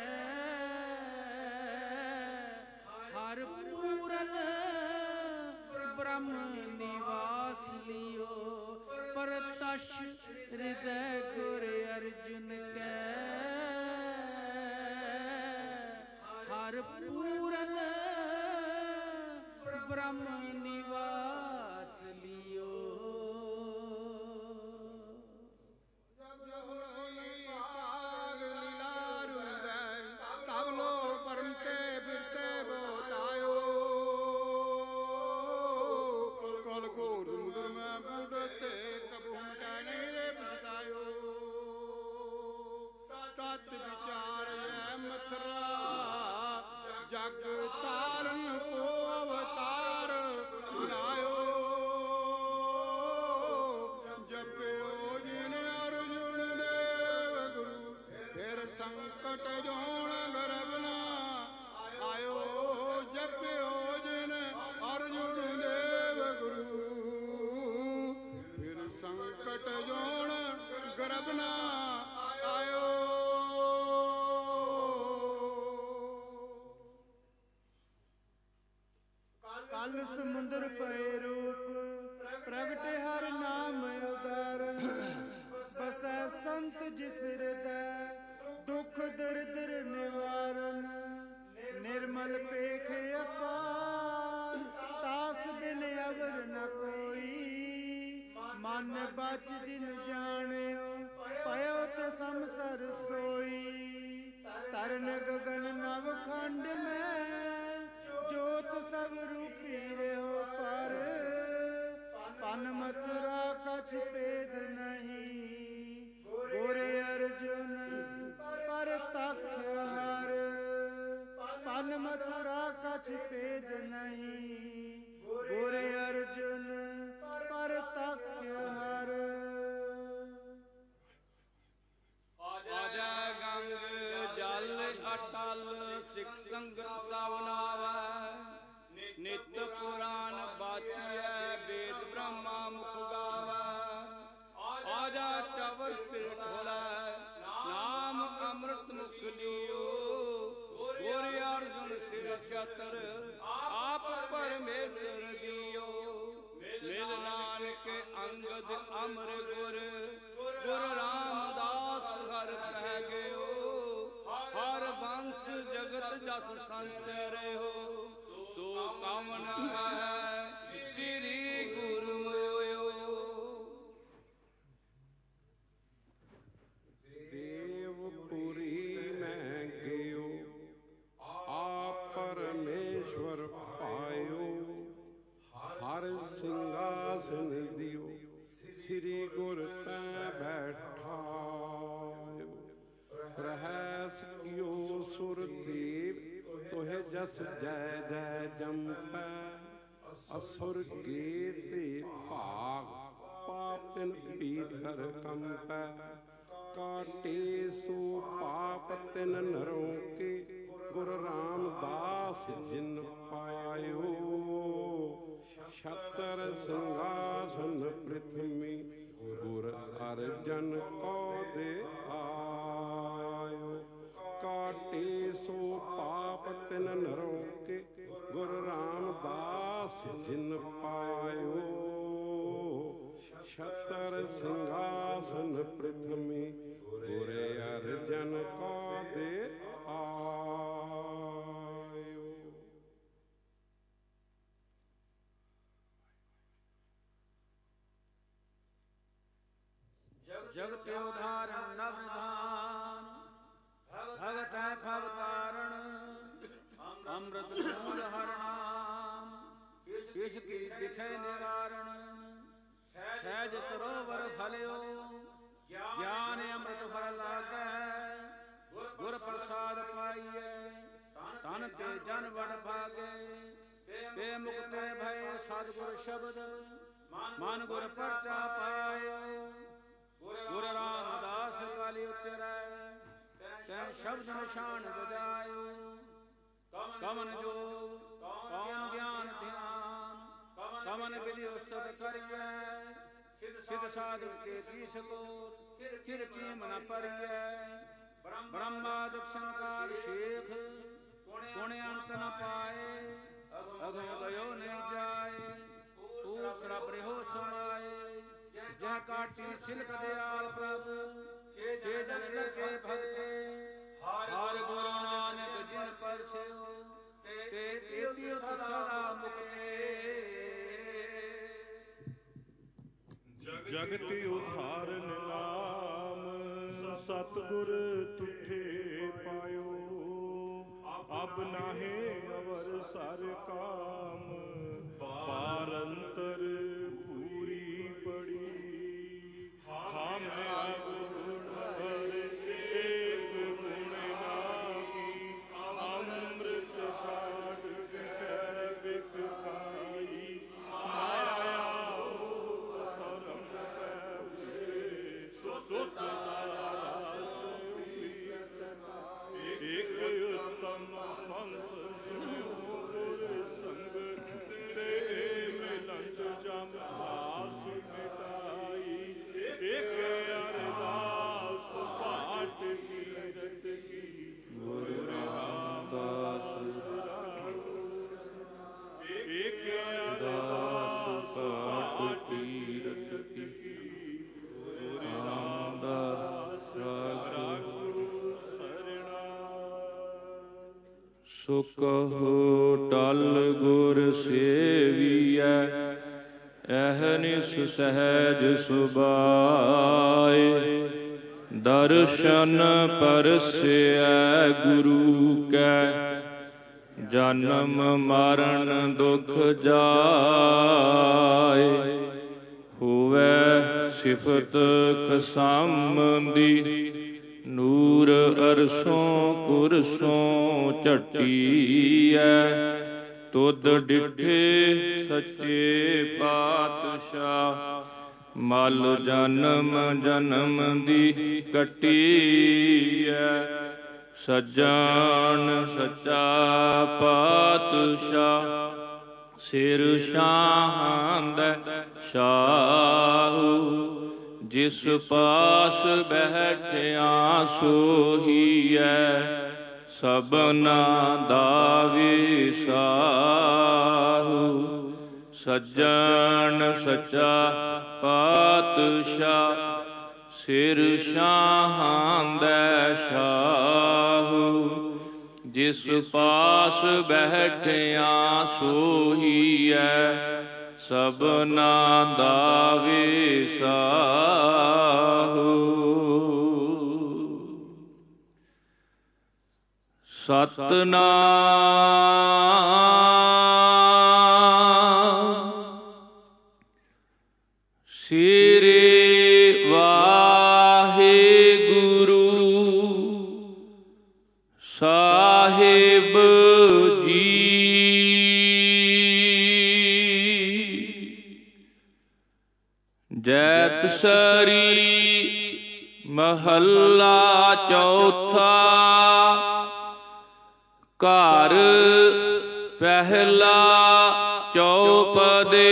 हर पूरन ब्रह्म निवास लियो पर तश हृदय गुर अर्जुन के हर पूरन ब्रह्म निवास लियो तब लो परमते बिरते बतायो कल को समुद्र में बूढ़ते कबू मिटाने रे पछतायो तत् विचार मथुरा जग तारन को अवतार बनायो जपयो जिन अर्जुन देव गुरु फिर संकट जोन गर्भ न आयो जपयो जिन अर्जुन देव गुरु फिर संकट जोन गर्भ न आयो कल समुद्र परे रूप प्रगटे हर नाम उदारण बसै संत जिस हृदय दुख दरिद्र निवारण निर्मल पेख अपार तास बिन अवर न कोई मन बच जिन जानियो पयो ते समसर सोई तरन गगन नव खंड में जोत सब रूपी रहो पर पन मथुरा कछ भेद नहीं गोरे अर्जुन पर तख हर पन मथुरा कछ भेद नहीं गोरे अर्जुन पर तख हर आजा गंग जल अटल सिख संगत सावनावै नित पुराण बाचिए वेद ब्रह्मा मुख गावै आजा चवर सिर ढोलै नाम अमृत मुख लियो गोरे अर्जुन सिर छत्र आप परमेश्वर दियो मिल नानक अंगद अमर गुर गुर रामदास हर रह गयो हर वंश जगत जस संचय हो सो ਕਵਨ ਹੈ ਸ੍ਰੀ ਗੁਰੂ। ਦੇਵਪੁਰੀ ਮੈਂ ਗਿਓ ਆਪ ਪਰਮੇਸ਼ਵਰ ਪਾਇਓ, ਹਰ ਸਿੰਘਾਸਨ ਦਿਓ ਸ੍ਰੀ ਗੁਰ ਤੈ ਬੈਠਾਇਓ। ਰਹਿ ਸਕਿਓ ਸੁਰ ਦੇਵ ਤੋਹਿ ਜਸ ਜੈ ਜੈ ਜੰਪੈ, ਅਸੁਰ ਗੇ ਤੇ ਭਾਗ ਪਾਪ ਤਿਨ ਭੀਤਰ ਕੰਪੈ। ਕਾਟੇ ਸੋ ਪਾਪ ਤਿਨ ਨਰੋਂ ਕੇ, ਗੁਰ ਰਾਮਦਾਸ ਜਿਨ ਪਾਇਓ। ਛਤਰ ਸਿੰਘਾਸਨ ਪ੍ਰਿਥਵੀ, ਗੁਰ ਅਰਜਨ ਕੋ ਦੇ ਆਇਓ। ਕਾਟੇ ਸੋ ਪਾਪ ਤਿਨ ਨਰੋਂ ਕੇ, ਗੁਰ ਰਾਮਦਾਸ ਜਿਨ ਪਾਇਓ। ਛਤਰ ਸਿੰਘਾਸਨ ਪ੍ਰਿਥਵੀ, ਗੁਰ ਅਰਜਨ ਕੋ ਦੇ ਆਇਓ। ਜਗਤ ਉਧਾਰਨ ਨਵਦਾਨ, ਭਗਤ ਹੈ ਭਵ ਤਾਰਨ। ਅੰਮ੍ਰਿਤ ਮੂਲ ਹਰ ਨਾਮ, ਕਿਛ ਕੀ ਦਿਖੈ ਨਿਵਾਰਣ। ਸਹਿਜ ਸਰੋਵਰ ਫਲਿਓ, ਗਿਆਨ ਅੰਮ੍ਰਿਤ ਫਲ ਲਾਗੈ। ਗੁਰ ਪ੍ਰਸਾਦ ਪਾਈਐ, ਤਨ ਤੇ ਜਨ ਵਡ ਭਾਗੈ। ਤੇ ਮੁਕਤੇ ਭਏ ਸਤਿਗੁਰ ਸ਼ਬਦ, ਮਨ ਗੁਰ ਪਰਚਾ ਪਾਇਓ। ਗੁਰ ਰਾਮਦਾਸ ਕਾਲੀ ਉਚਰੈ, ਤੈ ਸ਼ਬਦ ਨਿਸ਼ਾਨ ਬਜਾਇਓ। ਕਮਨ ਜੋਗ ਕੌਣ ਗਿਆਨ ਧਿਆਨ, ਕਮਨ ਵਿਧਿ ਉਸਤਤ ਕਰੀਐ। ਸਿਧ ਸਾਧਕ ਕੇ ਤੀਸ ਕੋ, ਕਿਰ ਕੀਮ ਨ ਪਰੀਐ। ਬ੍ਰਹਮਾ ਦਕਸ਼ਨਕਾਰ ਸ਼ੇਖ, ਗੁਣ ਅੰਤ ਨ ਪਾਏ। ਅਗਮ ਗਇਓ ਨਹੀਂ ਜਾਏ, ਊਸ ਰਬ ਰਿਹੋ ਸਮਾਏ। ਜਹ ਕਾਟੀ ਸਿਲਕ ਦਿਆਲ ਪ੍ਰਭ, ਸੇ ਜਨ ਲਗੇ ਭਗਤੇ। ਹਰ ਗੁਰੂ ਨਾਨਕ ਜਿਨ ਪਰਸਿਓ, ਤੇ ਤੀਰਥ ਸਦਾ ਮੁਕਤੇ। ਜਗਤ ਉਧਾਰਨ ਨਾਮ, ਸਤਿਗੁਰ ਤੁਠੇ ਪਾਇਓ। ਅਬ ਨਾਹੇ ਅਵਰ ਸਰ ਕਾਮ, ਪਾਰ ਅੰਤਰ ਪੂਰੀ ਪੜੀ। ਹਮ ਅਬ ਗੁਣ ਹਰ ਏਕ ਗੁਣ ਨਾਹੀ, ਅੰਮ੍ਰਿਤ ਛਾੜ ਵਿਖੈ ਬਿਕ ਖਾਈ। ਮਾਇਆ ਧਰਮ ਪੈ ਸੁਤ ਦਾਸ ਉਪੀਤ, ਏਕ ਉਤਮ ਪੰਥ ਸੁਣਿਓ ਗੁਰ ਸੰਗਤ। ਤੇ ਮਿਲੰਤ ਜਮ ਆਸ ਮਿਟਾਈ। ਏਕ ਅਰਦਾਸ ਪਾਟ ਕੀਰਤ ਕੀ, ਗੁਰੂ ਰਾਮਦਾਸ। ਏਕ ਅਰਦਾਸ ਪਾਟ ਕੀਰਤ ਕੀ, ਗੁਰੂ ਰਾਮਦਾਸ। ਗੁਰੂ ਸਰਣਾ ਸੋ ਕਹੋ ਟਲ ਗੁਰ ਸੇਵੀਐ, ਅਹਨਿਸ ਸਹਿਜ ਸੁਭਾਏ। ਦਰਸ਼ਨ ਪਰਸੈ ਗੁਰੂ ਕੈ, ਜਨਮ ਮਰਨ ਦੁਖ ਜਾਏ। ਹੋਵੈ ਸਿਫਤ ਖਸਮ ਦੀ, ਨੂਰ ਅਰਸੋਂ ਕੁਰਸੋਂ ਝਟੀਐ। ਤੁਧ ਡਿਠੇ ਸੱਚੇ ਪਾਤਸ਼ਾਹ, ਮਲ ਜਨਮ ਜਨਮ ਦੀ ਕੱਟੀਐ। ਸੱਜਣ ਸੱਚਾ ਪਾਤਸ਼ਾਹ, ਸਿਰ ਸ਼ਾਹੰਦ ਸ਼ਾਹੂ। ਜਿਸ ਪਾਸ ਬਹਿਠਿਆ ਸੋਹੀਐ, ਸਭਨਾ ਦਾ ਵਿਸਾਹੂ। ਸੱਜਣ ਸੱਚਾ ਪਾਤਸ਼ਾਹ, ਸਿਰ ਸ਼ਾਹੰਦ ਸ਼ਾਹੂ। ਜਿਸ ਪਾਸ ਬੈਠਿਆ ਸੋਹੀਐ ਸਭਨਾ ਦਾ ਵਿਸਾਹੂ। ਸਤਿਨਾਮ ਸ੍ਰੀ ਵਾਹਿਗੁਰੂ ਸਾਹਿਬ ਜੀ। ਜੈਤਸਰੀ ਮਹੱਲਾ ਚੌਥਾ। ਘਰ ਪਹਿਲਾ ਚੌਪਦੇ।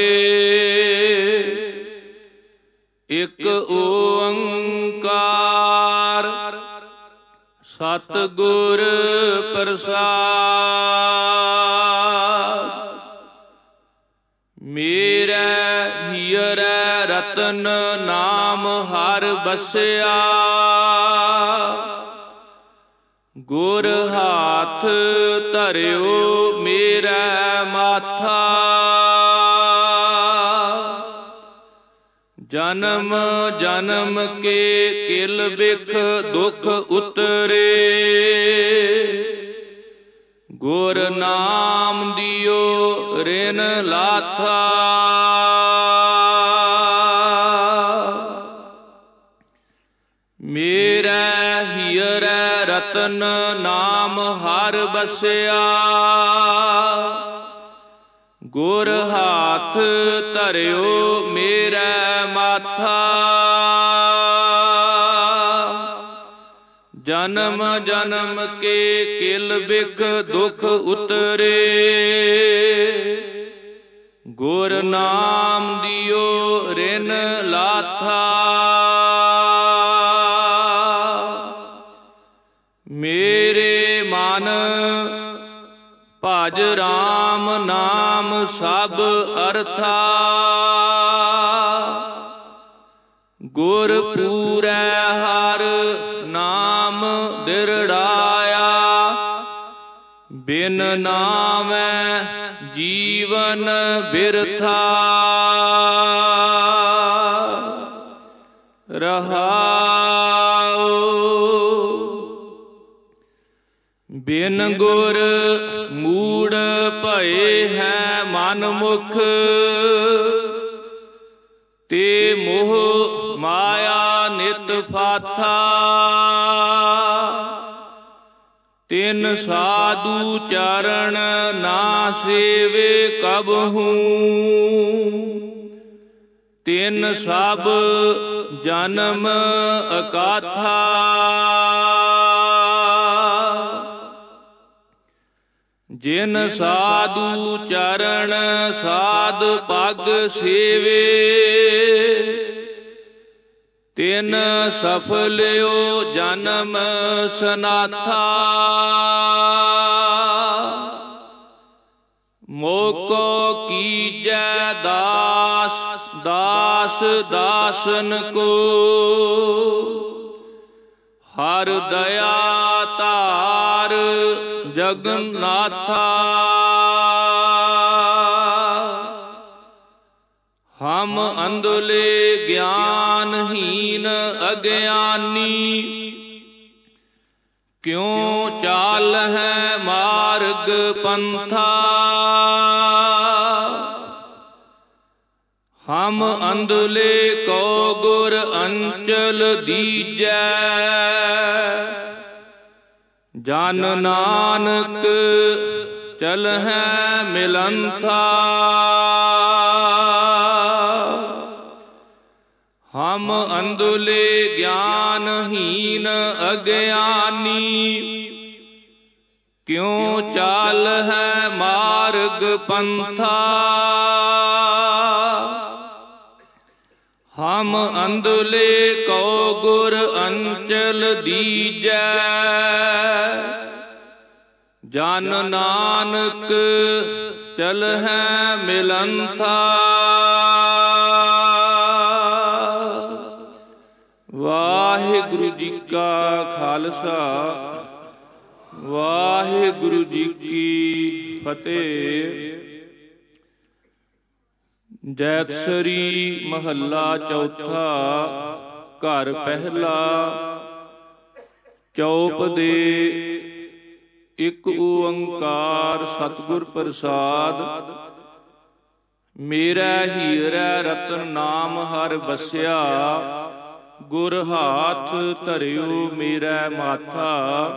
ਇਕ ਓੰਕਾਰ ਸਤਿਗੁਰ ਪ੍ਰਸਾਦਿ। ਮੇਰੇ ਹੀਰੇ ਰਤਨ ਨਾਮ ਹਰਿ ਬਸਿਆ। ਗੁਰ ਹਾਥ ਧਰਿਓ ਮੇਰਾ ਮਾਥਾ। ਜਨਮ ਜਨਮ ਕੇ ਕਿਲ ਬਿਖ ਦੁਖ ਉਤਰੇ। ਗੁਰ ਨਾਮ ਦਿਓ ਰਿਨ ਲਾਥਾ। ਮੇਰੇ ਹੀਰੇ ਰਤਨ ਨਾਮ ਹਰਿ ਬਸਿਆ। ਗੁਰ ਹਾਥ ਧਰਿਓ ਮੇਰਾ ਮਾਥਾ। ਜਨਮ ਜਨਮ ਕੇ ਕਿਲ ਬਿਖ ਦੁਖ ਉਤਰੇ। ਗੁਰ ਨਾਮ ਦਿਓ ਰਿਨ ਲਾਥਾ। ਮੇਰੇ ਮਨ ਭਜ ਰਾਮ ਨਾਮ ਸਭ ਅਰਥਾ। ਗੁਰ ਪੂਰੈ ਹਰ ਨਾਮ ਦਿਰੜਾਇਆ। ਬਿਨ ਨਾਮੈ ਜੀਵਨ ਬਿਰਥਾ। ਰਹਾਉ ਬਿਨ ਗੁਰ ਮੂੜ ਭਏ ਹੈ ਮਨ ਮੁਖ। ਤੇ ਮੋਹ ਮਾਇਆ ਨਿਤ ਫਾਥਾ। ਤਿਨ ਸਾਧੂ ਚਰਨ ਨਾ ਸੇਵੇ ਕਬਹੂ। ਤਿਨ ਸਭ ਜਨਮ ਅਕਾਥਾ। ਜਿਨ ਸਾਧੂ ਚਰਨ ਸਾਧ ਪਗ ਸੇਵੇ। ਤਿਨ ਸਫਲਿਓ ਜਨਮ ਸਨਾਥਾ। ਮੋਕੋ ਕੀਜੈ ਦਾਸ ਦਾਸ ਦਾਸਨ ਕੋ। ਹਰ ਦਇਆ ਧਾਰ ਜਗਨਾਥਾ। ਹਮ ਅੰਧਲੇ ਗਿਆਨਹੀਨ ਅਗਿਆਨੀ। ਕਿਉ ਚਾਲ ਹੈ ਮਾਰਗ ਪੰਥਾ। ਹਮ ਅੰਧਲੇ ਕੋ ਗੁਰ ਅੰਚਲ ਦੀਜੈ। ਜਨ ਨਾਨਕ ਚਲਹਿ ਮਿਲੰਥਾ। ਹਮ ਅੰਧਲੇ ਗਿਆਨਹੀਨ ਅਗਿਆਨੀ। ਕਿਉ ਚਾਲ ਹੈ ਮਾਰਗ ਪੰਥਾ। ਹਮ ਅੰਧਲੇ ਕੋ ਗੁਰ ਅੰਚਲ ਦੀਜੈ। ਜਨ ਨਾਨਕ ਚਲਹਿ ਮਿਲੰਥਾ। ਵਾਹਿਗੁਰੂ ਜੀ ਕਾ ਖਾਲਸਾ ਵਾਹਿਗੁਰੂ ਜੀ ਕੀ ਫਤਿਹ। ਜੈਤਸਰੀ ਮਹੱਲਾ ਚੌਥਾ। ਘਰ ਪਹਿਲਾ। ਚੌਪ ਦੇ ਇੱਕ ਓੰਕਾਰ ਸਤਿਗੁਰ ਪ੍ਰਸਾਦ। ਮੇਰਾ ਹੀਰਾ ਰਤਨ ਨਾਮ ਹਰ ਵਸਿਆ, ਗੁਰ ਹਾਥ ਧਰਿਓ ਮੇਰਾ ਮਾਥਾ।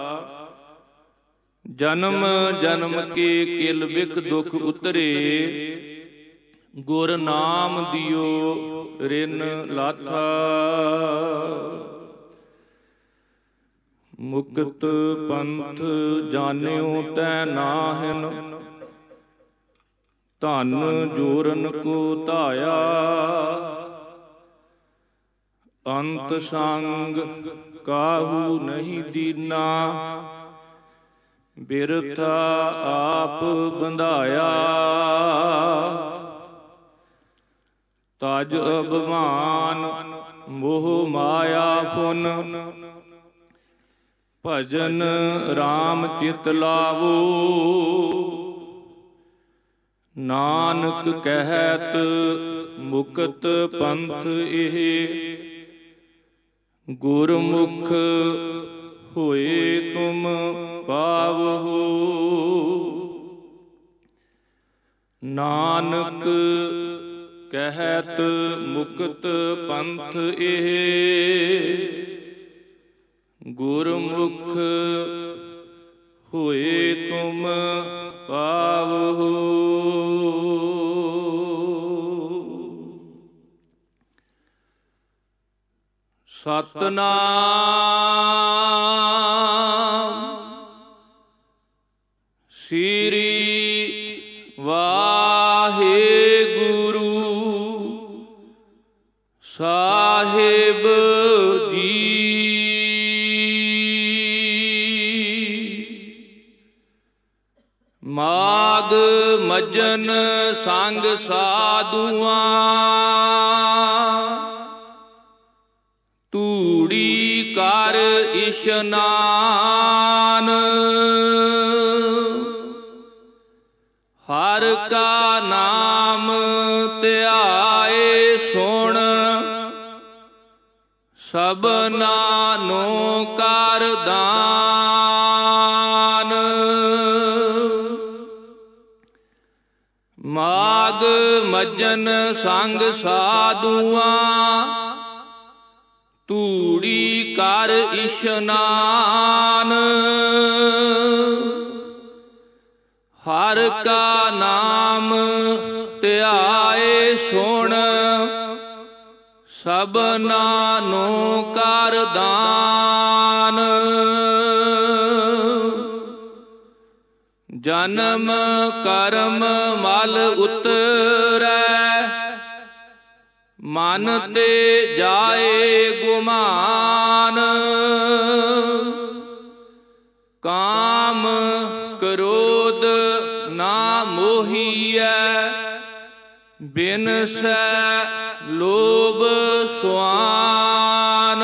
ਜਨਮ ਜਨਮ ਕੇ ਕਿਲ ਬਿਕ ਦੁਖ ਉਤਰੇ, ਗੁਰ ਨਾਮ ਦਿਓ ਰਿਨ ਲਾਥਾ। ਮੁਕਤ ਪੰਥ ਜਾਣਿਓ ਤੈ ਨਾਹਿਨ, ਧਨ ਜੋਰਨ ਕੋ ਧਾਇਆ। ਅੰਤ ਸੰਗ ਕਾਹੂ ਨਹੀਂ ਦੀਨਾ, ਬਿਰਥਾ ਆਪ ਬੰਧਾਇਆ। ਤਜ ਅਭਿਮਾਨ ਮੋਹ ਮਾਇਆ ਫੁਨ, ਭਜਨ ਰਾਮ ਚਿਤ ਲਾਵੋ। ਨਾਨਕ ਕਹਿਤ ਮੁਕਤ ਪੰਥ ਇਹ, ਗੁਰਮੁਖ ਹੋਏ ਤੁਮ ਪਾਵਹੁ। ਨਾਨਕ ਕਹਿਤ ਮੁਕਤ ਪੰਥ ਇਹ, ਗੁਰਮੁਖ ਹੋਏ ਤੁਮ ਪਾਵਹੁ। ਸਤਿਨਾਮ ਸ੍ਰੀ ਵਾਹਿਗੁਰੂ ਸਾਹਿਬ ਜੀ। ਮਾਗ ਮਜਨ ਸੰਗ ਸਾਧੂਆਂ, ਧੂੜੀ ਕਰ ਇਸ਼ਨਾਨ। ਹਰ ਕਾ ਨਾਮ ਧਿਆਏ ਸੁਣ, ਸਭਨਾ ਨੂੰ ਕਰ ਦਾਨ। ਮਾਗ ਮਜਨ ਸੰਗ ਸਾਧੂਆਂ, ਧੂੜੀ ਕਰ ਇਸ਼ਨਾਨ। ਹਰ ਕਾ ਨਾਮ ਧਿਆਏ ਸੁਣ, ਸਭਨਾ ਨੂੰ ਕਰ ਦਾਨ। ਜਨਮ ਕਰਮ ਮਲ ਉਤਰੈ, ਮਨ ਤੇ ਜਾਏ ਗੁਮਾਨ। ਕਾਮ ਕ੍ਰੋਧ ਨਾ ਮੋਹੀਐ, ਬਿਨਸੈ ਲੋਭ ਸੁਆਨ।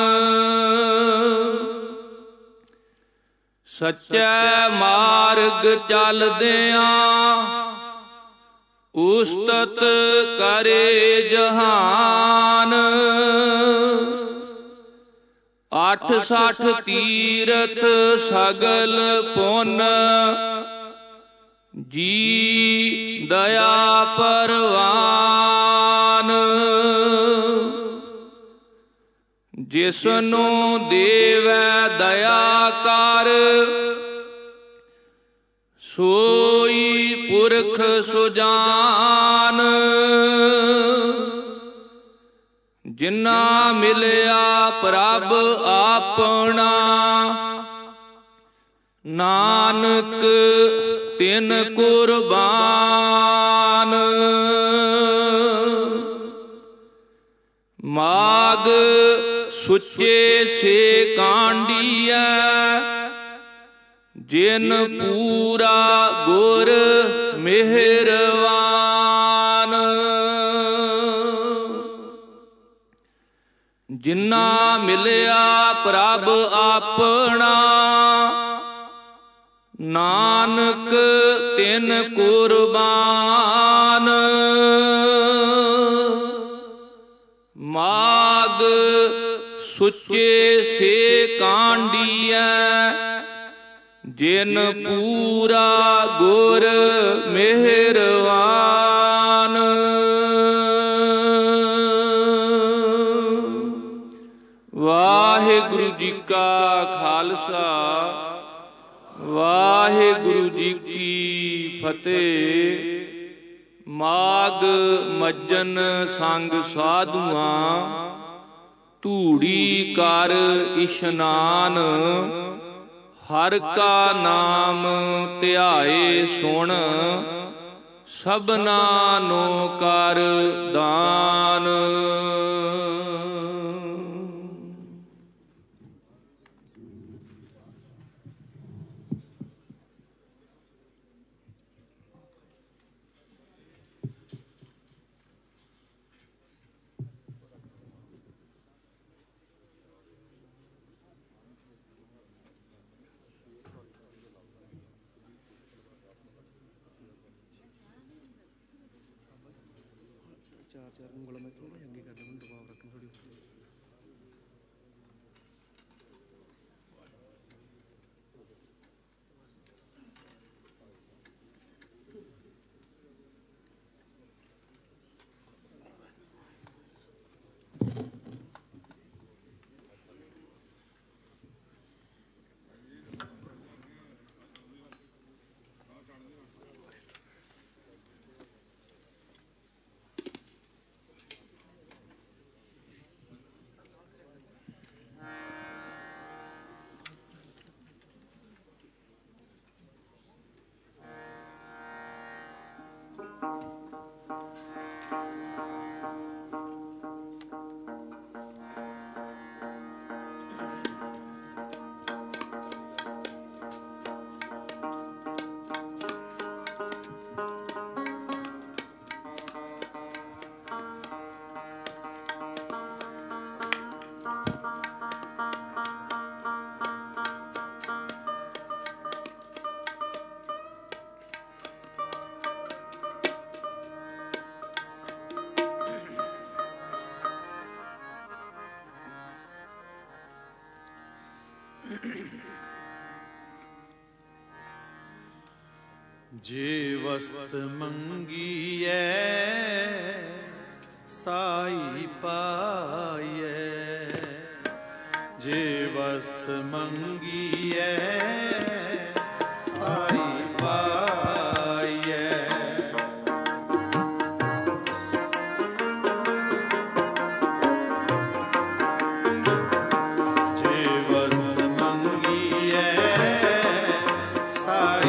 ਸੱਚੇ ਮਾਰਗ ਚਲਦਿਆਂ, ਉਸਤਤ ਕਰੇ ਜਹਾਨ। ਅੱਠ ਸੱਠ ਤੀਰਥ ਸਗਲ ਪੁੰਨ, ਜੀ ਦਇਆ ਪਰਵਾਨ। ਜਿਸਨੂੰ ਦੇਵੈ ਦਇਆ ਕਰ, ਸੋਈ ਪੁਰਖ ਸੁਜਾਨ। ਜਿਨਾ ਮਿਲਿਆ ਪ੍ਰਭ ਆਪਣਾ, ਨਾਨਕ ਤਿਨ ਕੁਰਬਾਨ। ਮਾਗ ਸੁੱਚੇ ਸੇ ਕਾਂਡੀਐ, ਜਿਨ ਪੂਰਾ ਗੁਰ ਮਿਹਰਵਾਨ। ਜਿਨਾ ਮਿਲਿਆ ਪ੍ਰਭ ਆਪਣਾ, ਨਾਨਕ ਤਿਨ ਕੁਰਬਾਨ ਮਾਗ ਸੁੱਚੇ ਸੇ ਕਾਂਡੀਐ ਜਿਨ ਪੂਰਾ ਗੁਰ ਮਿਹਰਵਾਨ। ਵਾਹਿਗੁਰੂ ਜੀ ਕਾ ਖਾਲਸਾ ਵਾਹਿਗੁਰੂ ਜੀ ਕੀ ਫਤਿਹ। ਮਾਘ ਮੱਜਨ ਸੰਗ ਸਾਧੂਆਂ ਧੂੜੀ ਕਰ ਇਸ਼ਨਾਨ ਹਰ ਕਾ ਨਾਮ ਧਿਆਏ ਸੁਣ ਸਭਨਾ ਨੂੰ ਕਰ ਦਾਨ। ਚਾਰ ਚਾਰ ਉਂਗਲਾਂ ਮੈਂ ਥੋੜਾ ਜਿਹਾ ਅੱਗੇ ਕਰ ਲਵਾਂ, ਦਬਾਅ ਰੱਖਣਾ ਥੋੜੀ। ਜੇ ਵਸਤ ਮੰਗੀਐ ਸਾਈ ਪਾਈਐ, ਜੇ ਵਸਤ ਮੰਗੀਐ ਸਾਈ ਪਾਈਐ। ਜੇ ਵਸਤ ਮੰਗੀਐ ਸਾਈ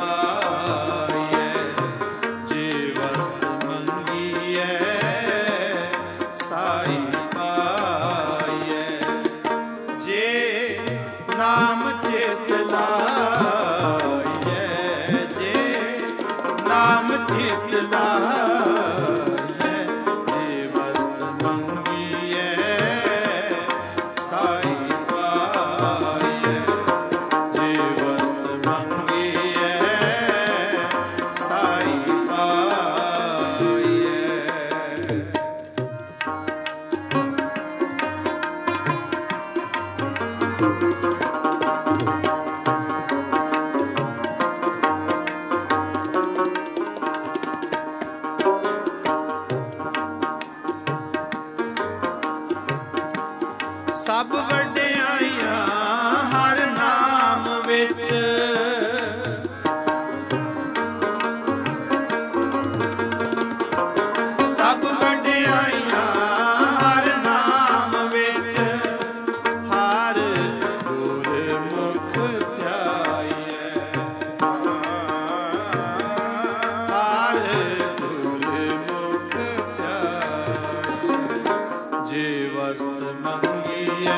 ਸਭ ਵਡਿਆਈਆਂ ਹਰ ਨਾਮ ਵਿੱਚ, ਸਭ ਵਡਿਆਈਆਂ ਹਰ ਨਾਮ ਵਿੱਚ, ਹਰ ਗੁਰਮੁਖ ਧਿਆਈਐ, ਹਰ ਗੁਰਮੁਖ ਧਿਆਈਐ। ਜੇ ਵਸਤ ਮੰਗੀਐ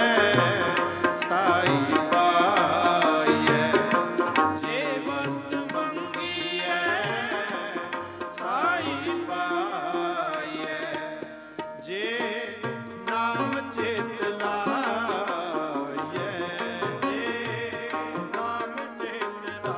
ਸਾਈ ਪਾਈਐ, ਜੇ ਵਸਤ ਮੰਗੀਐ ਸਾਈ ਪਾਈਐ। ਜੇ ਨਾਮ ਚਿਤ ਲਾਈਐ, ਜੇ ਨਾਮ ਚਿਤ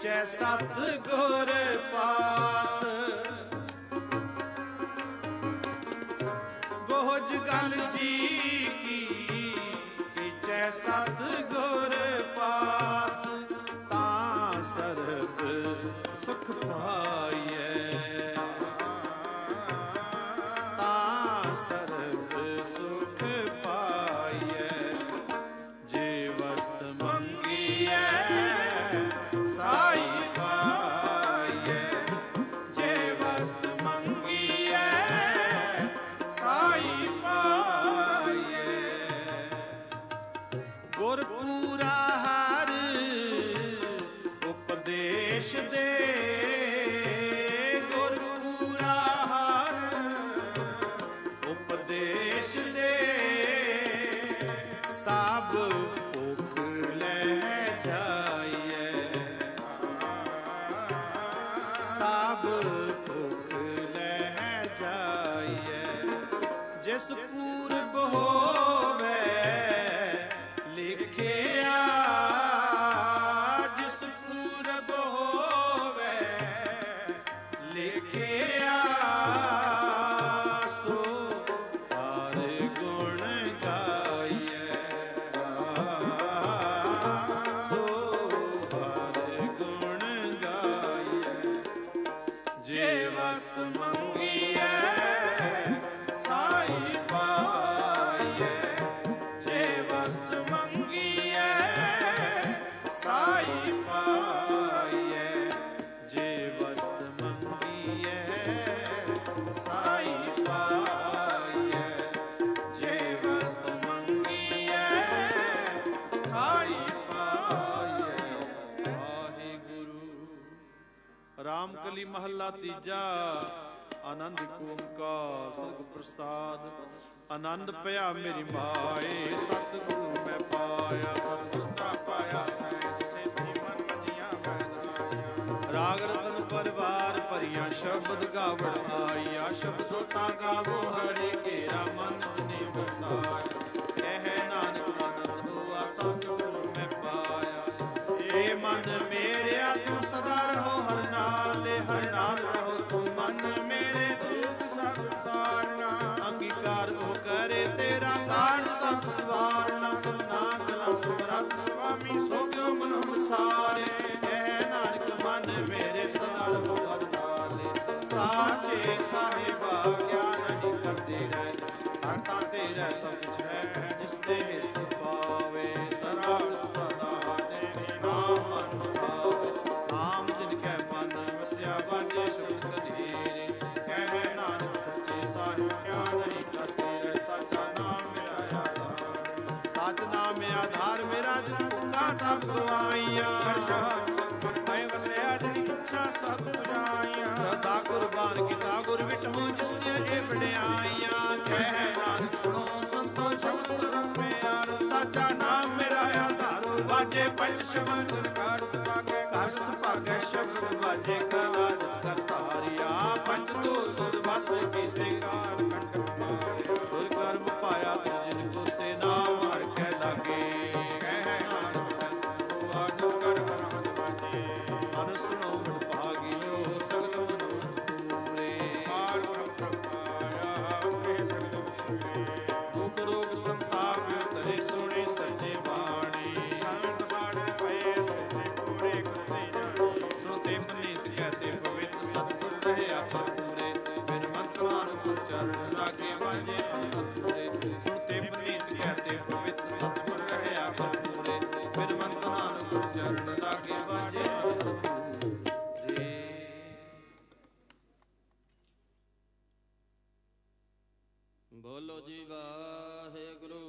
ਟੀਚੈ ਸਤ ਗੁਰ ਪਾਸ। ਬੋਝ ਗਲ ਜੀ ਕੀ ਟੀਚੈ ਸਤ ਗੁਰ ਪਾਸ। ਤਾਂ ਸਰਬ ਸੁਖ ਪਾਈਐ, ਤਾਂ ਸਰਬ ਸੁਖ ਪਾਈਐ। ਜੇ ਵਸਤ ਮੰਗੀਐ ਸਾਈ ਪਾਈਐ, ਜੇ ਵਸਤ ਮੰਗੀਐ ਸਾਈ ਪਾਈਐ। ਗੁਰ ਪੂਰਾ ਹਰ ਉਪਦੇਸ਼ ਦੇ, ਗੁਰ ਪੂਰਾ ਹਰ ਉਪਦੇਸ਼ ਦੇ। ਸਭ ਭੁਖ ਲੈ ਜਾਈਐ, ਸਭ ਭੁਖ ਲੈ ਜਾਈਐ। ਜਿਸ ਪੂਰਬ ਹੋਵੇ ਲਿਖਿਆ, ਜਿਸ ਪੂਰਬ ਹੋਵੇ ਲਿਖਿਆ। ਸੋ ਹਰ ਗੁਣ ਗਾਈਐ, ਸੋ ਹਰ ਗੁਣ ਗਾਈਐ। ਜੇ ਵਸਤ ਮੰਗੀਐ ਸਾਈ ਪਾਈਐ, ਜੇ ਵਸਤ ਮੰਗੀਐ ਸਾਈ ਪਾਈਐ। ਜੇ ਵਸਤ ਮੰਗੀਐ ਸਾਈ ਪਾਈਐ, ਜੇ ਵਸਤ ਮੰਗੀਐ ਸਾਈ ਪਾਈਐ। ਵਾਹਿਗੁਰੂ। ਰਾਮਕਲੀ ਮਹੱਲਾ ਤੀਜਾ। ਆਨੰਦ ਓੰਕਾਰ ਸਤਿਗੁਰ ਪ੍ਰਸਾਦ। ਆਨੰਦ ਭਇਆ ਮੇਰੀ ਮਾਏ, ਸਤਿਗੁਰੂ ਮੈਂ ਪਾਇਆ। ਸਤਿਗੁਰ ਤਾਂ ਪਾਇਆ ਸਹਿਜ ਸੇਤੀ ਮਨ ਮਦੀਆਂ ਮੈਦਾਇਆ। ਰਾਗ ਰਤਨ ਪਰਵਾਰ ਭਰੀਆਂ ਸ਼ਬਦ ਗਾਵੜ ਆਈਆ। ਸ਼ਬਦੋ ਤਾਂ ਗਾਵੋ ਹਰਿ ਘੇਰਾ ਮਨ ਤਨੇ ਵਸਾਇਆ। ਕਹਿ ਨਾਨਕ ਆਨੰਦ ਹੋਆ ਸਤਿਗੁਰੂ ਮੈਂ ਪਾਇਆ। ਏ ਮਨ ਮੇਰਿਆ ਤੂੰ ਸਦਾ ਰਹੋ ਹਰ ਨਾਲੇ, ਹਰ ਨਾਲ ਰਹੋ ਤੂੰ ਮਨ ਮੇਰੇ। ਦੁਖ ਸਭ ਸਾਰਨਾ ਅੰਗੀਕਾਰ ਉਹ ਕਰੇ ਤੇਰਾ ਕਾਰਨ। ਸਭ ਸਵਾਰਨਾ ਸਭਨਾ ਕਲਾ ਸਮਰੱਥ ਸੁਆਮੀ। ਸੋ ਕਿਉ ਮਨੁ ਵਿਸਾਰੇ। ਕਹਿ ਨਾਨਕ ਮਨ ਮੇਰੇ ਸਦਾ ਰਹੋ ਹਰ ਨਾਲੇ। ਸਾਚੇ ਸਾਹਿਬਾ ਕਿਆ ਨਹੀਂ ਕਰਦੇ ਰਹਿ। ਹਰ ਤਾਂ ਤੇਰਾ ਸਭ ਕੁਛ ਹੈ, ਜਿਸ ਤੇ ਹਿਸ ਪਾਵੇ। ਸਦਾ ਸਦਾ ਤੇਰੇ ਨਾਮ ਮਨ ਵਸਾਵੇ। ਨਾਮ ਜਿਨ ਕੈ ਮਨ ਵਸਿਆ ਬਾਜੇ ਸ਼ਬਦ ਕਨੇਰੇ। ਕਹਿ ਨਾਨਕ ਸੱਚੇ ਸਾਹਿਬ ਕਿਆ ਨਹੀਂ ਕਰਦੇ ਰਹਿ। ਸਾਚਾ ਨਾਮ ਮੇਰਾ ਆਧਾਰ, ਸੱਚ ਨਾਮ ਆਧਾਰ ਮੇਰਾ। ਜਿਨ ਭੁੱਖਾ ਸਭ ਗਵਾਈਆਂ, ਮੈਂ ਵਸਿਆ ਜਿਨ ਇੱਛਾ ਸਭ ਪੁਜਾਈਆਂ। ਸਦਾ ਕੁਰਬਾਨ ਕੀਤਾ ਗੁਰ ਵਿਟਹੁ, ਜਿਸ ਦੀਆਂ ਇਹ ਵਡਿਆਈਆਂ। ਕਹਿ ਨਾਨਕ ਸੁਣੋ ਸੰਤੋ ਸ਼ਬਦ ਧਰਮ ਪਿਆਰ। ਸਾਚਾ ਨਾਮ ਮੇਰਾ ਆਧਾਰੋ, ਬਾਜੇ ਪੰਜ ਸ਼ਬਦ ਕਰ ਸੁਭਾਗੈ। ਕਰ ਸੁਭਾਗੈ ਸ਼ਬਦ ਬਾਜੇ ਕਾਜ ਕਰ ਧਾਰਿਆ। ਪੰਜ ਤੋਲ ਤੁਧ ਵਸ ਕੀਤੇ ਕਾਰ ਕੰਟਕ ਮਾਰਿਆ। ਗੁਰ ਕਰਮ ਪਾਇਆ ਤੁ ਜਿਨ ਕੋ ਸੇ ਨਾਮ ਹਰਿ ਕੈ ਲਾਗੇ। ਕਹਿ ਨਾਨਕ ਦਸ ਹੋਆ ਜੋ ਕਰ ਹਰਾਨ ਬਾਜੇ। ਮਨ ਸੁਣੋ ਮਨ ਭਾਗਿਓ ਸਗਲ ਮਨੋਰਥ ਪੂਰੇ। ਪਾਰ ਬ੍ਰਹਮ ਪਾਇਆ ਹੋਏ ਸਗਲ ਵਿਸੂਰੇ। ਦੁਖ ਰੋਗ ਸੰਤਾਪ ਤਰੇ ਸੁਣੇ ਸੱਚੇ ਬਾਣੀ। ਸੰਤ ਸਾੜੇ ਪਏ ਸੇ ਪੂਰੇ ਕਰਤੇ ਜਾਣੀ। ਸੁਣਤੇ ਪਨੀਤ ਕਹਤੇ ਪਵਿੱਤ ਸਤਿਗੁਰ ਰਹਿਆ ਪੂਰੇ। ਬਿਨ ਮੰਤਵਾਨ ਗੁਰ ਚਰਨ ਲਾਗੇ ਵਾਜੇ ਅਨੰਤਪੁਰੇ। ਸੁਣਤੇ ਪਨੀਤ ਕਹਤੇ ਪਵਿੱਤ ਸਤਿਗੁਰ ਰਹਿਆ ਪੂਰੇ। ਬਿਨ ਮੰਤਵਾਨ ਗੁਰ ਚਰਨ ਲਾਗੇ ਵਾਜੇ ਅਨੰਤਪੁਰੇ। ਬੋਲੋ ਜੀ ਵਾਹਿਗੁਰੂ।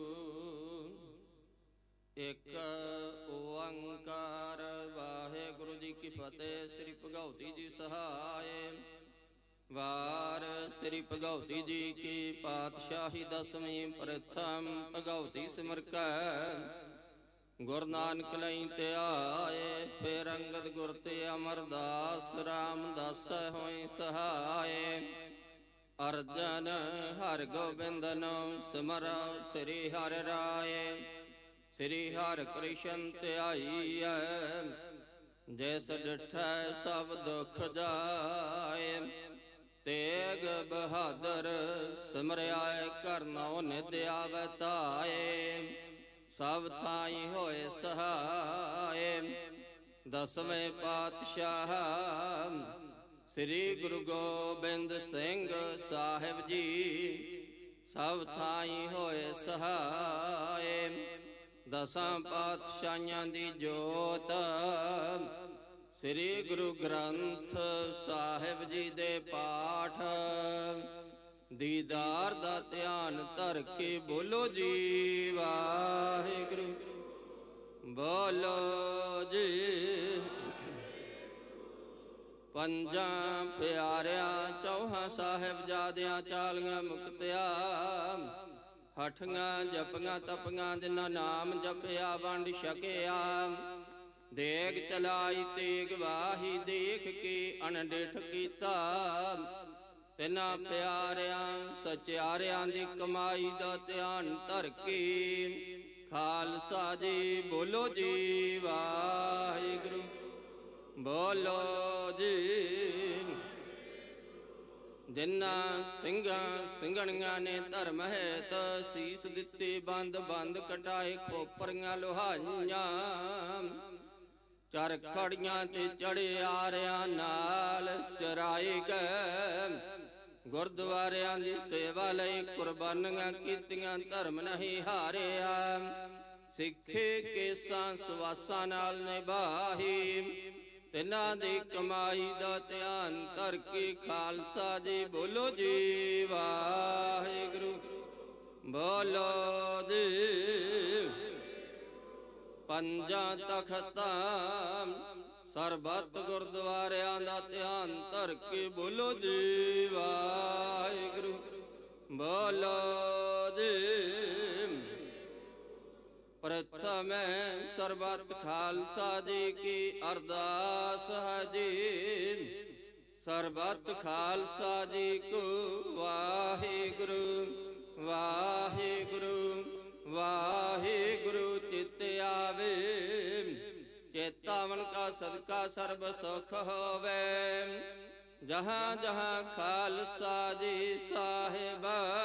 ਇੱਕ ਓੰਕਾਰ। ਵਾਹਿਗੁਰੂ ਜੀ ਕੀ ਫਤਿਹ। ਸ੍ਰੀ ਭਗਉਤੀ ਜੀ ਸਹਾਇ। ਵਾਰ ਸ੍ਰੀ ਭਗਉਤੀ ਜੀ ਕੀ ਪਾਤਸ਼ਾਹੀ ਦਸਵੀਂ ਪ੍ਰਥਮ ਭਗਉਤੀ ਸਿਮਰ ਕੈ। ਗੁਰ ਨਾਨਕ ਲਈ ਧਿਆਏ। ਫਿਰ ਅੰਗਦ ਗੁਰ ਤੇ ਅਮਰਦਾਸ। ਰਾਮਦਾਸ ਹੋਇ ਸਹਾਇ। ਅਰਜਨ ਹਰਿ ਗੋਬਿੰਦਨ ਸਿਮਰਉ ਸ੍ਰੀ ਹਰਿ ਰਾਏ। ਸ੍ਰੀ ਹਰਿ ਕ੍ਰਿਸ਼ਨ ਧਿਆਈਐ। ਜਿਸ ਡਿਠੈ ਸਭ ਦੁਖ ਜਾਏ। ਤੇਗ ਬਹਾਦਰ ਸਿਮਰਿਆਏ ਕਰਨਉ ਨਿਧ ਆਵੈ ਧਾਏ। ਸਭ ਥਾਈ ਹੋਏ ਸਹਾਏ। ਦਸਵੇਂ ਪਾਤਸ਼ਾਹ ਸ੍ਰੀ ਗੁਰੂ ਗੋਬਿੰਦ ਸਿੰਘ ਸਾਹਿਬ ਜੀ ਸਭ ਥਾਈ ਹੋਏ ਸਹਾਏ। ਦਸਾਂ ਪਾਤਸ਼ਾਹੀਆਂ ਦੀ ਜੋਤ ਸ੍ਰੀ ਗੁਰੂ ਗ੍ਰੰਥ ਸਾਹਿਬ ਜੀ ਦੇ ਪਾਠ ਦੀਦਾਰ ਦਾ ਧਿਆਨ ਧਰ ਕੇ ਬੋਲੋ ਜੀ ਵਾਹਿਗੁਰੂ। ਬੋਲੋ ਜੀ। ਪੰਜਾਂ ਪਿਆਰਿਆਂ ਚੌਹਾਂ ਸਾਹਿਬਜ਼ਾਦਿਆਂ ਚਾਲੀਆਂ ਮੁਕਤਿਆਂ ਹਠੀਆਂ ਜਪੀਆਂ ਤਪੀਆਂ ਜਿਨ੍ਹਾਂ ਨਾਮ ਜਪਿਆ ਵੰਡ ਛਕਿਆ। ਦੇਗ ਚਲਾਈ ਤੇਗ ਵਾਹੀ ਦੇਖ ਕੇ ਅਣਡਿਠ ਕੀਤਾ। ਤਿੰਨਾਂ ਪਿਆਰਿਆਂ ਸਚਿਆਰਿਆਂ ਦੀ ਕਮਾਈ ਦਾ ਧਿਆਨ ਧਰ ਕੇ ਖਾਲਸਾ ਜੀ ਬੋਲੋ ਜੀ ਵਾਹਿਗੁਰੂ। ਬੋਲੋ ਜੀ। ਜਿਨ੍ਹਾਂ ਸਿੰਘਾਂ ਸਿੰਘਣੀਆਂ ਨੇ ਧਰਮ ਹੈਤ ਸੀਸ ਦਿੱਤੇ ਬੰਦ ਬੰਦ ਕਟਾਏ ਖੋਪਰੀਆਂ ਲੋਹਾਈਆਂ। ਚਰਖੜੀਆਂ ਤੇ ਚੜੇ ਆਰਿਆਂ ਨਾਲ ਚਰਾਏ ਗਏ। ਗੁਰਦੁਆਰਿਆਂ ਦੀ ਸੇਵਾ ਲਈ ਕੁਰਬਾਨੀਆਂ ਕੀਤੀਆਂ ਧਰਮ ਨਹੀਂ ਹਾਰਿਆ। ਸਿੱਖੇ ਕੇਸਾਂ ਸਵਾਸਾਂ ਨਾਲ ਨਿਭਾਹੀ। ਤਿੰਨਾਂ ਦੀ ਕਮਾਈ ਦਾ ਧਿਆਨ ਧਰ ਕੇ ਖਾਲਸਾ ਜੀ ਬੋਲੋ ਜੀ ਵਾਹਿਗੁਰੂ। ਬੋਲੋ ਜੀ। ਪੰਜਾਂ ਤਖਤਾਂ ਸਰਬੱਤ ਗੁਰਦੁਆਰਿਆਂ ਦਾ ਧਿਆਨ ਧਰ ਕੇ ਬੋਲੋ ਜੀ ਵਾਹਿਗੁਰੂ। ਬੋਲੋ ਜੀ। ਪ੍ਰਥਮੈ ਸਰਬੱਤ ਖਾਲਸਾ ਜੀ ਕੀ ਅਰਦਾਸ ਹੈ ਜੀ। ਸਰਬੱਤ ਖਾਲਸਾ ਜੀ ਕੋ ਵਾਹਿਗੁਰੂ ਵਾਹਿਗੁਰੂ ਵਾਹਿਗੁਰੂ ਚਿਤ ਆਵੇ। ਚੇਤਾਵਨ ਕਾ ਸਦਕਾ ਸਰਬ ਸੁਖ ਹੋਵੇ। ਜਹਾਂ ਜਹਾਂ ਖਾਲਸਾ ਜੀ ਸਾਹਿਬ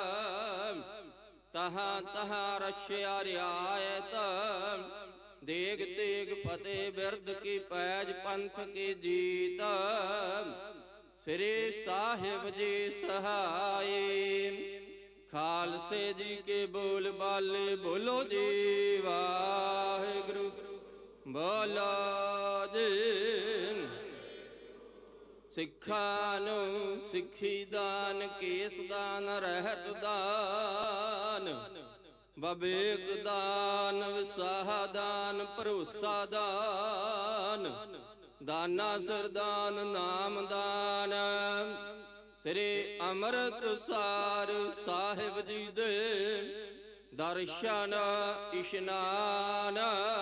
ਤਹਾਂ ਤਹਾਂ ਰਛਿਆ ਰਿਆਇਤ। ਦੇਗ ਤੇਗ ਫਤਿਹ ਬਿਰਦ ਕੀ ਪੈਜ ਪੰਥ ਕੀ ਜੀਤ। ਸ੍ਰੀ ਸਾਹਿਬ ਜੀ ਸਹਾਈ। ਖਾਲਸੇ ਜੀ ਕੇ ਬੋਲ ਬਾਲੇ ਬੋਲੋ ਜੀ ਵਾਹਿਗੁਰੂ। ਬੋਲੋ ਜੀ। ਸਿੱਖਾਂ ਨੂੰ ਸਿੱਖੀ ਦਾਨ ਕੇਸ ਦਾਨ ਰਹਿਤ ਦਾਨ। ਬਵੇਕ ਦਾਨ ਵਿਸਾਹ ਦਾਨ ਭਰੋਸਾ ਦਾਨ। ਦਾਨਾ ਸਰਦਾਨ ਨਾਮ ਦਾਨ। ਸ੍ਰੀ ਅੰਮ੍ਰਿਤਸਰ ਸਾਹਿਬ ਜੀ ਦੇ ਦਰਸ਼ਨ ਇਸ਼ਨਾਨ।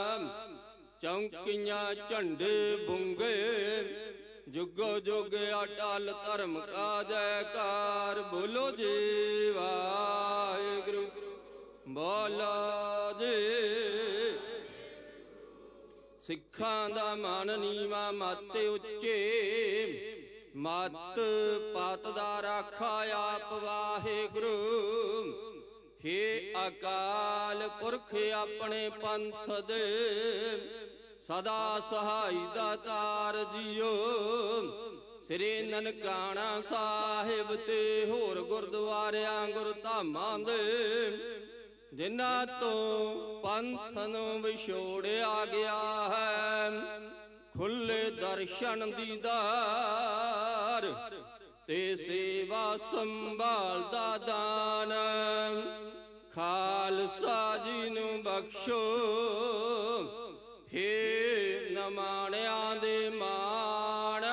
ਚੌਂਕੀਆਂ ਝੰਡੇ ਬੁੰਗੇ ਜੁਗੋ ਜੁਗ ਅਟਲ ਧਰਮ ਕਾ ਜੈਕਾਰ। ਬੋਲੋ ਜੀ ਵਾਹਿਗੁਰੂ। ਬੋਲੋ ਜੀ। ਸਿੱਖਾਂ ਦਾ ਮਨ ਨੀਵਾ ਮਤ ਉੱਚੇ। ਮਤ ਪਤ ਦਾ ਰਾਖਾ ਆਪ ਵਾਹਿਗੁਰੂ। ਹੇ ਅਕਾਲ ਪੁਰਖ ਆਪਣੇ ਪੰਥ ਦੇ ਸਦਾ ਸਹਾਈ ਦਾਤਾਰ ਜੀਓ। ਸ੍ਰੀ ਨਨਕਾਣਾ ਸਾਹਿਬ ਤੇ ਹੋਰ ਗੁਰਦੁਆਰਿਆਂ ਗੁਰਧਾਮਾਂ ਦੇ ਜਿਨ੍ਹਾਂ ਤੋਂ ਪੰਥ ਨੂੰ ਵਿਛੋੜਿਆ ਗਿਆ ਹੈ। ਖੁੱਲੇ ਦਰਸ਼ਨ ਦੀਦਾਰ ਤੇ ਸੇਵਾ ਸੰਭਾਲ ਦਾ ਦਾਨ। ਖਾਲਸਾ ਜੀ ਨੂੰ ਬਖਸ਼ੋ। ਹੇ ਨਮਾਣਿਆਂ ਦੇ ਮਾਣ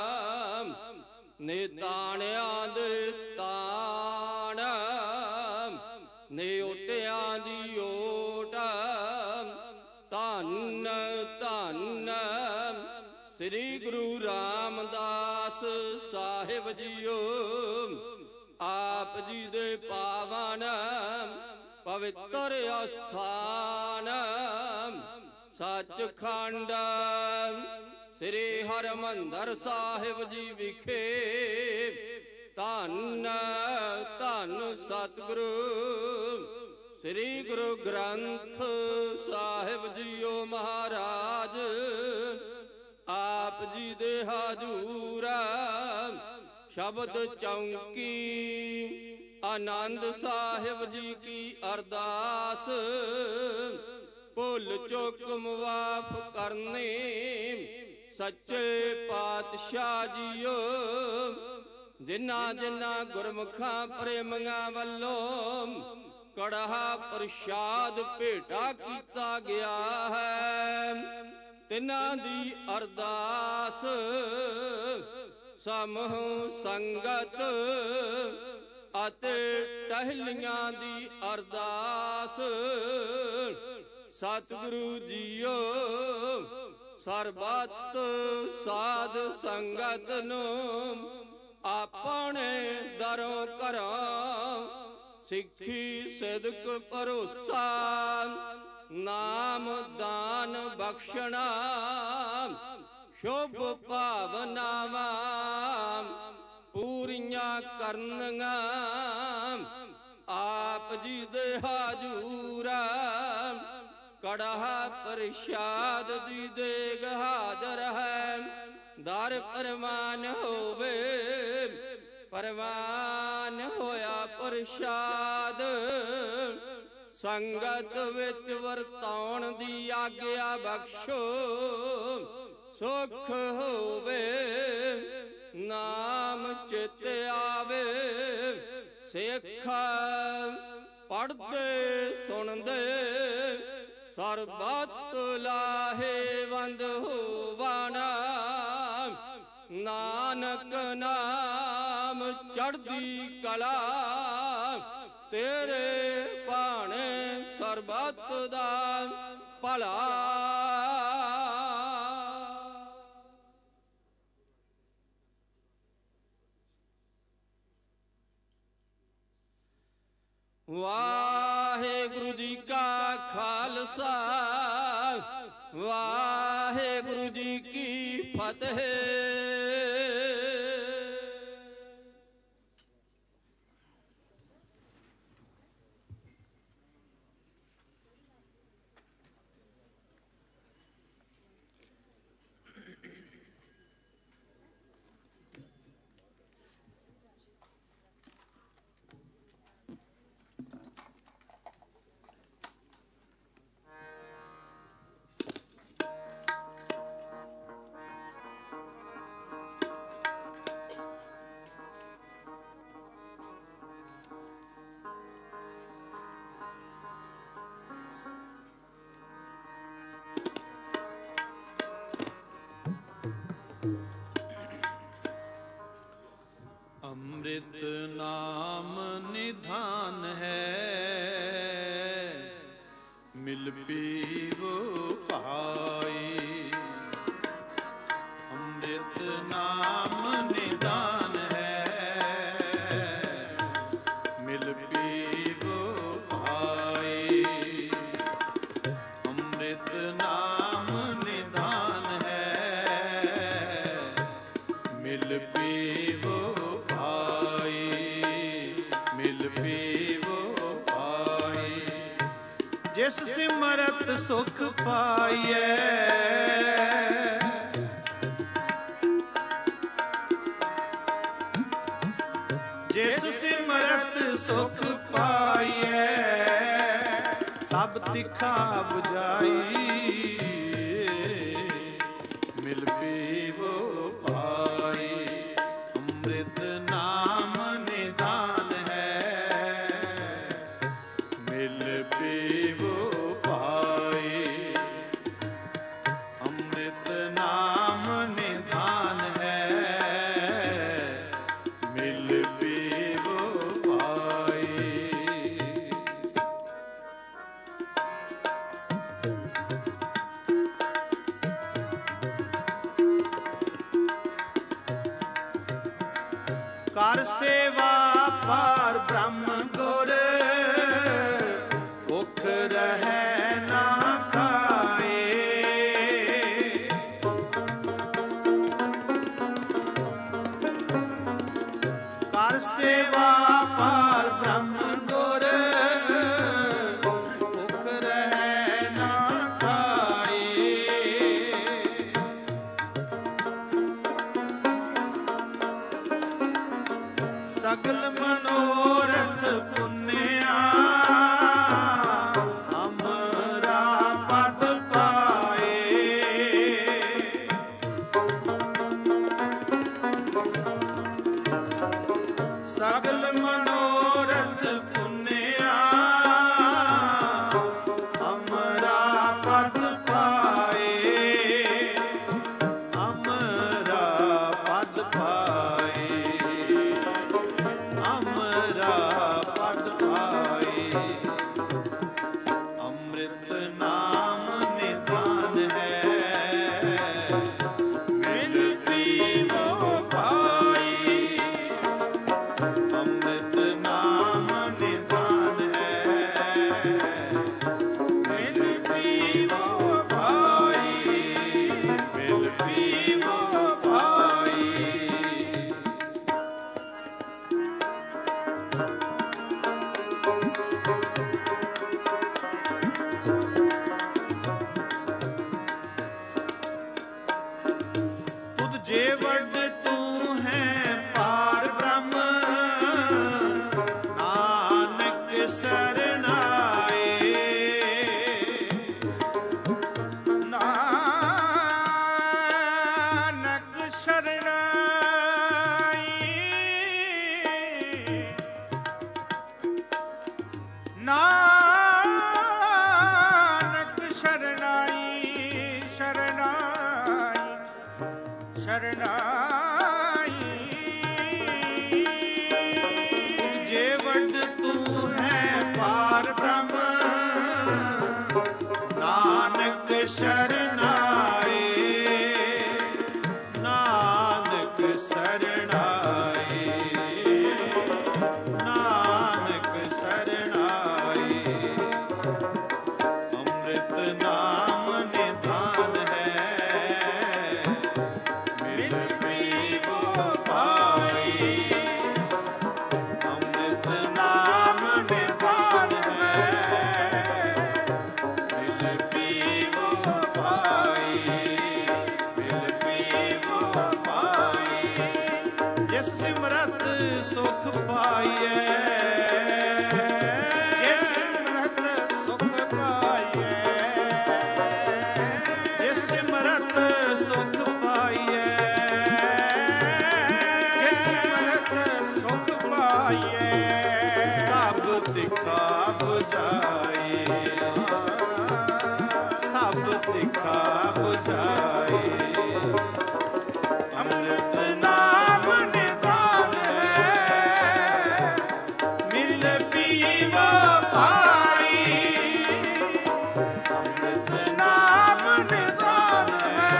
ਨਿਤਾਣਿਆਂ ਦੇ ਤਾਣ। ਨਿਓਟਿਆਂ ਦੀ ਓਟ ਧੰਨ ਧੰਨ ਸ੍ਰੀ ਗੁਰੂ ਰਾਮਦਾਸ ਸਾਹਿਬ ਜੀਓ। ਆਪ ਜੀ ਦੇ ਪਾਵਨ ਪਵਿੱਤਰ ਅਸਥਾਨ। ਸੱਚਖੰਡ ਸ੍ਰੀ ਹਰਿਮੰਦਰ ਸਾਹਿਬ ਜੀ ਵਿਖੇ ਧੰਨ ਧੰਨ ਸਤਿਗੁਰੂ ਸ੍ਰੀ ਗੁਰੂ ਗ੍ਰੰਥ ਸਾਹਿਬ ਜੀਓ ਮਹਾਰਾਜ ਆਪ ਜੀ ਦੇ ਹਾਜ਼ੂਰਾ ਸ਼ਬਦ ਚੌਂਕੀ ਆਨੰਦ ਸਾਹਿਬ ਜੀ ਕੀ ਅਰਦਾਸ ਭੁੱਲ ਚੁੱਕ ਮੁਆਫ ਕਰਨੇ ਸੱਚੇ ਪਾਤਸ਼ਾਹ ਜੀਓ ਜਿਨ੍ਹਾਂ ਜਿਨ੍ਹਾਂ ਗੁਰਮੁਖਾਂ ਪ੍ਰੇਮੀਆਂ ਵੱਲੋਂ ਕੜਾਹਾ ਪ੍ਰਸ਼ਾਦ ਭੇਟਾ ਕੀਤਾ ਗਿਆ ਹੈ ਤਿਨਾਂ ਦੀ ਅਰਦਾਸ ਸਮੂਹ ਸੰਗਤ ਅਤੇ ਟਹਿਲੀਆਂ ਦੀ ਅਰਦਾਸ ਸਤਿਗੁਰੂ ਜੀਓ ਸਰਬੱਤ ਸਾਧ ਸੰਗਤ ਨੂੰ ਆਪਣੇ ਦਰੋਂ ਘਰਾਂ ਸਿੱਖੀ ਸਿਦਕ ਭਰੋਸਾ ਨਾਮ ਦਾਨ ਬਖਸ਼ਣਾ ਸ਼ੁਭ ਭਾਵਨਾਵਾਂ ਪੂਰੀਆਂ ਕਰਨੀਆਂ ਆਪ ਜੀ ਦੇ ਹਾਜ਼ੂਰਾ ਕੜਾਹਾ ਪ੍ਰਸ਼ਾਦ ਦੀ ਦੇਗ ਹਾਜ਼ਰ ਹੈ ਦਰ ਪ੍ਰਮਾਨ ਹੋਵੇ ਪ੍ਰਵਾਨ ਹੋਇਆ ਪ੍ਰਸ਼ਾਦ ਸੰਗਤ ਵਿੱਚ ਵਰਤਾਉਣ ਦੀ ਆਗਿਆ ਬਖਸ਼ੋ ਸੁਖ ਹੋਵੇ ਨਾਮ ਚਿਤ ਆਵੇ ਸਿੱਖ ਪੜ੍ਹਦੇ ਸੁਣਦੇ ਸਰਬੱਤ ਲਾਹੇਵੰਦ ਹੋਵਣਾ ਨਾਨਕ ਨਾਮ ਚੜ੍ਹਦੀ ਕਲਾ ਤੇਰੇ ਭਾਣੇ ਸਰਬੱਤ ਦਾ ਭਲਾ ਵਾਹਿਗੁਰੂ ਜੀ ਕਾ ਖਾਲਸਾ ਵਾਹਿਗੁਰੂ ਜੀ ਕੀ ਫਤਿਹ। ਅੰਮ੍ਰਿਤ ਨਾਮ ਨਿਧਾਨ ਹੈ ਮਿਲ ਪੀਵੋ ਭਾਈ। ਅੰਮ੍ਰਿਤ ਨਾਮ ਨਿਧਾਨ ਹੈ ਮਿਲ ਪੀਵੋ ਭਾਈ। ਅੰਮ੍ਰਿਤ ਨਾਮ ਨਿਧਾਨ ਹੈ ਮਿਲ ਪੀਵੋ ਜਿਸ ਸਿਮਰਤ ਸੁਖ ਪਾਈਐ ਜਿਸ ਸਿਮਰਤ ਸੁਖ ਪਾਈਐ ਸਭ ਤਿੱਖਾ 부ਝਾਈ ਮਿਲ ਪੀਵੋ ਭਾਈ। ਅੰਮ੍ਰਿਤ ਨਾਮ ਨਿਧਾਨ ਹੈ ਮਿਲ ਪੀਵੋ ਭਾਈ। ਅੰਮ੍ਰਿਤ ਨਾਮ ਨਿਧਾਨ ਹੈ ਮਿਲ ਪੀਵੋ ਭਾਈ। ਕਰ ਸੇਵਾ ਪਾਰ ਬ੍ਰਹਮ ਗੁਰ ਭੁਖ ਰਹਿ ਨਾ ਖਾਏ। ਸੇਵਾ ਪਾਰ ਬ੍ਰਹਮ ਗੁਰ ਭੁਖ ਰਹਿ ਨਾ ਖਾਏ। ਸਗਲ ਮਨੋਰਥ ਪੁੰਨਿਆ ਅਮਰਾ ਪਦ ਪਾਏ। ਸਗਲ ਮਨੋਰਥ ਪੁੰਨਿਆ ਅਮਰਾ ਪਦ ਪਾਏ। ਅਮਰਾ ਪਦ ਪਾਏ। ਅਮਰਾ ਪਦ ਪਾਏ। ਅੰਮ੍ਰਿਤ ਨਾਮ ਨਿਧਾਨ ਹੈ ਮਿਲ ਪੀਵੋ ਭਾਈ। ਅੰਮ੍ਰਿਤ ਨਾਮ ਨਿਧਾਨ ਹੈ ਮਿਲ ਪੀਵੋ ਭਾਈ। ਮਿਲ ਪੀਵੋ ਭਾਈ। ਤੁਧ ਜੇ ਵੱਡ ਤੂੰ ਹੈ ਪਾਰ ਬ੍ਰਹਮ ਨਾਨਕ ਸਰਨਾਏ। ਨਾਨਕ ਸ਼ਰਨਾਈ। ਨਾਨਕ ਸ਼ਰਨਾਈ। ਸ਼ਰਨਾਈ ਸ਼ਰਨਾਈ। ਜੇ ਵੱਡ ਤੂੰ ਹੈ ਪਾਰ ਬ੍ਰਹਮ ਨਾਨਕ ਸ਼ਰਨਾਏ। ਨਾਨਕ ਸਰਨਾਏ। ਨਾਨਕ ਸਰਨਾਏ। ਅੰਮ੍ਰਿਤ ਨਾਮ ਨਿਧਾਨ ਹੈ ਮਿਲ ਪੀਵੋ ਭਾਈ। ਅੰਮ੍ਰਿਤ ਨਾਮ ਨਿਧਾਨ ਹੈ ਮਿਲ ਪੀਵੋ ਭਾਈ। ਮਿਲ ਪੀਵੋ ਭਾਈ। ਜਿਸ ਸਿਮਰਤ ਸੁਖ ਪਾਈਐ। ਜਿਸ ਸਿਮਰਤ ਸੁਖ ਪਾਈਐ। ਜਿਸ ਸਿਮਰਤ ਸੁਖ ਪਾਈਐ। ਜਿਸ ਸਿਮਰਤ ਸੁਖ ਪਾਈਐ। ਸਭ ਤਿਖਾ 부ਝਾਏ। ਸਭ ਤਿਖਾ 부ਝਾਏ। ਅੰਮ੍ਰਿਤ ਨਾਮ ਨਿਧਾਨ ਹੈ ਮਿਲ ਪੀਵੋ ਭਾਈ। ਅੰਮ੍ਰਿਤ ਨਾਮ ਨਿਧਾਨ ਹੈ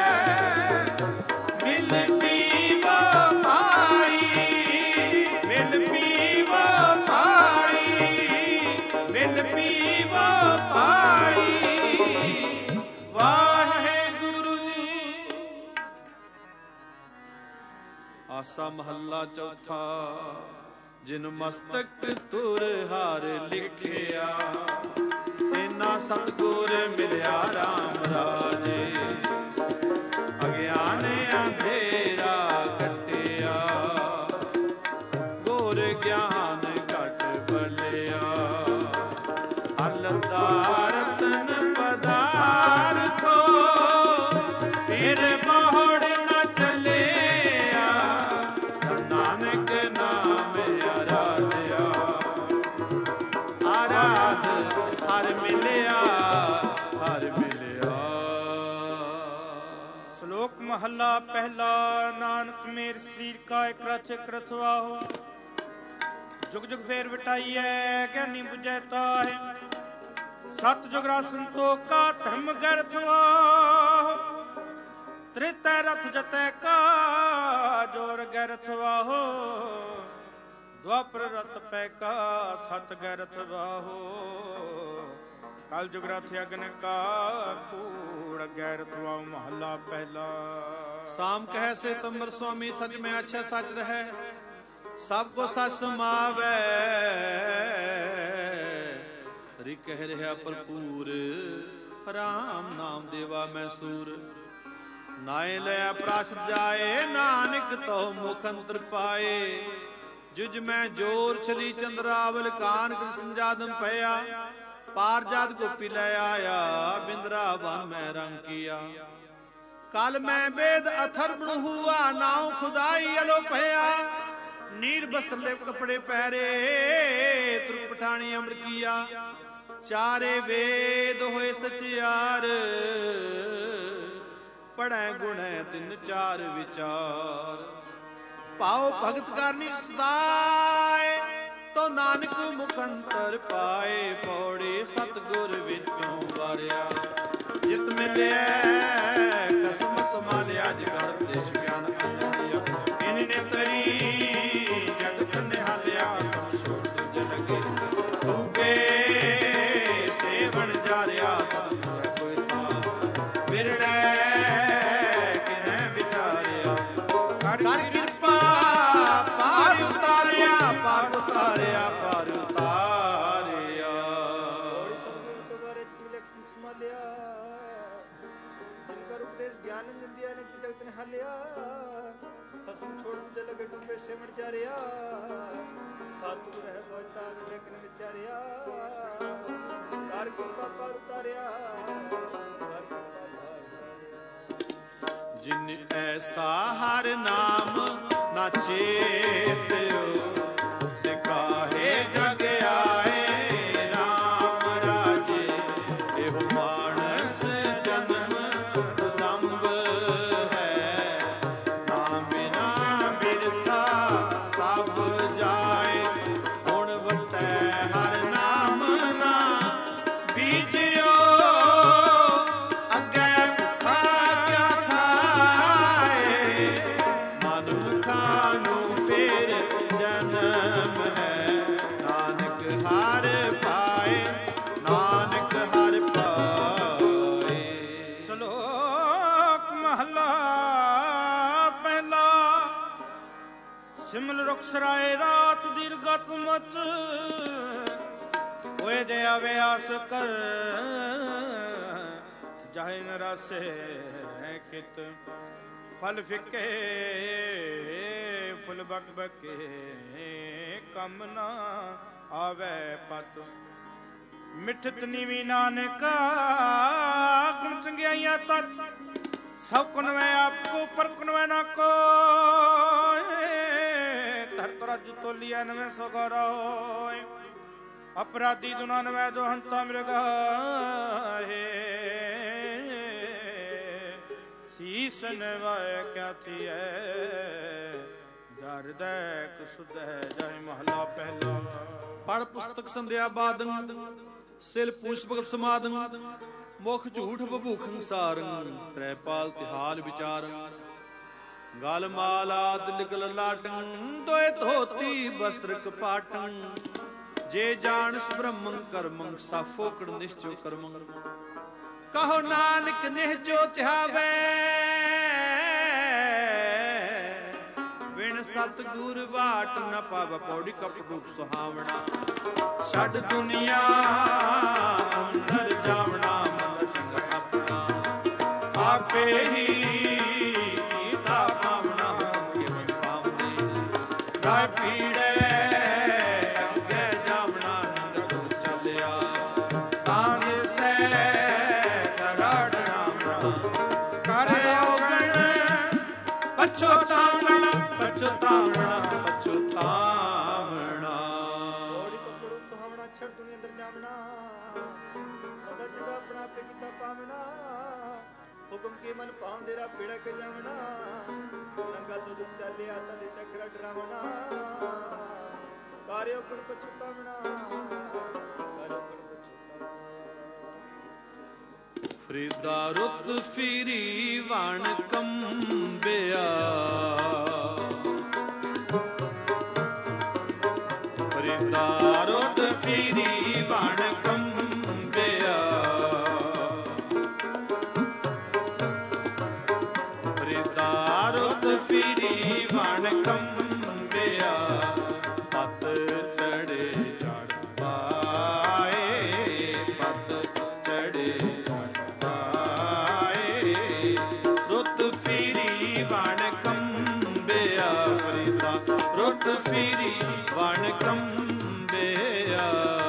ਮਿਲ ਪੀਵੋ ਭਾਈ। ਮਿਲ ਪੀਵੋ ਭਾਈ। ਮਿਲ ਪੀਵੋ ਭਾਈ। ਵਾਹਿਗੁਰੂ ਜੀ। ਆਸਾ ਮਹੱਲਾ ਚੌਥਾ। ਜਿਨ ਮਸਤਕ ਤੁਰ ਹਾਰ ਲਿਖਿਆ ਇਨਾ ਸਤਿਗੁਰ ਮਿਲਿਆ RAM ਰਾਜੇ। ਅਗਿਆਨ ਅੰਧੇਰਾ ਕੱਟਿਆ ਗੁਰ ਗਿਆਨ ਘਟ ਬਲਿਆ। ਅਲਦਾ ਰਤਨ ਪਦਾਰਥੋ ਫਿਰ ਮੋੜ ਨਾ ਚੱਲਿਆ। ਨਾਨਕ ਨਾਮ ਆਰਾਧਿਆ। ਆਰਾਧ ਹਰ ਮਿਲਿਆ। ਹਰ ਮਿਲਿਆ। ਸ਼ਲੋਕ ਮਹੱਲਾ ਪਹਿਲਾ। ਨਾਨਕ ਮੇਰ ਸਰੀਰ ਕਾ ਇਕ ਰਚ ਇਕ ਰਥਵਾਹੁ। ਜੁਗ ਜੁਗ ਫੇਰ ਵਟਾਈਐ ਗਿਆਨੀ ਬੁਝੈ ਤਾਹਿ। ਸਤ ਜੁਗ ਰਾ ਸੰਤੋਖਾ ਧਰਮ ਗਰਥਵਾਹੁ। ਤ੍ਰਿਤੈ ਰਥ ਜਤੈ ਕਾ ਜੋਰ ਗਰਥਵਾਹੁ। ਦੁਆਪਰ ਰਤ ਪੈ ਕਾ ਸਤ ਗਰਥਵਾਹੁ। ਕਲ ਜੁਗ ਰਥ ਅਗਨ ਕਾ ਕੂੜ ਗੈਰਤਵਾਉ। ਮਹੱਲਾ ਪਹਿਲਾ। ਸਾਮ ਕਹਿ ਸੇ ਤੰਬਰ ਸੁਆਮੀ ਸਚ ਮੈਂ ਅੱਛਾ ਸਚ ਰਹਿ। ਸਭ ਕੋ ਸਤ ਸਮਾਵੈ, ਹਰਿ ਕਹਿ ਰਿਹਾ ਭਰਪੂਰ, ਰਾਮ ਨਾਮ ਦੇਵਾ ਮੈਂ ਸੂਰ। ਨਾਏ ਲਿਆ ਪ੍ਰਾਸ਼ਦ ਜਾਏ, ਨਾਨਕ ਤੋ ਮੁਖ ਅੰਤਰ ਪਾਏ। ਜੁਜ ਮੈਂ ਜੋਰ ਛਲੀ ਚੰਦਰਾਵਲ, ਕਾਨ ਕ੍ਰਿਸ਼ਨ ਜਾਦਮ ਪਿਆ। ਪਾਰ ਜਾਤ ਗੋਪੀ ਲੈ ਆਇਆ, ਬਿੰਦਰਾ ਬਨ ਮੈਂ ਰੰਗ ਕੀਆ। ਕਲ ਮੈਂ ਬੇਦ ਅਥਰ ਬਣ ਹੁਆ, ਨਾਉ ਖੁਦਾਈ ਅਲੋ ਭਇਆ। ਨੀਲ ਬਸਤਰ ਲਿਪ ਕਪੜੇ ਪਹਿਰੇ, ਤੁਰ ਪਠਾਣੀ ਅਮਰ ਕੀਆ। ਚਾਰੇ ਵੇਦ ਹੋਏ ਸਚਿਆਰ, ਪੜੈ ਗੁਣੈ ਤਿੰਨ ਚਾਰ ਵਿਚਾਰ। ਪਾਉ ਭਗਤ ਕਰਨੀ ਸਦਾਏ, ਤੋ ਨਾਨਕ ਮੁਖ ਅੰਤਰ ਪਾਏ। ਪੌੜੇ ਸਤਿਗੁਰ ਵਿੱਚੋਂ ਵਾਰਿਆ, ਜਿਤ ਮਿਲਿਆ ਕਸਮ ਸੰਭਾਲਿਆ। ਜਗਰ ਦੇਸ਼ ਗਿਆਨ ਅੰਦਰਿਆ, ਇਨ ਨੇ ਤਰੀ ਜਗਤ ਨਿਹਾਲਿਆ। ਸਭ ਛੋੜ ਦੂਜੇ ਲਗੇ ਤੂਗੇ, ਸੇਵਣ ਜਾਰਿਆ। ਸਤਿਗੁਰ ਕੋਈ ਤਾਂ ਬਿਰਲੇ ਕਿਨੈ ਵਿਚਾਰਿਆ। ਕਰ ਕਿਰਪਾ ਪਾਰ ਉਤਾਰਿਆ, ਪਾਰ ਉਤਾਰਿਆ, ਪਾਰ ਉਤਾਰਿਆ। ਜਿਨਕਰ ਉਪਦੇਸ਼ ਗਿਆਨ ਨਿੰਦਿਆ ਨੇ ਕੀ ਜਗਤ ਨਿਹਾਲਿਆ। ਖਸਮ ਛੋੜ ਦੂਜੇ ਲਗੇ ਡੂਬੇ ਸੇਵਣ ਜਾਰਿਆ। ਸਤਿਗੁਰ ਹੈ ਬੋਤਾ ਲੇਕਿਨ ਵਿਚਾਰਿਆ। ਕਰ ਕਿਰਪਾ ਪਾਰ ਉਤਾਰਿਆ, ਕਰ ਕਿਰਪਾ ਪਾਰ ਉਤਾਰਿਆ। ਜਿਨ ਐਸਾ ਹਰ ਨਾਮ ਨਾ ਚੇਤਿਓ, ਸਿਕਾਹੇ ਜਗ ਆਏ ਰਾਮ ਰਾਜੇ। ਇਹੋ ਮਾਨਸ ਜਨਮ ਦੁਲੰਭ ਹੈ, ਨਾਮ ਬਿਨਾ ਬਿਰਥਾ ਸਭ ਜਾਏ। ਹੁਣ ਵਤੈ ਹਰ ਨਾਮ ਨਾ ਬੀਜਿਓ, ਅੱਗੇ ਭੁੱਖਾ ਕਿਆ ਖਾਏ। ਮਨ ਮੁਖਾਂ ਨੂੰ ਫੇਰ ਜਨਮ ਹੈ, ਨਾਨਕ ਹਰ ਪਾਏ, ਨਾਨਕ ਹਰ ਪਾਏ। ਸ਼ਲੋਕ ਮਹਲਾ ਪਹਿਲਾ। ਸਿਮਲ ਰੁਖ ਸਰਾਏ ਰਾਤ ਦੀਰਘਤ ਮਚ, ਹੋਏ ਜੇ ਅਵਿਆਸ ਕਰ। ਜਾਹਿ ਨ ਰਾਸੇ ਕਿਤ, ਫਲ ਫਿੱਕੇ ਫੁੱਲ ਬਕ ਬਕੇ। ਕੰਮ ਨਾ ਆਵੇ ਪਤ, ਮਿਠਤ ਨੀਵੀ ਨਾਨਕਾ। ਗੁਣ ਚੰਗਿਆਈਆਂ ਤਤ, ਸਭ ਕੁਨਵੈ ਆਪਕੋ ਪਰ ਕੁਨਵੈ ਨਾ ਕੋਇ। ਧਰਤ ਰਜ ਤੋਲੀਐ ਨਵੇਂ ਸਗਰੋ, ਅਪਰਾਧੀ ਦੁਨਾ ਨਵੇਂ ਜੋ ਹੰਤਾ ਮਿਰਗਾਏ। ਸੀਸ ਨਵਾਇ ਕਿਆ ਥੀਐ, ਡਰ ਦੈ ਸੁਧੈ ਜਾਇ। ਮਹਲਾ ਪਹਿਲਾ। ਪੜ ਪੁਸਤਕ ਸੰਧਿਆ ਬਾਦਨ, ਸਿਲ ਪੂਛ ਭਗਤ ਸਮਾਦਨ। ਮੁਖ ਝੂਠ ਬਭੂਖੰ ਸਾਰੰ, ਤ੍ਰੈਪਾਲ ਤਿਹਾਲ ਵਿਚਾਰੰ। ਗਲ ਮਾਲਾ ਤਿਲਕ ਲਾਟੰ, ਦੋਏ ਧੋਤੀ ਬਸਤਰ ਕਪਾਟੰ। ਜੇ ਜਾਣਸ ਬ੍ਰਹਮੰ ਕਰਮੰ, ਸਾਫੋਕੜ ਨਿਸ਼ਚੋ ਕਰਮੰ। ਕਹੋ ਨਾਨਕ ਨਿਹਚੋ ਧਿਆਵੈ, ਬਿਨ ਸਤਿਗੁਰ ਵਾਟ ਨ ਪਾਵੈ। ਪੌੜੀ ਕਪਟ ਰੂਪ ਸੁਹਾਵਣਾ, ਛੱਡ ਦੁਨੀਆ ਅੰਦਰ ਜਾਵਣਾ। ਮਨ ਸੰਗ ਆਪਣਾ, ਆਪੇ ਹੀ ਕੀਤਾ ਪਾਵਣਾ। ਕਿਵੇਂ ਪਾਵਨੀ ਰਾਇ ਪੀੜੇ, ਅੱਗੇ ਜਾਵਣਾ। ਨੰਦ ਚੱਲਿਆ ਤਾਂ ਦਿਸੈ ਕਰੜ ਰਾਮ ਰਾਮ। ਕਰ ਔਗਣ ਪਛੋਤਾਵਣਾ, ਪਛੋਤਾਵਣਾ, ਪਛੋਤਾਵਣਾ। ਔੜੀ ਕਪੜੂ ਸੁਹਾਵਣਾ, ਛੜ ਦੁਨੀਆ ਅੰਦਰ ਜਾਵਣਾ। ਪਤਾ ਜਗਾ ਆਪਣਾ ਆਪੇ ਕੀਤਾ ਪਾਵਣਾ। ਹੁਕਮ ਕੇ ਮਨ ਪਾਉਂਦੇ ਰਾ ਪੀੜਾ ਕੇ ਜਾਵਣਾ। ਨੰਗਾ ਤੋਂ ਦੁਖ ਚੱਲਿਆ ਤਾਂ ਦਿਸੈ ਕਰੜ ਡਰਾਵਣਾ। ਕਾਰਿਓ ਗੁਣ ਪਛੋਤਾਵਣਾ, ਕਾਰਿਓ ਗੁਣ ਪਛੋਤਾਵਣਾ। ਫਰੀਦਾ ਰੁੱਤ ਫਿਰੀ ਵਣ ਕੰਬਿਆ, ਫਰੀਦਾ ਰੁੱਤ ਫਿਰੀ ਵਣ ਕੰਬਿਆ। ਫਰੀਦਾ ਰੁੱਤ ਫਿਰੀ ਵਣ ਕੰਬਿਆ। ਫੀਰੀ ਵਣ ਕੰਬਿਆ।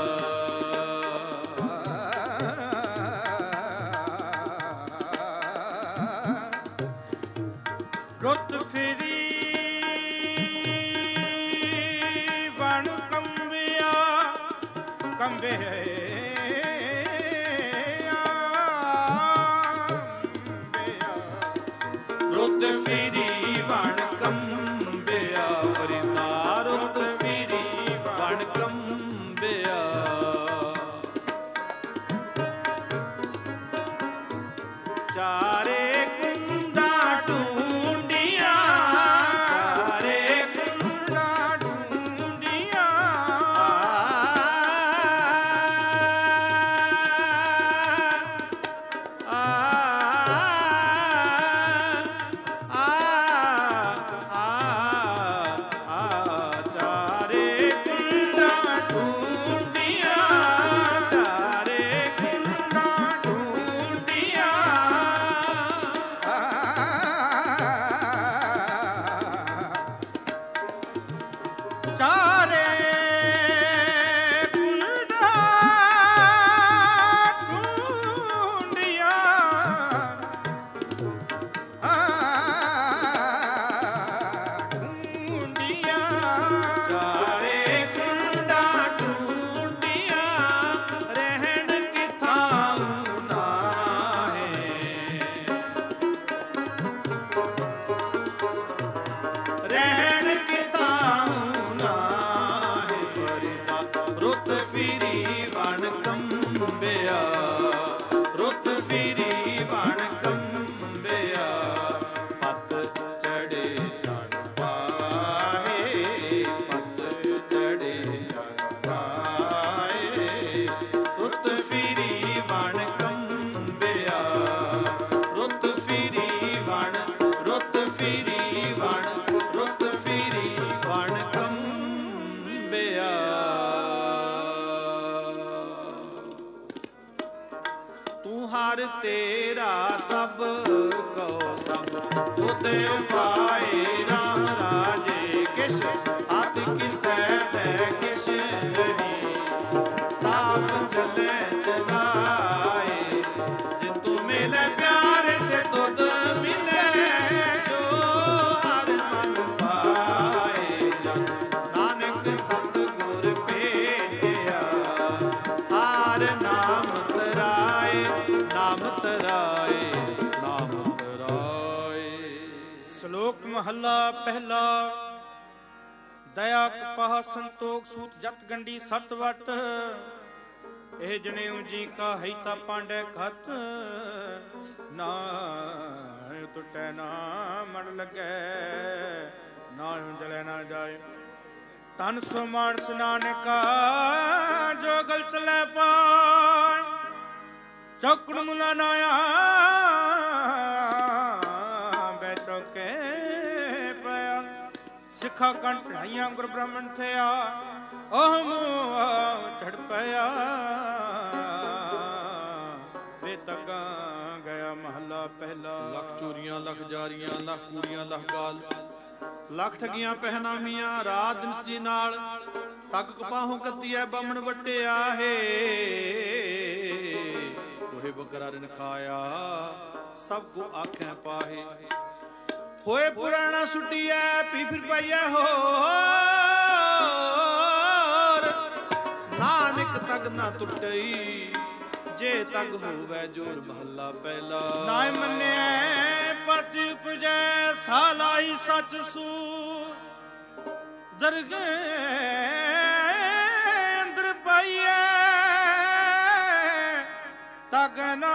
ਰੁੱਤ ਫੀਰੀ ਵਣ ਕੰਬਿਆ ਕੰਬਿਆ ਰੁੱਤ ਫੀਰੀ ਵਣ ਕੰਬਿਆ ਫਰੀਦਾ ਰੁੱਤ ਫੀਰੀ ਵਣ ਕੰਬਿਆ। ਚਾਰੇ ਕੁੰਡਾ ਢੂੰਡੀਆਂ ਚਾਰੇ ਕੁੰਡਾ ਢੂੰਡੀਆਂ ਆ ਚਾਰੇ ਕੁੰਡਾ ਢੂੰਡੀਆਂ ਚਾਰੇ ਕੁੰਡਾ ਢੂੰਡੀਆਂ ਚਾਰੇ ਕੁੰਡਾ ਢੂੰਡੀਆਂ ਢੂੰਡੀਆਂ ਚਾਰੇ ਕੁੰਡਾ ਢੂੰਡੀਆਂ ਰਹਿਣ ਕਿਥਾਂ ਨਾਹੇ ਰਹਿਣ ਕਿਥਾਂ ਨਾਹੇ ਫਰੀਦਾ ਰੁੱਤ ਫੀਰੀ ਵਣ ਕੰਬਿਆ ਰੁੱਤ ਫੀਰੀ ਵਣ ਕੰਬਿਆ। ਪੱਤ ਚੜੇ ਚੜ ਪਾਏ ਪੱਤ ਚੜੇ ਚੜ ਪਾਏ ਰੁੱਤ ਫੀਰੀ ਵਣ ਕੰਬਿਆ ਰੁੱਤ ਫੀਰੀ ਵਣ ਰੁੱਤ ਫੀਰੀ ਵਣ ਰੁੱਤ ਫੀਰੀ ਵਣ ਕੰਬਿਆ। ਤੂੰ ਹਰ ਤੇਰਾ ਸਭ ਕੋ ਸਭ ਤੁਧ ਪਾਏ ਰਾਮ ਰਾਜੇ ਕਿਛ ਹੱਥ ਕਿਸੈ ਤੈ ਕਿਛ ਨਹੀਂ ਸਾਪ ਚਲੇ ਚਲਾਏ ਜੇ ਤੂੰ ਮਿਲੇ ਪਿਆਰੇ ਸੇ ਤੁਧ ਮਿਲੇ ਜੋ ਹਰ ਮਨ ਪਾਏ ਜਨ ਨਾਨਕ ਸਤਿਗੁਰ ਭੇਟਿਆ ਹਾਰ ਨਾਮ ਤਰਾਏ ਨਾਮ ਤਰਾਏ ਨਾਮ ਤਰਾਏ। ਸ਼ਲੋਕ ਮਹੱਲਾ ਪਹਿਲਾ। ਦਇਆ ਕਪਾਹ ਸੰਤੋਖ ਸੂਤ ਜਤ ਗੰਢੀ ਸਤ ਵਟ ਇਹ ਜਨੇਊ ਜੀ ਕਾ ਹੈ ਤਾ ਪਾਂਡੇ ਖਤ ਨਾ ਟੁੱਟੇ ਨਾ ਮਨ ਲੱਗੈ ਨਾ ਜਲੇ ਨਾ ਜਾਏ। ਤਨ ਸੋ ਮਾਨਸ ਨਾਨਕਾ ਜੋ ਗਲ ਚਲੇ ਪਾਏ ਚੌਕੜ ਮੁਲਾ ਨਾਇਆ ਬੈ ਚੌਕੇ ਪਿਆ ਸਿੱਖਾ ਕੰਠ ਢਾਈਆਂ ਗੁਰ ਬ੍ਰਾਹਮਣ ਥਿਆ ਉਹ ਮੂੰਹ ਝੜ ਪਿਆ ਵੇ ਤੱਗਾ ਗਿਆ ਮਹੱਲਾ ਪਹਿਲਾ। ਲੱਖ ਚੋਰੀਆਂ ਲੱਖ ਜਾਰੀਆਂ ਲੱਖ ਕੂੜੀਆਂ ਲੱਖ ਗਾਲ ਲੱਖ ਠਗੀਆਂ ਪਹਿਨਾਮੀਆਂ ਰਾਤ ਦਿਨ ਸੀ ਨਾਲ ਤੱਕ ਕਪਾਹੋਂ ਕੱਤੀਐ ਬਾਮਣ ਵਟਿਆ ਹੈ ਲੋਹੇ ਬਕਰਾ ਰਿਨ ਖਾਇਆ ਸਭ ਕੋ ਆਖੈ ਪਾਹੇ ਹੋਏ ਪੁਰਾਣਾ ਸੁਟੀਐ ਪੀ ਫਿਰ ਪਾਈਐ ਹੋਰ ਨਾਨਕ ਤਗ ਨਾ ਟੁੱਟਈ ਜੇ ਤਗ ਹੋਵੇ ਜੋਰ ਮਹੱਲਾ ਪਹਿਲਾ। ਨਾਇ ਮੰਨਿਐ ਪਤਿ ਉਪਜੈ ਸਾਲਾਈ ਸਚ ਸੂ ਦਰਗੇ ਅੰਦਰ ਪਾਈਐ ਤਗ ਨਾ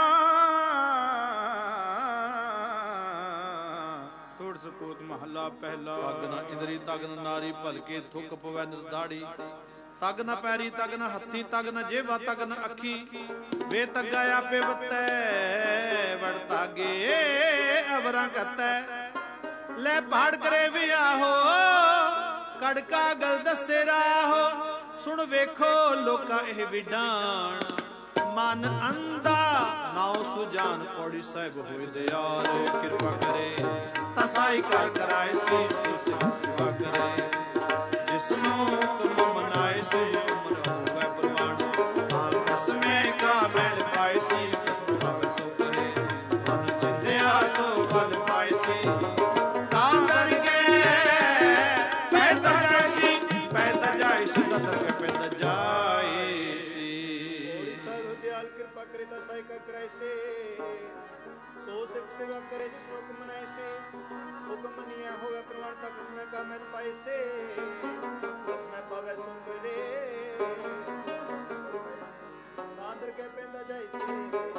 ਤੁੜ ਸਪੂਤ ਮਹੱਲਾ ਪਹਿਲਾ। ਤਗ ਨਾ ਇੰਦਰੀ ਤਗ ਨਾ ਨਾਰੀ ਭਲਕੇ ਥੁੱਕ ਪਵੈ ਨਿਰਦਾੜੀ ਤਗ ਨਾ ਪੈਰੀ ਤਗ ਨਾ ਹੱਥੀ ਤਗ ਨਾ ਜੇਵਾ ਤਗ ਨਾ ਅੱਖੀ ਵੇ ਤੱਗਾ ਆਪੇ ਵੱਤੈ ਵੜ ਤਾਗੇ ਅਵਰਾਂ ਕਤੈ ਲੈ ਪਹਾੜ ਕਰੇ ਵਿਆਹੋ ਕੜਕਾ ਗਲ ਦੱਸੇ ਰਾਹੋ ਸੁਣ ਵੇਖੋ ਲੋਕਾਂ ਇਹ ਵਿਡਾਣ ਮਨ ਅੰਧਾ ਨਾਉ ਸੁਜਾਨ ਪੌੜੀ ਸਾਹਿਬ ਹੋਏ ਦਿਆਲ ਕਿਰਪਾ ਕਰੇ ਤਸਾਈ ਕਰ ਕਰਾਏ ਸੀਸ ਸਿਵਾ ਕਰੇ किसनो तुम मनाए से उम्र होवे प्रमाण आन किसमें का मैल पाए सी कसम पावे सो करे मन चिंध्या सो फल पाए सी तांदर के पैदा जाए सी पैदा जाए सी तांदर के पैदा जाए सी सब दयाल कृपा करे ता साई का कराए से सो सिख सेवा करे जिस लोक मनाए से हुक्म मनिया होवे प्रमाण तक इसमें का मैल पाए से उसमें पावे सो करे तांदर के पैदा जाए से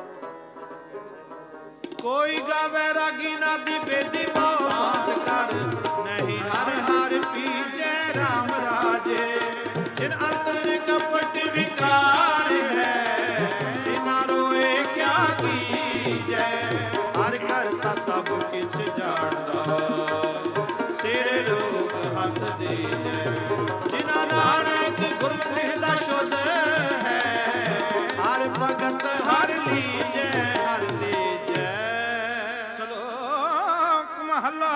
कोई गावे रागी नादी बेदी मोह बात कर नहीं हर हर पीछे राम राजे जिन अंतर कपट विकार है बिना रोए क्या कीजे हर करता सब किछ जानदा सिर लोग हाथ दीजे जिना नानक गुरमुख दा शुद्ध है हर भगत हर लीजे हर लीजे। श्लोक महला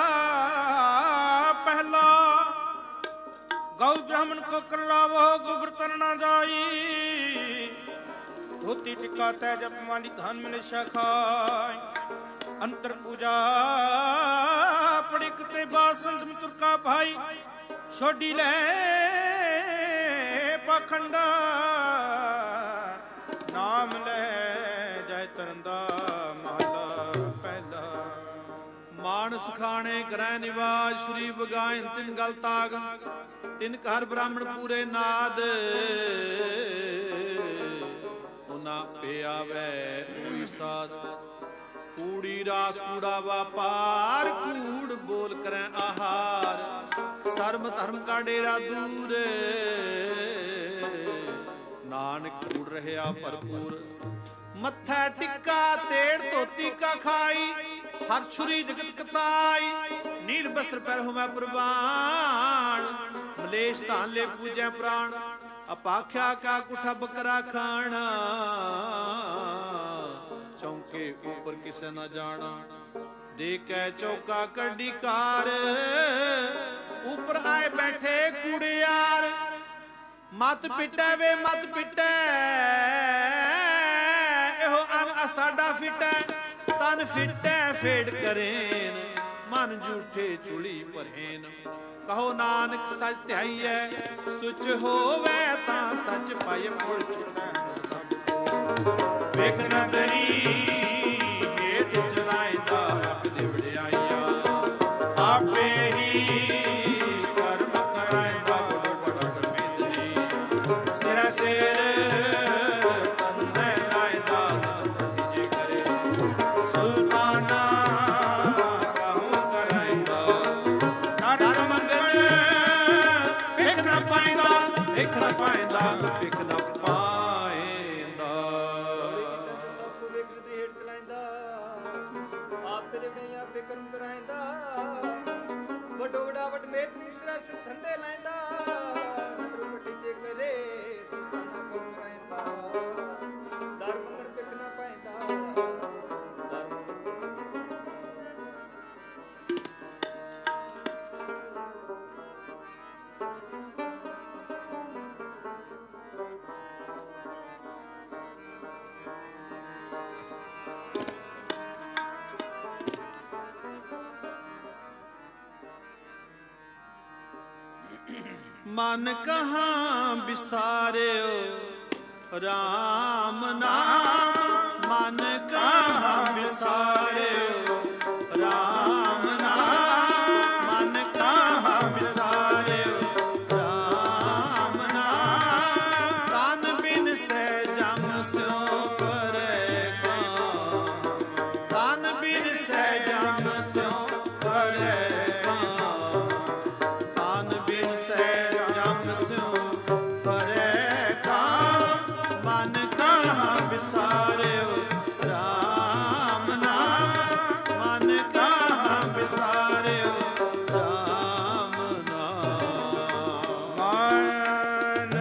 पहला गौ ब्राह्मण को करलावो गोबर तरना जाई धोती टिका तैज अपमानी धान मिले शाखाय अंतर पूजा पड़िक ते बासंत मित्र का भाई छोड़ी ले पखंडा नाम ले जय तरंदा महला पहला। मानस खाने ग्रह निवास श्री बगाइन तिन गल ताग तिन घर ब्राह्मण पूरे नाद उना पे आवे कोई साध कूड़ी रास कूड़ा व्यापार कूड़ बोल करें आहार सर्म धर्म का डेरा दूर नानक कूड़ रहा भरपूर मत्था टिक्का तेड़ धोती का खाई हर छुरी जगत कसाई नील वस्त्र पैर हुमै प्रवाण मलेश धान ले पूजै प्राण अपाख्या का कुठा बकरा खाना चौके ऊपर किसे न जाना देखे चौका कड़ी कार ऊपर आए बैठे कुड़ियार मत पिटे वे मत पिटे एहो अंग असाडा फिटे तन फिटे फेड़ करेन मन झूठे चुली परेन कहो नानक सच ध्याई है सुच होवे ता सच पाए मुड़ चुका वेख न करी हेठ चलाइंदा रब दे वडियाइया आपे ही कर्म कराइंदा बड़ बड़ मेदनी सिर सिर तन्ने लाइंदा जे करे सुल्ताना कहूं कराइंदा डर मंगन भिख न पाइंदा भिख न पाइंदा भिख न पाइंदा सबको ਵੇਖਣ ਦੀ ਹੇਠ ਚਲਾਇੰਦਾ ਆਪੇ ਦੇ ਨਹੀਂ ਆਪੇ ਕਰਮ ਕਰਾਇੰਦਾ ਵੱਡੋ ਵੱਡਾ ਵੱਡ ਮੇਤ ਨਹੀਂ ਸਿਰਾ ਸਿਰ ਧੰਦੇ ਲਾਇੰਦਾ ਨਦਰ ਵੱਡੀ ਜੇ ਕਰੇ ਸੁਲਤਾਨਾ ਕੋ ਕਰਾਇੰਦਾ ਦਰ ਮੰਗਣ ਪਿੱਛ ਨਾ ਪਾਇੰਦਾ ਦਰ मन कहाँ बिसारियो राम नाम मन कहाँ बिसारियो राम नाम मन कहाँ बिसारियो राम नाम तन बिन से जम सो करे काम तन बिन से जम सो करे बिसारियो राम नाम मन कहाँ बिसारियो राम नाम मन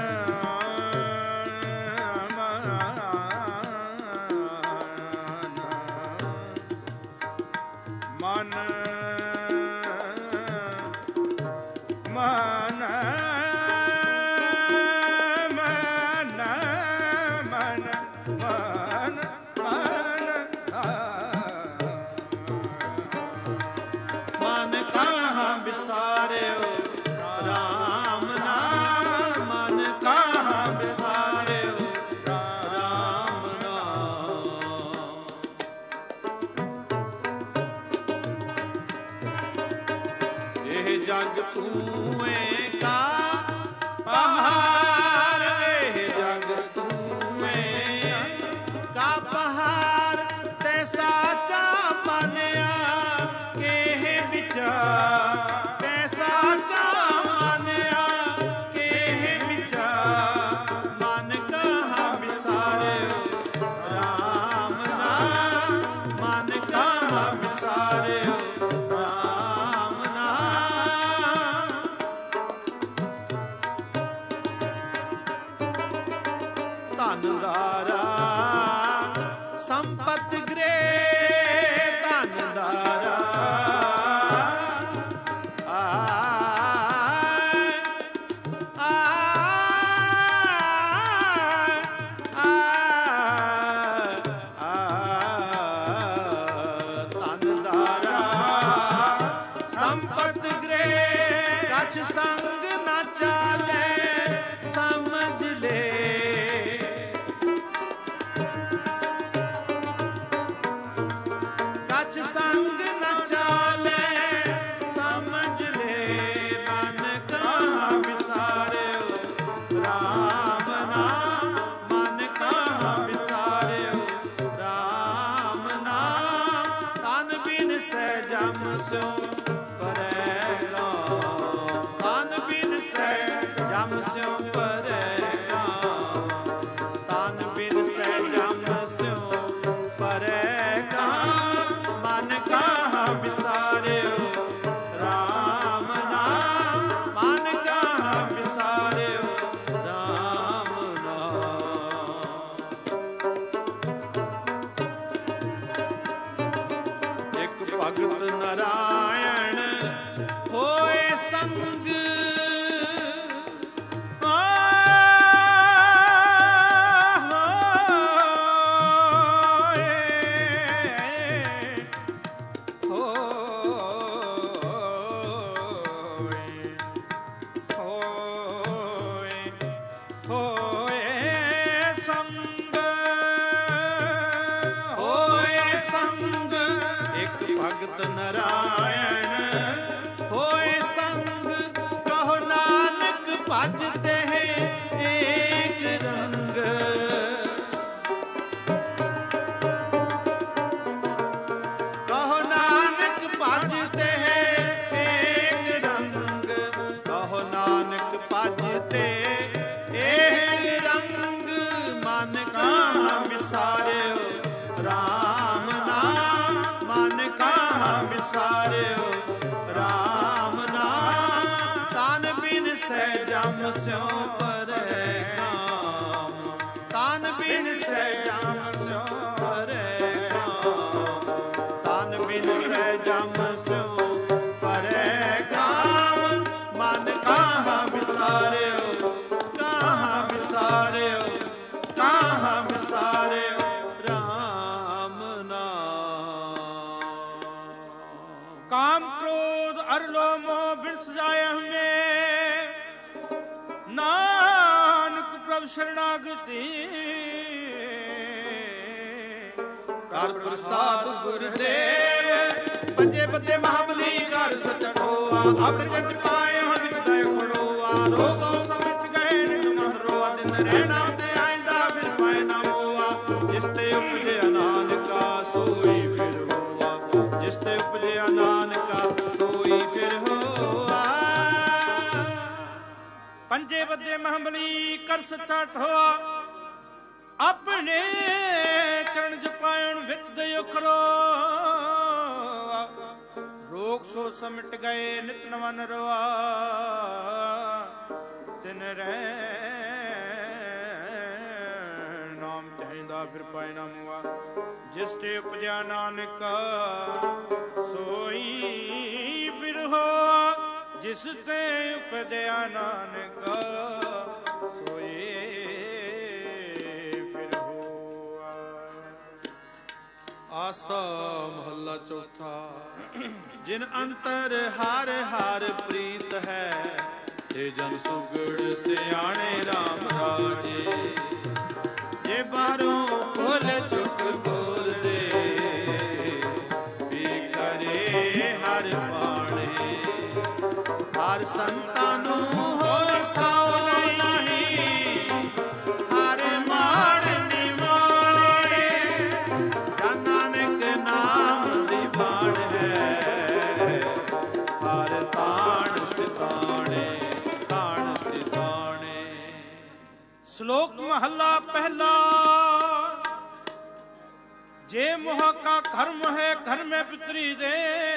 मन मन ਵਿਸਾਰਿਓ ਰਾਮ ਨਾਮ ਮਨ ਕਹਾਂ ਵਿਸਾਰਿਓ ਰਾਮ ਨਾਮ। ਇਹ ਜਗ ਤੂੰ ਕਾ ਪਹਾੜ, ਇਹ ਜਗ ਤੂੰ ਕਾ ਪਹਾੜ, ਤੇ ਸਾਚਾ ਮੰਨਿਆ ਕਿਹ ਵਿਚਾਰ, ਤੇ ਸਾਚਾ ਮੰਨਿਆ ਕਿਹ ਵਿਚਾਰ, ਮਨ ਕਹਾਂ ਵਿਸਾਰਿਓ ਰਾਮ ਨਾਮ ਮਨ ਕਹਾਂ ਵਿਸਾਰਿਓ ਰਾਮ ਨਾਮ। ਧਨ ਦਾਰਾ ਸੰਪਤ ਗ੍ਰੇ, ਧਨ ਦਾਰਾ ਧਨ ਦਾਰਾ ਸੰਪਤ ਗ੍ਰੇ, ਕਛ ਸੰਗ ਨਾ ਚਾਲੇ ਸਮਝ ਲੈ, ਕਛ ਸੰਗ ਨ ਚਾਲੇ ਸਮਝ ਲੈ, ਮਨ ਕਹਾਂ ਵਿਸਾਰਿਓ ਰਾਮ ਨਾਮ ਮਨ ਕਹਾਂ ਵਿਸਾਰਿਓ ਰਾਮ ਨਾਮ। ਤਨ ਬਿਨ ਸਹਿ ਜਮ ਸਿਉ ਪਰੈ ਗਾਮ, ਤਨ ਬਿਨ ਸਹਿ ਜਮ ਸਿਉ ਪਰੈ ਗਾਮ, ਤਨ ਬਿਨ ਸਹਿ ਜਮ ਸਿਉ ਪਰੈ ਗਾਮ, ਮਨ ਕਹਾਂ ਵਿਸਾਰਿਓ ਰਾਮ ਨਾਮ ਮਨ ਕਹਾਂ ਵਿਸਾਰਿਓ ਰਾਮ ਨਾਮ। ਇੱਕ ਭਗਤ ਨਾਰਾਇਣ ਹੋਏ ਸੰਗ, ਭਗਤ ਨਾਰਾਇਣ ਹੋਏ ਸੰਗ, ਕਹੋ ਨਾਨਕ ਭਜਤੇ ਏਕ ਰੰਗ, ਕਹੋ ਨਾਨਕ ਭਜਤੇ ਏਕ ਰੰਗ, ਕਹੋ ਨਾਨਕ ਭਜਤੇ ਏਕ ਰੰਗ, ਮਨ ਕਹਾਂ ਵਿਸਾਰਿਓ ਰਾਮ ਨਾਮ ਮਨ ਕਹਾਂ ਵਿਸਾਰਿਓ ਰਾਮ ਨਾਮ। ਤਨ ਬਿਨ ਸਹਿ ਜਮ ਸਿਉ ਪਰੈ ਗਾਮ, ਤਨ ਬਿਨ ਸਹਿ ਜਮ ਸਿਉ ਪਰੈ ਗਾਮ, ਤਨ ਬਿਨ ਸਹਿ ਜਮ ਸਿਉ ਪਰੈ ਗਾਮ, ਮਨ ਕਹਾਂ ਵਿਸਾਰਿਓ ਕਹਾਂ ਵਿਸਾਰਿਓ ਕਹਾਂ ਵਿਸਾਰਿਓ ਰਾਮ ਨਾਮ। काम क्रोध अर लोभ मोह बिन सजाए हमें, नानक प्रभु शरणागति ਕਰ ਪ੍ਰਸਾਦ ਗੁਰਦੇਵ, ਪੰਜੇ ਬੱਦੇ ਮਹਾਬਲੀ ਕਰ ਸਚਾ ਹੋਆ, ਆਪਣੇ ਜੰਜ ਪਾਏ ਹੁਣ ਵਿੱਚ ਦਇ ਖੜੋਆ, ਰੋ ਸੋ ਸਮਝ ਗਏ ਨਿਤ ਮਨ ਰੋਆ, ਦਿਨ ਰਹਿਣਾ ਤੇ ਆਇਂਦਾ ਫਿਰ ਪਾਏ ਨਾ ਹੋਆ, ਜਿਸ ਤੇ ਉਪਜਿਆ ਨਾਨਕਾ ਸੋਈ ਫਿਰ ਹੋਆ, ਜਿਸ ਤੇ ਉਪਜਿਆ ਨਾਨਕਾ ਸੋਈ ਫਿਰ ਹੋਆ। पंजे बदे महबली कर सच्चा ठोआ, अपने चरण जपायण विच दयो खरो, रोग सो समिट गए नित नवन रोआ, तिन रह नाम चाहिदा फिर पाए ना मुआ, जिस ते उपजा नानक सोई फिर होआ, जिस ते उपजया नानक सोए फिर होआ। ਆਸਾ ਮਹੱਲਾ ਚੌਥਾ। ਜਿਨ ਅੰਤਰ ਹਰ ਹਰ ਪ੍ਰੀਤ ਹੈ, ਤੇ ਜਨ ਸੁਗੜ ਸਿਆਣੇ ਰਾਮ ਰਾਜੇ। ਜੇ ਬਾਹਰੋਂ ਖੋਲ ਚੁੱਕ ਬੋਲਦੇ, ਵੀ ਕਰੇ ਹਰ ਬਾਣੇ। ਹਰ ਸੰਤਾਂ ਨੂੰ ਹੋਰ ਥਾਉ ਨਹੀਂ, ਹਰ ਮਾਣ ਨਿਮਾਣੇ। ਜਨ ਨਾਨਕ ਨਾਮ ਦੀ ਬਾਣ ਹੈ, ਹਰ ਤਾਣ ਸਿਤਾਣੇ, ਤਾਣ ਸਿਤਾਣੇ। ਸ਼ਲੋਕ ਮਹੱਲਾ ਪਹਿਲਾ। ਜੇ ਮੋਹ ਕਾ ਧਰਮ ਹੈ ਘਰ ਮੈਂ ਪਿਤਰੀ ਦੇ,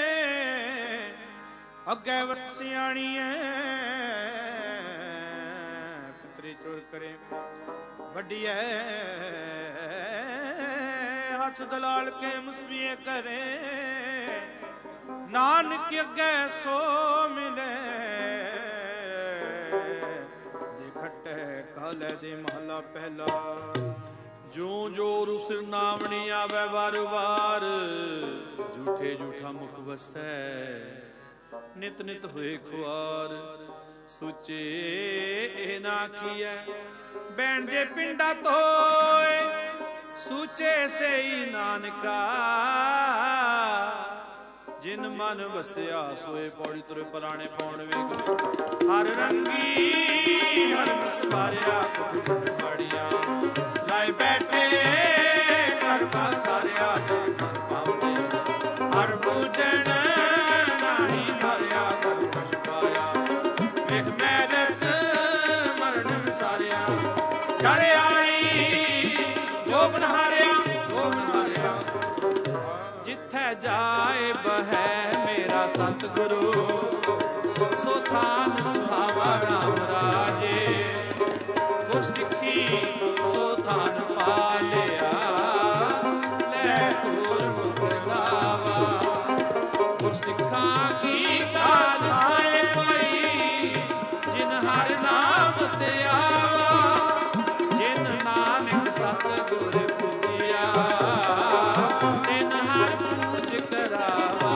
ਅੱਗੇ ਵਤ ਸਿਆਣੀ ਹੈ ਪਿਤਰੀ ਚੋਰ ਕਰੇ ਵੱਡੀ ਹੈ। ਹੱਥ ਦਲਾਲ ਕੇ ਮੁਸਬੀਏ ਕਰੇ, ਨਾਨਕ ਅੱਗੇ ਸੋ ਮਿਲੇ। ਦੇ ਖੱਟੇ ਕਾਲੇ ਦੇ ਮਹਲਾ ਪਹਿਲਾ। ਜੋ ਜੋ ਰੁਸਿਰ ਨਾਵਣੀ ਆਵੇ ਵਾਰ ਵਾਰ, ਝੂਠੇ ਝੂਠਾ ਮੁਖ ਵਸੈ, ਨਿਤ ਨਿਤ ਹੋਏ ਖੁਆਰ। ਸੁਚੇ ਇਹ ਨਾ ਕੀਐ ਬੈਣ ਜੇ ਪਿੰਡਾ ਤੋਏ, ਸੁਚੇ ਸਈ ਨਾਨਕਾ। ਜਿਨ ਮਨ ਵਸਿਆ ਸੋਏ ਪੌੜੀ ਤੁਰੇ ਪੁਰਾਣੇ ਪੌਣ ਵੇਗ। ਹਰ ਰੰਗੀ ਹਰ ਮਸਵਾਰਿਆ ਕੁਝ ਪਾੜੀਆਂ, ਲਾਏ ਬੈਠੇ ਘਰ ਪਾਸਾਰਿਆ ਦੇ ਮਨ ਪਾਉਂਦੇ। ਹਰ ਪੂਜਣ ਨਾਹੀ ਹਾਰਿਆ ਕਰ ਕਛ ਪਾਇਆ, ਵੇਖ ਮੈਲਤ ਮਰਨ ਵਿਸਾਰਿਆ। ਘਰ ਆਈ ਜੋ ਬਨਹਾਰਿਆ, ਜੋ ਬਨਹਾਰਿਆ। ਜਿੱਥੈ ਜਾਏ ਬਹੈ ਮੇਰਾ ਸਤਿਗੁਰੂ, ਸੋ ਥਾਨ ਸੁਹਾਵਾ ਰਾਮ ਰਾਜੇ। ਗੁਰ ਸਿੱਖੀ ਸੋ ਥਾਨ ਪਾ ਲਿਆ, ਲੈ ਗੁਰ ਮੁਖ ਲਾਵਾ। ਗੁਰ ਸਿੱਖਾਂ ਕੀ ਕਾਲ ਆਏ ਪਈ, ਜਿਨ ਹਰ ਨਾਮ ਤੇ ਆਵਾ। ਜਿਨ ਨਾਨਕ ਸਤਿਗੁਰ ਪੂਜਿਆ, ਤਿਨ ਹਰ ਪੂਜ ਕਰਾਵਾ।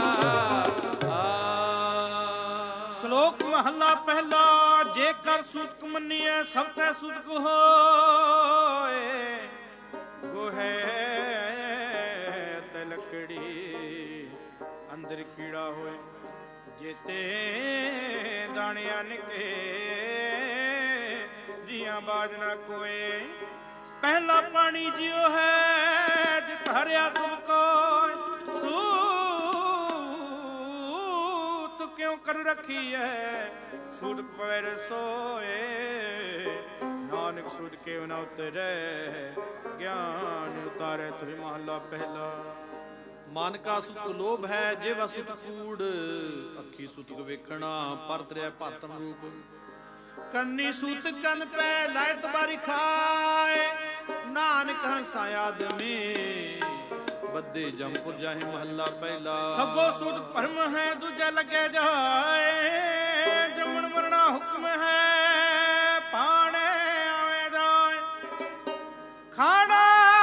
ਸ਼ਲੋਕ ਮਹੱਲਾ ਪਹਿਲਾ। ਜੇਕਰ ਸੂਤਕ ਮੰਨੀਐ ਸਭ ਤੈ ਸੂਤਕ ਹੋਏ, ਗੋਹੇ ਤੇ ਲੱਕੜੀ ਅੰਦਰ ਕੀੜਾ ਹੋਏ। ਜੇਤੇ ਦਾਣਿਆਂ ਨਿਕੇ ਜੀਆਂ ਬਾਜ ਨਾ ਕੋਏ। ਪਹਿਲਾ ਪਾਣੀ ਜਿਉ ਹੈ ਜਿਤ ਹਰਿਆ ਸਭ ਕੋਇ। ਸੂਤ ਕਿਉ ਕਰ ਰੱਖੀ ਹੈ, ਸੂਤ ਪਵੈ ਸੋਏ। ਨਾਨਕ ਸੂਤ ਕਿਉ ਨਾ ਉਤਰੈ, ਗਿਆਨ ਉਤਾਰੈ ਤੁਹਿ ਮਹਲਾ ਪਹਿਲਾ। ਮਨ ਕਾ ਸੁਖ ਲੋਭ ਹੈ, ਜੇਵਾ ਸੁਖ ਕੂੜ। ਅੱਖੀ ਸੁਤਕ ਵੇਖਣਾ, ਪਰਤਰਿਆ ਭਾਤਨ ਰੂਪ। ਕੰਨੀ ਸੂਤ ਕੰਨ ਪੈ ਲਾਇਤ ਬਾਰੀ ਖਾਏ, ਨਾਨਕ ਹੰਸਾ ਆਦਮੀ ਬੱਦੇ ਜੰਪੁਰ ਜਾਹੇ ਮਹੱਲਾ ਪਹਿਲਾ। ਸਭੋ ਸੁਧ ਭਰਮ ਹੈ ਦੂਜਾ ਲੱਗੇ ਜਾਏ, ਜੰਮਣ ਮਰਣਾ ਹੁਕਮ ਹੈ ਪਾਣੇ ਆਵੇ ਜਾਏ। ਖਾਣਾ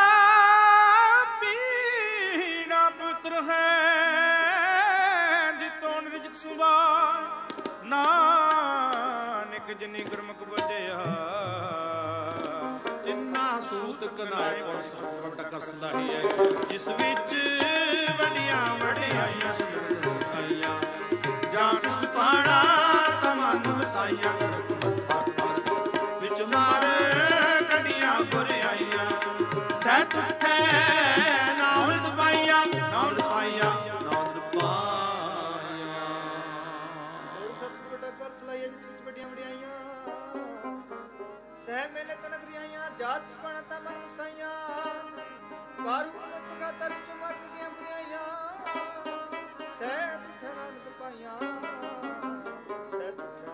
ਪੀਣਾ ਪੁੱਤਰ ਹੈ, ਜਿਤੋਂ ਰਿਜਕ ਸੁਭਾਏ। ਨਾਨਕ ਜਿਨੀ ਗੁਰਮੁਖ ਬੁਝਿਆ, ਤਿੰਨਾ ਸੂਤ ਕਨਾਏ ਪੁਰ ਸੁਖ ਟਕਰਸਦਾ ਹੀ ਹੈ। ਜਿਸ ਵਿੱਚ ਵੱਡੀਆਂ ਵਡਿਆਈਆਂ ਸੁਣਾਈਆਂ, ਜਾਨ ਸੁਪਾਣਾ ਤਮਨ ਵਸਾਈਆਂ। ਕਰਕ ਮਸਤਕ ਪਰ ਵਿੱਚ ਮਾਰ ਕੱਢੀਆਂ ਬੁਰਾਈਆਂ। ਸਹਿ ਤੁਠੈ ਨਾਮ੍ਰਿਤ ਪਾਈਆਂ, ਨਾਮ੍ਰਿਤ ਪਾਈਆਂ, ਨਾਮ੍ਰਿਤ ਪਾਈਆਂ। ਸਤਿਗੁਰ ਟਕਰ ਸਲਾਈਆਂ, ਜਿਸ ਵਿੱਚ ਵੱਡੀਆਂ ਵਡਿਆਈਆਂ। ਸਹਿ ਮੇਲੇ ਤਨਕ ਰਿਆਈਆਂ, ਜਾਤ ਸੁਪਾਣਾ ਤਮਨ ਵਸਾਈਆਂ। ਕਾਰੂ ਮਸਤਕਾ ਤਰ ਵਿੱਚ ਮਾਰ ਕੱਢੀਆਂ ਬੁਰਾਈਆਂ। ਸਹਿ ਤੁਠੈ ਨਾਮ੍ਰਿਤ ਪਾਈਆਂ, ਸਹਿ ਤੁਠੈ।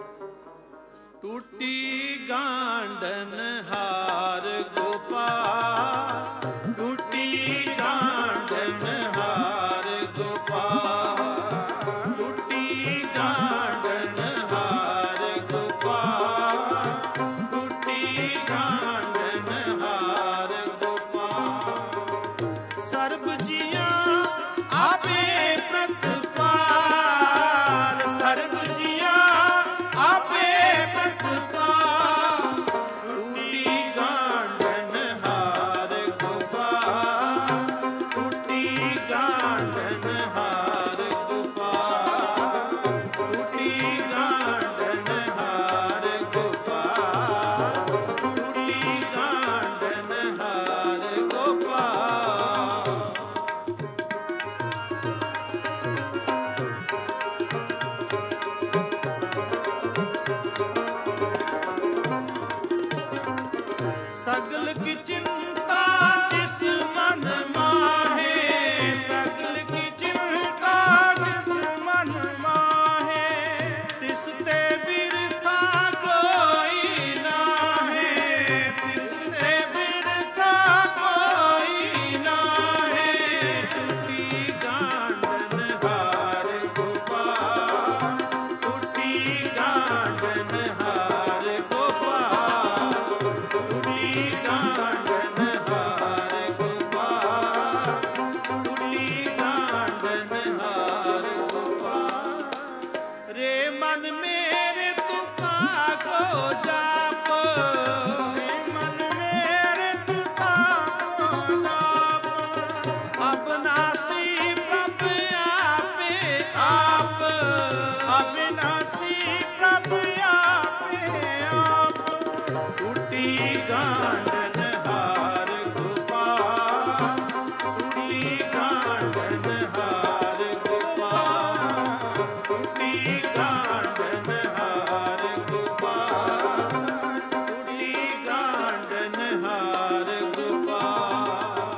ਟੂਟੀ ਗਾਂਡਨ ਹਾਰ ਗੋਪਾਲ, ਟੂਟੀ ਗਾਂਡਨ ਹਾਰ ਗੋਪਾਲ। ਟੂਟੀ ਗਾਂਡਨ ਹਾਰ ਗੋਪਾਲ, ਟੂਟੀ ਗਾਂਡਨ ਹਾਰ ਗੋਪਾਲ। ਸਰਬ ਜੀਆਂ ਆਪੇ ਪ੍ਰਤ ਸਗਲ ਕੀ ਚਿੰਤਾ ਜਿਸ ਮਨ ਮਾਹੇ, ਸਗਲ ਕੀ ਚਿੰਤਾ ਜਿਸ ਮਨ ਮਾਹੇ, ਤਿਸ ਤੇ ਬਿਰਥਾ ਕੋਈ ਨਾਹੀ, ਤਿਸ ਤੇ ਬਿਰਥਾ ਕੋਈ ਨਾਹੀ। ਟੁੱਟੀ ਗਾਂਡਨ ਹਾਰ ਗੋਪਾਲ, ਟੁੱਟੀ ਗਾਂਡਨ ਹਾਰ ਗੋਪਾਲ, ਟੁੱਟੀ ਗਾਂਡਨ ਹਾਰ ਗੋਪਾਲ, ਟੁੱਟੀ ਗਾਂਡਨ ਹਾਰ ਗੋਪਾਲ। ਰੇ ਮਨ ਮੇਰੇ ਤੂੰ ਕਾਕੋ ਜਾਪ, ਰੇ ਮਨ ਮੇਰੇ ਤੂੰ ਕਾਕੋ ਜਾਪ, ਅਬਨਾਸੀ ਪ੍ਰਭ ਆਪੇ ਆਪ, ਅਬਨਾਸੀ ਪ੍ਰਭ ਆਪੇ ਆਪ। ਟੁੱਟੀ ਗਾਂਡਨ ਹਾਰ ਗੋਪਾਲ, ਟੁੱਟੀ ਗਾਂਡਨ ਹਾਰ ਗੋਪਾਲ, ਟੁੱਟੀ ਗਾਂਡਨ ਹਾਰ ਗੋਪਾਲ, ਟੁੱਟੀ ਗਾਂਡਨ ਹਾਰ ਗੋਪਾਲ।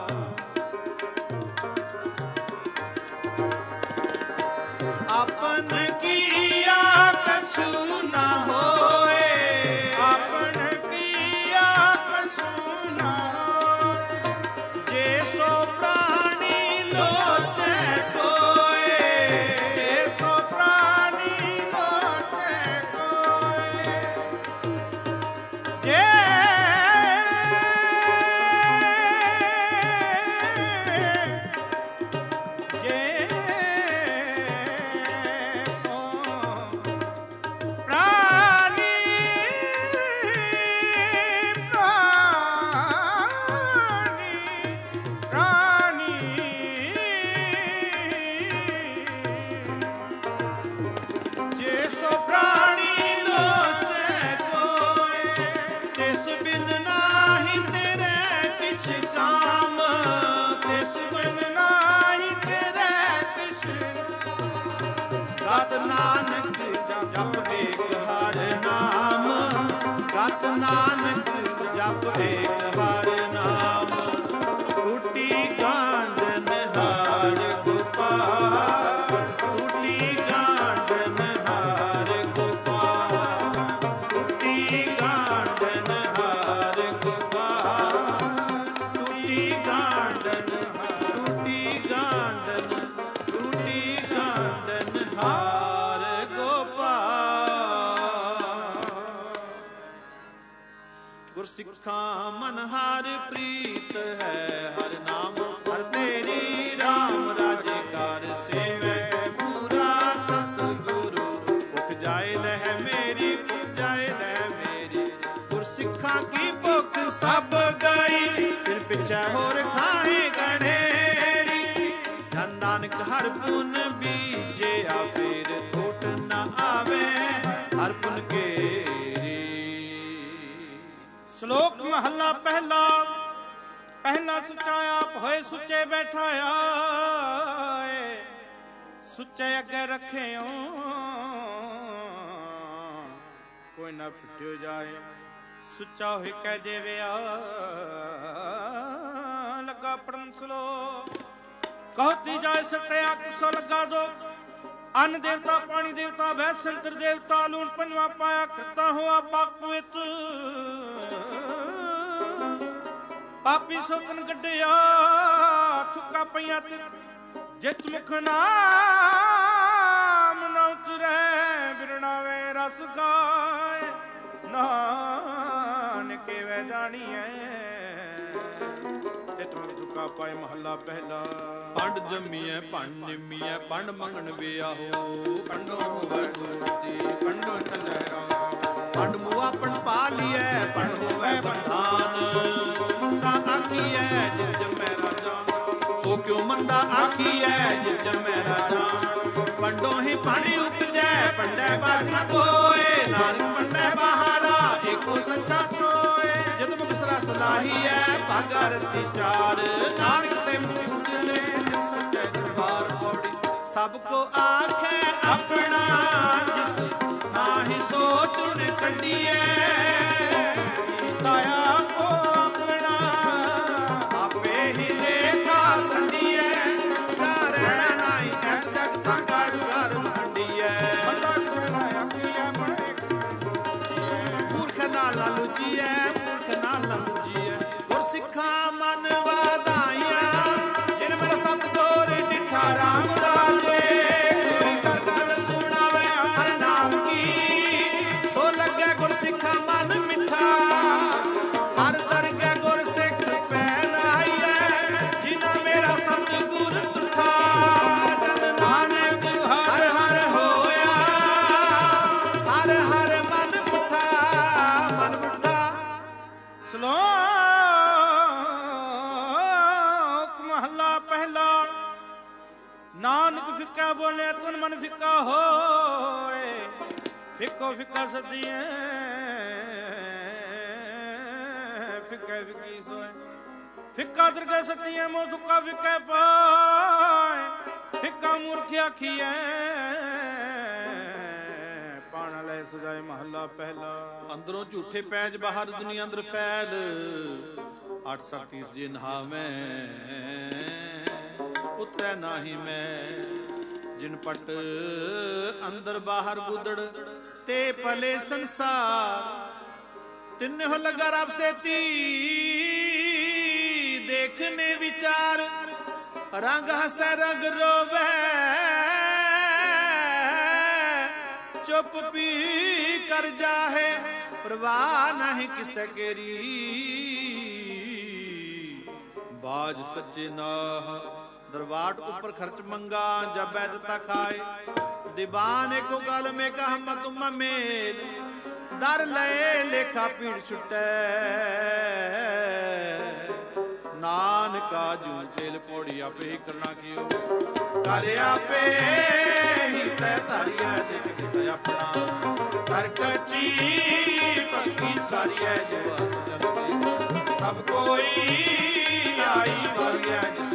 ਆਪਨ ਕੀਆ ਕਛੂ ਨਾ ਹੋਏ, ਆਪਨ ਕੀਆ ਕਛੂ ਨਾ ਹੋਏ। ਜੇ ਸੋ ਪ੍ਰਾਣੀ ਲੋਚੈ ਕੋਏ, ਜੇ ਸੋ ਪ੍ਰਾਣੀ ਲੋਚੈ ਕੋਏ। ਜੇ ਜੇ ਸੋ ਪ੍ਰਾਣੀ ਪ੍ਰਾਣੀ ਪ੍ਰਾਣੀ ਜੇ ਸੋ ਪ੍ਰਾਣੀ ਲੋਚੈ ਕੋਏ, ਤਿਸ ਬਿਨ ਨਾਹੀ ਤੇਰੇ ਕਿਛ ਕਾਮ, ਤਿਸ ਬਿਨ ਨਾਹੀ ਤੇਰੇ ਕਿਛ। ਗਤ ਨਾਨਕ ਜਪ ਏਕ ਹਰ ਨਾਮ, ਗਤ ਨਾਨਕ ਜਪ ਏਕ ਹਰ ਨਾਮ। ਟੁੱਟੀ ਗਾਂਡਨ ਹਾਰ ਗੋਪਾਲ, ਟੁੱਟੀ ਗਾਂਡਨ ਹਾਰ ਗੋਪਾਲ, ਟੁੱਟੀ ਗਾਂਡਨ ਹਾਰ ਗੋਪਾਲ, ਟੁੱਟੀ ਗਾਂਡਨ ਹਾਰ, ਟੁੱਟੀ ਗਾਂਡਨ, ਟੁੱਟੀ ਗਾਂਡਨ ਹਾਰ ਗੋਪਾਲ। ਗੁਰਸਿੱਖਾਂ ਮਨ ਹਰ ਪ੍ਰੀਤ ਹੈ, ਹਰ ਨਾਮ ਹਰ ਤੇਰੀ ਰਾਮ ਰਾਜੇ ਕਾਰ ਸੇਵੈ। ਪੂਰਾ ਸਤਿਗੁਰੂ ਭੁਖ ਜਾਏ ਲਹਿ ਮੇਰੀ, ਭੁਖ ਜਾਏ ਲਹਿ ਮੇਰੀ। ਗੁਰਸਿੱਖਾਂ ਕੀ ਭੁਖ ਸਭ ਗਈ, ਫਿਰ ਪਿਛੈ ਹੋਰ ਖਾਏ ਗਣੇਰੀ। ਧਨ ਨਾਨਕ ਹਰ ਪੁਨ ਬੀਜਿਆ, ਫੇਰ ਟੋਟ ਨਾ ਆਵੇ ਹਰ ਪੁਨ ਕੇਰੀ। ਸ਼ਲੋਕ ਮਹੱਲਾ ਪਹਿਲਾ। ਪਹਿਲਾ ਸੁੱਚਾ ਆਪ ਹੋਏ ਸੁੱਚੇ ਬੈਠਾਇਆ, ਸੁੱਚੇ ਅੱਗੇ ਰੱਖਿਓ ਕੋਈ ਨਾ ਪਿੱਟਿਓ ਜਾਏ। ਸੁੱਚਾ ਹੋਇ ਕਹਿ ਜੇਵਿਆ ਲੱਗਾ ਪੜਨ ਸਲੋਕ। ਕਹਤੀ ਜਾਏ ਸਟਿਆ ਕਿਸੋ ਲੱਗਾ ਦੋ। ਅੰਨ ਦੇਵਤਾ ਪਾਣੀ ਦੇਵਤਾ ਵੈ ਸੰਤਰ ਦੇਵਤਾ ਲੂਣ ਪੰਜਵਾ ਪਾਇਆ ਕਰਤਾ ਹੋਆ ਪਾਕ ਵਿੱਚ। ਪਾਪੀ ਸੋਤਨ ਕੱਢਿਆ ਥੁੱਕਾ ਪਈਆਂ ਤੇ ਜਿਤ ਮੁਖ ਨਾਮ ਨਾ ਉਤਰੈ। ਬਿਰਣਾਵੇ ਰਸ ਗਾਏ ਨਾਨਕੇ ਵੈ ਜਾਣੀਐ। ਜਿਤ ਮੁਖ ਥੁੱਕਾ ਪਾਏ ਮਹੱਲਾ ਪਹਿਲਾ। ਪੰਡ ਜੰਮੀਐ ਭੰਡ ਨਿੰਮੀਐ ਪੰਡ ਮੰਗਣ ਵਿਆਹੋ। ਪੰਡੋ ਹੋਵੇ ਦੋਸਤੀ ਪੰਡੋ ਚੱਲੈ ਰਾਹ। ਪੰਡ ਮੂਆ ਪੰਡ ਪਾ ਲੀਐ ਪੰਡ ਹੋਵੇ ਬੰਧਾਨ। ਮੰਦਾ ਆਖੀਐ ਜਿਤ ਜੰਮੈ ਰਾਜਾ ਸੋ ਕਿਉ ਮੰਦਾ ਆਖੀਐ ਜਿਤ ਜੰਮੈ ਰਾਜਾ। ਪੰਡੋ ਹੀ ਪਾਣੀ ਉਪਜੈ ਪੰਡੈ ਬਾਜ ਨ ਕੋਏ। ਨਾਨਕ ਪੰਡੈ ਬਾਹਰਾ ਏਕੋ ਸੱਚਾ ਸੋਏ। ਜਦ ਮੁਖ ਸਰਾ ਸਲਾਹੀਐ ਭਾਗਾ ਰਤੀ ਚਾਰ। ਨਾਨਕ ਤੇ ਮੁਝਲੇ ਸੱਚੇ ਦਰਬਾਰ ਪੌੜੀ। ਸਭ ਕੋ ਆਖੈ ਆਪਣਾ ਜਿਸ ਨਾਹੀ ਸੋਚੁਨ ਕੱਢੀਐ। ਦਇਆ ਕੋ ਮਨ ਫਿੱਕਾ ਹੋਏ, ਫਿੱਕੋ ਫਿੱਕਾ ਸਦੀਏ ਫਿੱਕੇ ਫਿੱਕੀ ਸੋਏ। ਫਿੱਕਾ ਦਰਗੇ ਸਤੀਏ ਮੋ ਸੁੱਕਾ ਫਿੱਕੇ ਪਾਏ, ਫਿੱਕਾ ਮੂਰਖ ਆਖੀਐ ਪਾਣ ਲੈ ਸਜਾਏ ਮਹੱਲਾ ਪਹਿਲਾ। ਅੰਦਰੋਂ ਝੂਠੇ ਪੈਜ ਬਾਹਰ ਦੁਨੀਆ ਅੰਦਰ ਫੈਲ, ਅੱਠ ਸੱਠ ਤੀਰਥ ਜੇ ਨਹਾਵੇਂ ਉਤਰੈ ਨਾਹੀ ਮੈਂ। ਜਿਨ ਪਟ ਅੰਦਰ ਬਾਹਰ ਗੁਦੜ ਤੇ ਭਲੇ ਸੰਸਾਰ, ਤਿੰਨੋ ਲਗਾ ਰਬ ਸੇਤੀ ਦੇਖਨੇ ਵਿਚਾਰ। ਰੰਗ ਹਸੈ ਰੰਗ ਰੋਵੇ, ਚੁੱਪ ਪੀ ਕਰ ਜਾਹੇ ਪ੍ਰਵਾਹ ਨਹੀਂ ਕਿਸੇ ਕੇਰੀ। ਬਾਜ ਸੱਚੇ ਨਾਹ दरवाट ऊपर खर्च मंगा, जब बैदता खाए दीवान एको गल में कह मत मेल। दर लए लेखा पीड़ छुटे, नानका जू तेल पौड़ी आपे ही करना क्यों। कर आपे ही तै तारिया देख अपना, कर कच्ची पक्की सारी है जो अस जल से। सब कोई आई वारी है जिसे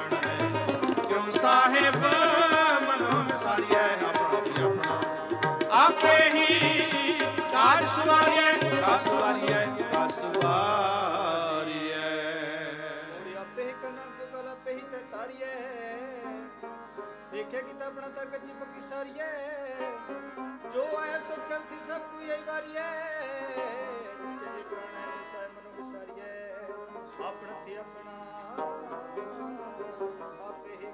साहेब मनो सारिया अपना अपना, आपे ही कार सवारिया कार सवारिया कार सवारिया। आपे ही करना क्यों गल आपे ही ते तारिया, देखे कि अपना तर कच्ची पक्की सारिया। जो आया सो चल सी सब कोई यही वारी है, जिसके जी पुराना है साहेब मनो सारिया। अपना थी अपना आपे ही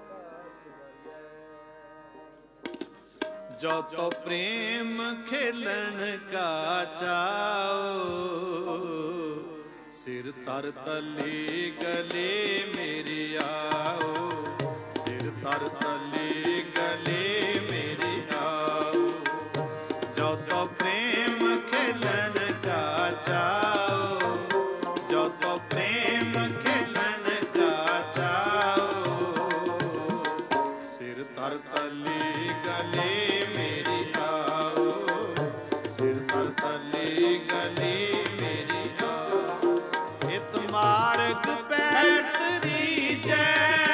जो तो प्रेम खेलन का चाओ, सिर तर तले गले मेरे आओ। सिर तर तले गले मेरे आओ, जो तो प्रेम खेलन का चाओ। जो तो प्रेम खेलन का चाओ, सिर तर तले गले मेरी आओ। सिर तर तले गले मेरी आओ। इत मार्ग पैर तरी जय,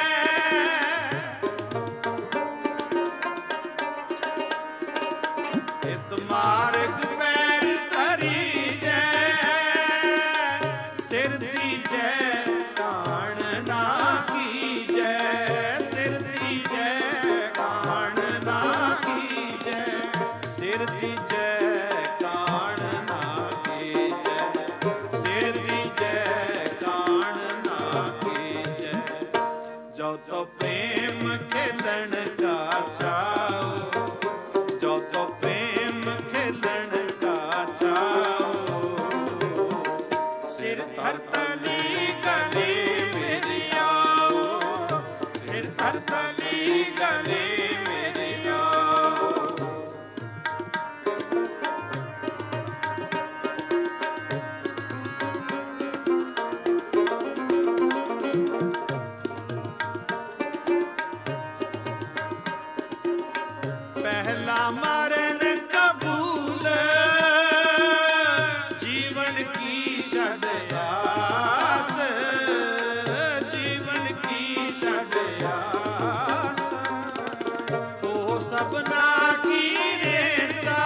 इत मार्ग पैर तरी जय। सिर दी जय कान ना की जय, सिर दी जय कान ना की जय। सिर दी जय कान ना की जय, सिर दी जय कान ना की जय। जो तो प्रेम खेलन का चाओ, जो तो प्रेम खेलन का चाओ। सिर तर तली गली मेरी आओ, सिर तर तली गली मेरी आओ। पहला मरण कबूल, जीवन की शद आस। जीवन की शद आस, तो सबना की रेणुका।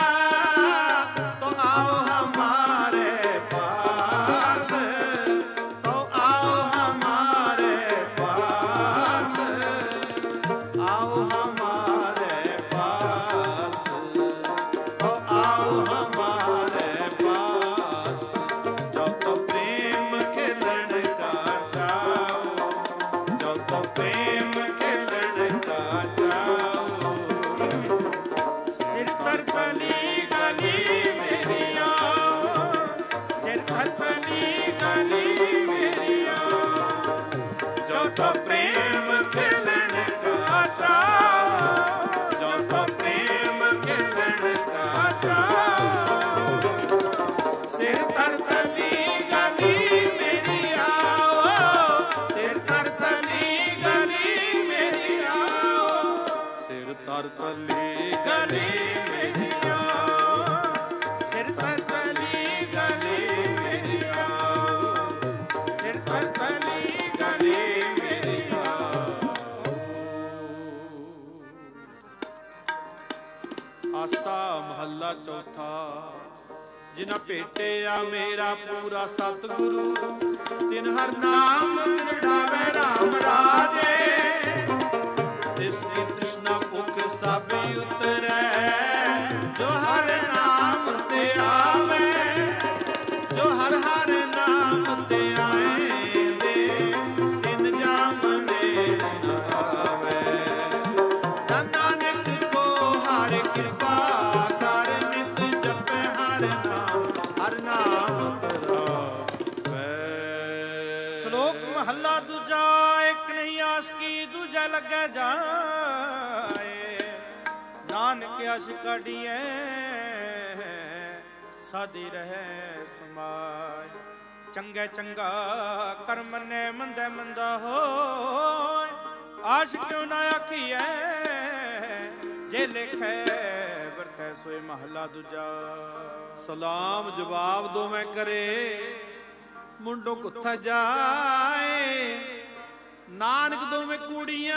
तो आओ हमारे पास, तो आओ हमारे पास। आओ हमारे पास, तो आओ हमारे पास। जो तो प्रेम खेलन का चाओ, जो तो प्रेम खेलन का चाओ। ਤਲੀ ਗਲੀ ਮੇਰੀਆ, ਸਿਰ ਤੇ ਤਲੀ ਗਲੀ ਮੇਰੀਆ, ਸਿਰ ਤੇ ਤਲੀ ਗਲੀ ਮੇਰੀਆ। ਆਸਾ ਮਹੱਲਾ ਚੌਥਾ। ਜਿਨਾ ਭੇਟਿਆ ਮੇਰਾ ਪੂਰਾ ਸਤਿਗੁਰੂ, ਤਿਨ ਹਰ ਨਾਮ ਤਿਨ ਢਾਵੇ ਰਾਮ ਰਾਜੇ। ਤਿਸ ਕੀ ਤ੍ਰਿਸ਼ਨਾ ਭੁਖ ਸਭ ਉਤਰੈ, ਜੋ ਹਰ ਨਾਮ ਤੇ ਆਵੇ, ਜੋ ਹਰ ਹਰ ਨਾਮ ਤੇ ਆਏਂਦੇ, ਤਿਨ ਜਾਮ ਨੇੜੇ ਨ ਆਵੇ। ਧੰਨ ਨਾਨਕ ਕੋ ਹਰਿ ਕਿਰਪਾ ਕਰ, ਨਿਤ ਜਪੈ ਹਰਿ ਨਾਮ, ਹਰਿ ਨਾਮ ਧਿਆਵੈ। ਸ਼ਲੋਕ ਮਹੱਲਾ ਦੂਜਾ। ਇੱਕ ਨਹੀਂ ਆਸਕੀ ਦੂਜਾ ਲੱਗੈ ਜਾਏ, ਨਾਨਕ ਅਸ਼ ਕਾਢੀਐ ਸਾਦੀ ਰਹਿ ਸਮਾਏ। ਚੰਗੇ ਚੰਗਾ ਕਰਮ ਮੰਨੈ, ਮੰਦੇ ਮੰਦਾ ਹੋਇ, ਆਸ਼ ਕਿਉ ਨਾ ਆਖੀਐ, ਜੇ ਲਿਖੈ ਵਰਤੈ ਸੋਇ ਮਹੱਲਾ ਦੂਜਾ। ਸਲਾਮ ਜਵਾਬ ਦੋਵੇਂ ਕਰੇ, ਮੁੰਡੋ ਕੁੱਥਾ ਜਾਏ, ਨਾਨਕ ਦੋਵੇਂ ਕੂੜੀਆਂ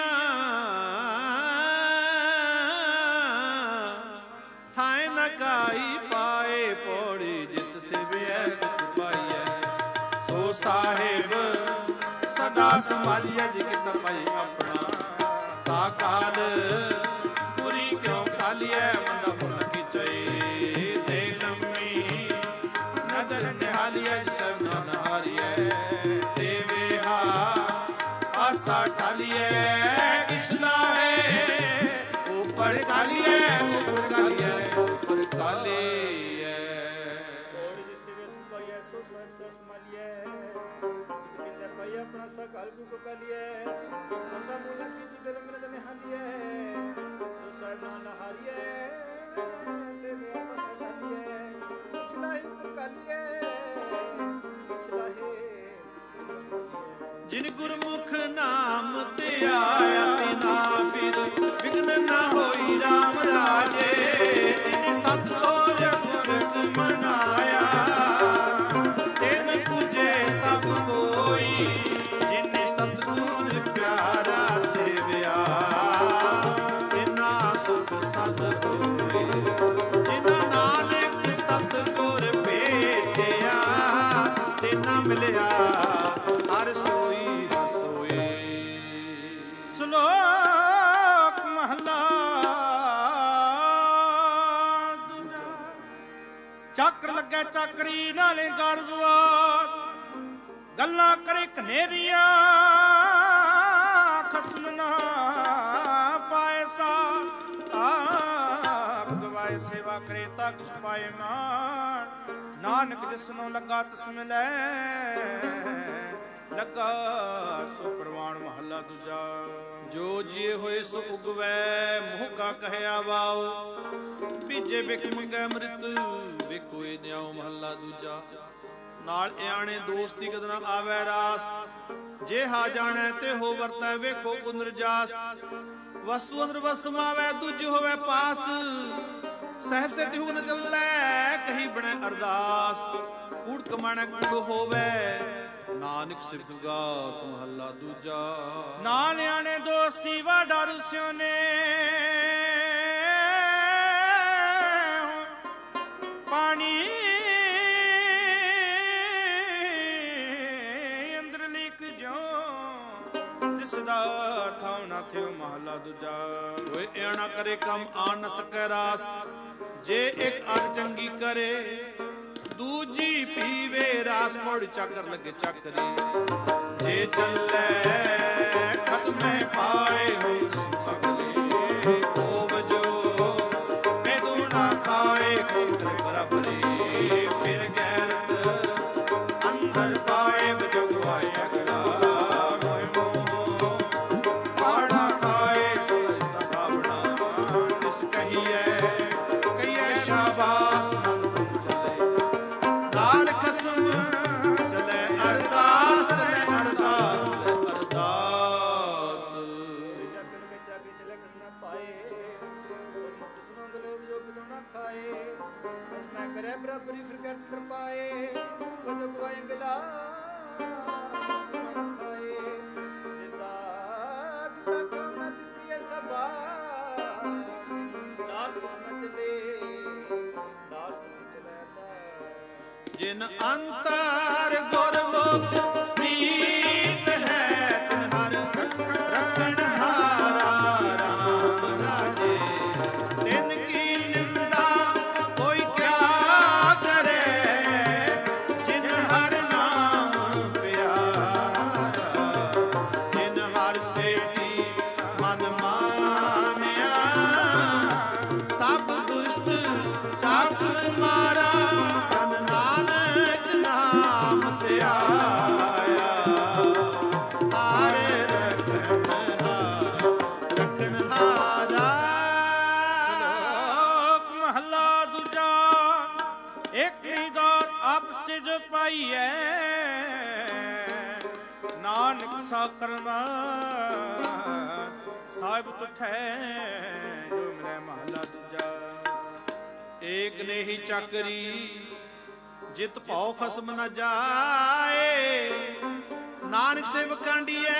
ਥਾਏ ਨਾ ਕਾਈ ਪਾਏ। ਪੌੜੀ ਜਿਤ ਸਿਵਿਐ ਸੁਖ ਪਾਈਐ, ਸੋ ਸਾਹਿਬ ਸਦਾ ਸੰਭਾਲੀਐ। ਜਿ ਕਿਤ ਪਈ ਆਪਣਾ ਸਾਕਾਲ, ਪੂਰੀ ਕਿਉ ਕਾਲੀਐ। ਮੰਦਾ ਪੁਨ ਕੀਚੈ ਦੇ ਲੰਮੀ, ਨਦਰ ਨਿਹਾਲੀਐ। ਜਿ ਸਭ ਨਾ ਨਹਾਰੀਐ, ਦੇਵੇ ਹਾ ਆਸਾ ਟਾਲੀਐ। ਕਿਛ ਲਾਹੇ ਉਪਰ ਕਾਲੀਐ, ਉਪਰ ਕਾਲੀਐ, ਉਪਰ ਕਾਲੀਐ। ਕੋੜ ਜਿ ਸਿਵੇ ਸੁਭਾਈਐ, ਸੋ ਸਾਹਿਬ ਸਦਾ ਸੰਭਾਲੀਐ। ਕਿਤੇ ਪਈ ਆਪਣਾ ਸਾਕਾਲ ਕੋ ਕਾਲੀਐ। ਮੰਦਾ ਮੁਨਾ ਕੀਚੈ ਦੇ ਲੰਮੀ, ਨਦਰ ਨਿਹਾਲੀਐ। ਜੋ ਸਾਹਿਬ ਨਾ ਨਹਾਰੀਐ, ਦੇਵੇ ਆਸਾ ਟਾਲੀਐ। ਕਿਛ ਲਾਹੇ ਉਪਰ ਕਾਲੀਐ, ਕਿਛ ਲਾਹੇ ਜਿਨ ਗੁਰਮੁਖ ਨਾਮ ਤੇ ਆਇਆ, ਤਿਨਾ ਫਿਰ ਵਿਘਨ ਨਾ ਹੋਈ ਰਾਮ ਰਾਜੇ। ਤਿਨ ਸਤਿਗੁਰ ਪੁਰਖ ਮਨਾਇਆ, ਤਿਨ ਤੁਝੇ ਸਭ ਕੋਈ। ਜਿਨ ਸਤਿਗੁਰ ਪਿਆਰਾ ਸੇਵਿਆ, ਤਿਨਾ ਸੁਖ ਸਦ ਹੋਈ। ਜਿਨਾ ਨਾਨਕ ਸਤਿਗੁਰ ਭੇਟਿਆ, ਤਿਨਾ ਮਿਲਿਆ ਹਰਿ ਸੋਈ, ਹਰਿ ਸੋਈ। ਸ਼ਲੋਕ ਮਹੱਲਾ ਦੂਜਾ। ਚੱਕਰ ਲੱਗੈ ਚੱਕਰੀ, ਨਾਲੇ ਗਰਦੁਆਰ, ਗੱਲਾਂ ਕਰੇ ਕਨੇਰੀਆਂ, ਖਸਮ ਨਾ ਪਾਏ ਸਾ। ਆਪ ਗਵਾਏ ਸੇਵਾ ਕਰੇ ਤਾ ਕਿਛ ਪਾਏ ਮਾਨ, ਨਾਨਕ ਜਿਸਨੂੰ ਲੱਗਾ ਤਿਸ ਮਿਲੈ, ਲੱਗਾ ਸੋ ਪ੍ਰਵਾਨ। ਮਹੱਲਾ ਦੂਜਾ। ਜੋ ਜੀਏ ਹੋਏ ਸੋ ਉਗਵੈ, ਮੋਹ ਕਾ ਕਹਿਆ ਵਾਓ। ਬੀਜੇ ਬਿਕ ਮੰਗੈ ਅੰਮ੍ਰਿਤ, ਵੇਖੋ ਏ ਨਿਆਉ। ਮਹੱਲਾ ਦੂਜਾ। ਨਾਲ ਇਆਣੇ ਦੋਸਤ ਦੀ ਕਦ ਨਾ ਆਵੈ ਰਾਸ, ਜੇ ਹਾ ਜਾਣੈ ਤੇ ਹੋ ਵਰਤੈ, ਵੇਖੋ ਕੁੰਦਰ ਜਾਸ। ਵਸਤੂ ਅੰਦਰ ਵਸ ਸਮਾਵੈ, ਦੂਜੀ ਹੋਵੇ ਪਾਸ। ਸਹਿਬ ਸੇ ਤਿਹੁ ਨ ਚੱਲੈ, ਕਹੀ ਬਣੈ ਅਰਦਾਸ। ਕੂੜ ਕਮਾਣੈ ਕੂੜ ਹੋਵੇ, ਨਾਨਕ ਸਿਫਤਗਾਸ। ਮਹੱਲਾ ਦੂਜਾ। ਨਾਲ ਆਣੇ ਦੋਸਤੀ ਵਾਡਾ ਰੁਸਿਓ ਨੇ, ਪਾਣੀ ਅੰਦਰ ਲਿਖ ਜੋ, ਜਿਸ ਦਾ ਥਾਉ ਨਾ ਥਿਓ। ਮਹੱਲਾ ਦੂਜਾ। ਓਏ ਇਆਣਾ ਕਰੇ ਕੰਮ ਆਣ ਨ ਸਕੈ ਰਾਸ, ਜੇ ਇੱਕ ਅਧ ਚੰਗੀ ਕਰੇ, ਦੂਜੀ ਪੀਵੇ ਰਾਸ। ਮੋੜ ਚੱਕਰ ਲੱਗੇ ਚੱਕਰੀ, ਜੇ ਚੱਲੇ ਖਸਮੇ ਪਾਏ ਹੋਏ ਅਗਲੇ। ਖੋਬ ਜੋ ਪੈਦੂ ਨਾ ਖਾਏ, ਖਸਮ ਬਰਾਬਰੀ। ਫਿਰ ਗੈਰਤ ਅੰਦਰ ਪਾਏ, ਵਜੋ ਗਵਾਏ ਅਗਲਾ। ਮੋਏ ਮੋਹ ਪਾਣਾ ਖਾਏ, ਸੁਲਝਦਾ ਕਾਵਣਾ। ਜਿਸ ਕਹੀਏ ਕਹੀਏ ਸ਼ਾਬਾਸ, ਨੰਦ ਚਲੇ ਨਾਲ ਖਸਮ ਚਲੇ ਅਰਦਾਸ। ਚਲੇ ਅਰਦਾਸ, ਚਲੇ ਅਰਦਾਸ। ਜਗ ਲਗੇ ਚਾਗੇ ਚਲੇ ਖਸਮ ਪਾਏ, खाए मैं करे बराबरी फिर कट तरपाए वो जो गवाए गिला खाए जिदा दिता काम ना जिसकी ये सबा नाल न चले नाल तुसी चलेता जिन अंतर गुरमुख प्रीत है तिन हर रखन हारा राम राजे तिन की निंदा कोई क्या करे जिन हर नाम प्यारा जिन हर सेठी मन मानिया सब दुष्ट चाक मारा तन नानक नाम ते आया हारे रखन हारा रखन हारा। ਸ਼ਲੋਕ ਮਹਲਾ ਦੂਜਾ ਇੱਕ ਨੀਦਾਰ ਆਪਸ ਤੇ ਜੋ ਪਾਈ ਹੈ ਨਾਨਕ ਸਾਖਰਮਾ ਸਾਹਿਬ ਤੁਠੈ ਜੋ ਮਿਲੈ ਮਹਲਾ ਦੂਜਾ। ਏਕ ਨੇ ਹੀ ਚੱਕਰੀ ਜਿਤ ਭਉ ਖਸਮ ਨ ਜਾਏ ਨਾਨਕ ਸੇਵ ਕਾਂਡੀਐ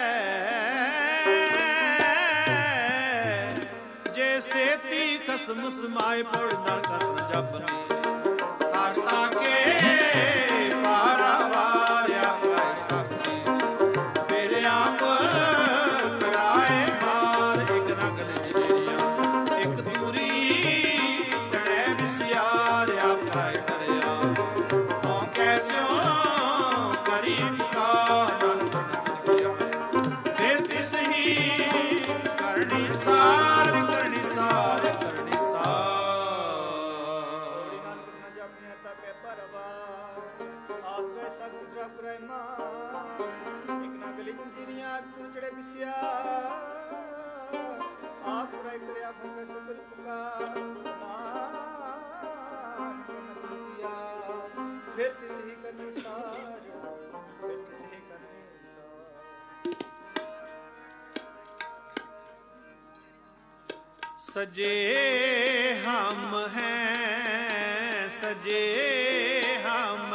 ਜੇ ਸੇਤੀ ਖਸਮ ਸਮਾਏ ਪੜ ਨਰਕ ਨ ਜਪਨੀ ਹਰ ਤਾਕੇ ਪਾਰਾ ਵਾਰਿਆ ਕੈ ਸਾਖੀ ਫਿਰ ਆਪ ਕਰਾਏ ਮਾਰ ਇਕ ਨਗਲ ਜਿਹੜੀਆਂ ਇਕ ਦੂਰੀ ਜੜੈ ਵਿਸਿਆਰਿਆ ਭਾਇ ਕਰਿਆ ਹਉ ਕੈਸਿਓ ਕਰੀ ਪੁਕਾਰ ਨਾਨਕ ਕੀਆ ਫਿਰ ਤਿਸ ਹੀ ਕਰਨੀ ਸਾਰ ਕਰਨੀ ਸਾਰ ਕਰਨੀ ਸਾਰ। ਨਾਨਕ ਨ ਜਾਪਿਆ ਤਾ ਕੈ ਪਰਵਾਰ ਆਪੇ ਸਤਿ ਜਪ ਰਹਿਮਾਨ ਇਕ ਨਾ ਗਲੀ ਜੰਜੀਰੀਆਂ ਕੁਲ ਚੜੇ ਵਿਸਿਆ ਆਪ ਕਰਾਇ ਕਰਿਆ ਫੁਕੇ ਸੁਕਰ ਪੁਕਾਰ ਨਾਨਕ ਨ ਕੀਆ ਫਿਰ ਤਿਸ ਹੀ ਕਰਨੀ ਸਾਰ ਫਿਰ ਤਿਸ ਹੀ ਕਰਨੀ ਸਾਰ। सजे हम हैं सजे हम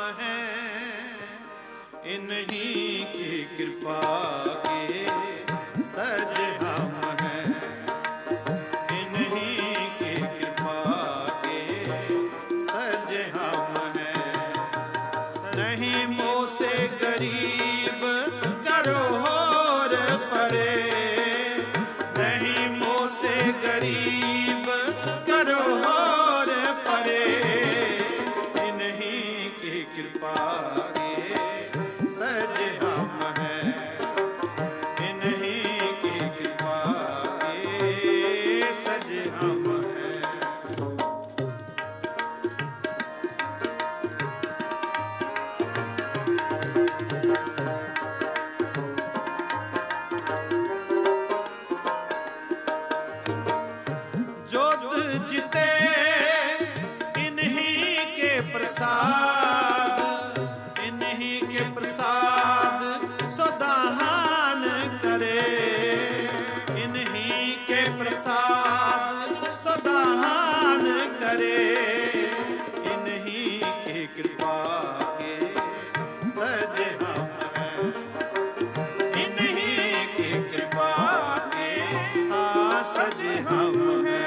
हैं इन्हीं की कृपा के सज हम हैं इन्हीं की कृपा के सज हम हैं नहीं मोह से गरीब करो और परे नहीं मोह से गरीब करो और परे इन्हीं की कृपा के सज हम हैं इन्हीं की कृपा के सज हम हैं। जोत जिते इन्हीं के प्रसाद इन्हीं के प्रसाद सदाहान करे इन्हीं के प्रसाद सदाहान करे इन्हीं की कृपा के सज हम हैं इन्हीं की कृपा के आ सज हम हैं।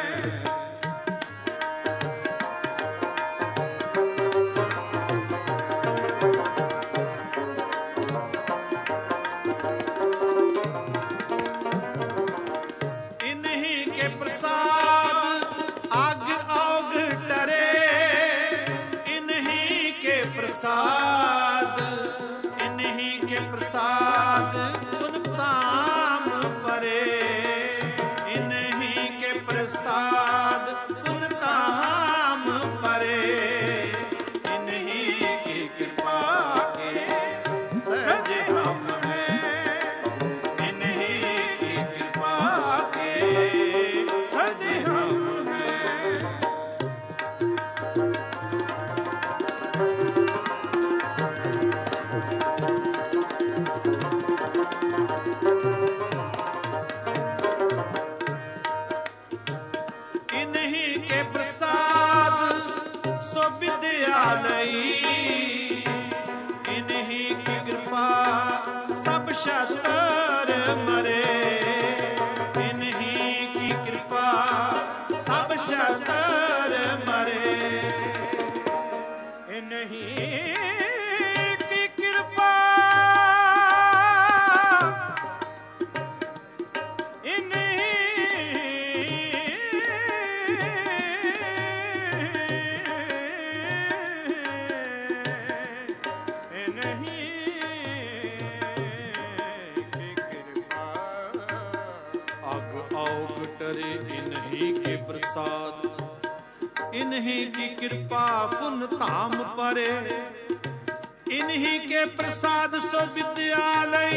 इन्हीं के प्रसाद आग औग डरे इन्हीं के प्रसाद इन्हीं के प्रसाद पुनताम परे इन्हीं के प्रसाद पुनताम परे इन्हीं की कृपा के सज हम हैं इन्हीं की कृपा के सज हम हैं। इन्हीं प्रसाद सो विद्या लई, इन्हीं की कृपा सब शस्त्र मरे, इन्हीं की कृपा सब शस्त्र मरे, इन्हीं की कृपा इन्हीं के प्रसाद, इन्हीं की कृपा पुन धाम परे, इन्हीं के प्रसाद सो विद्यालय,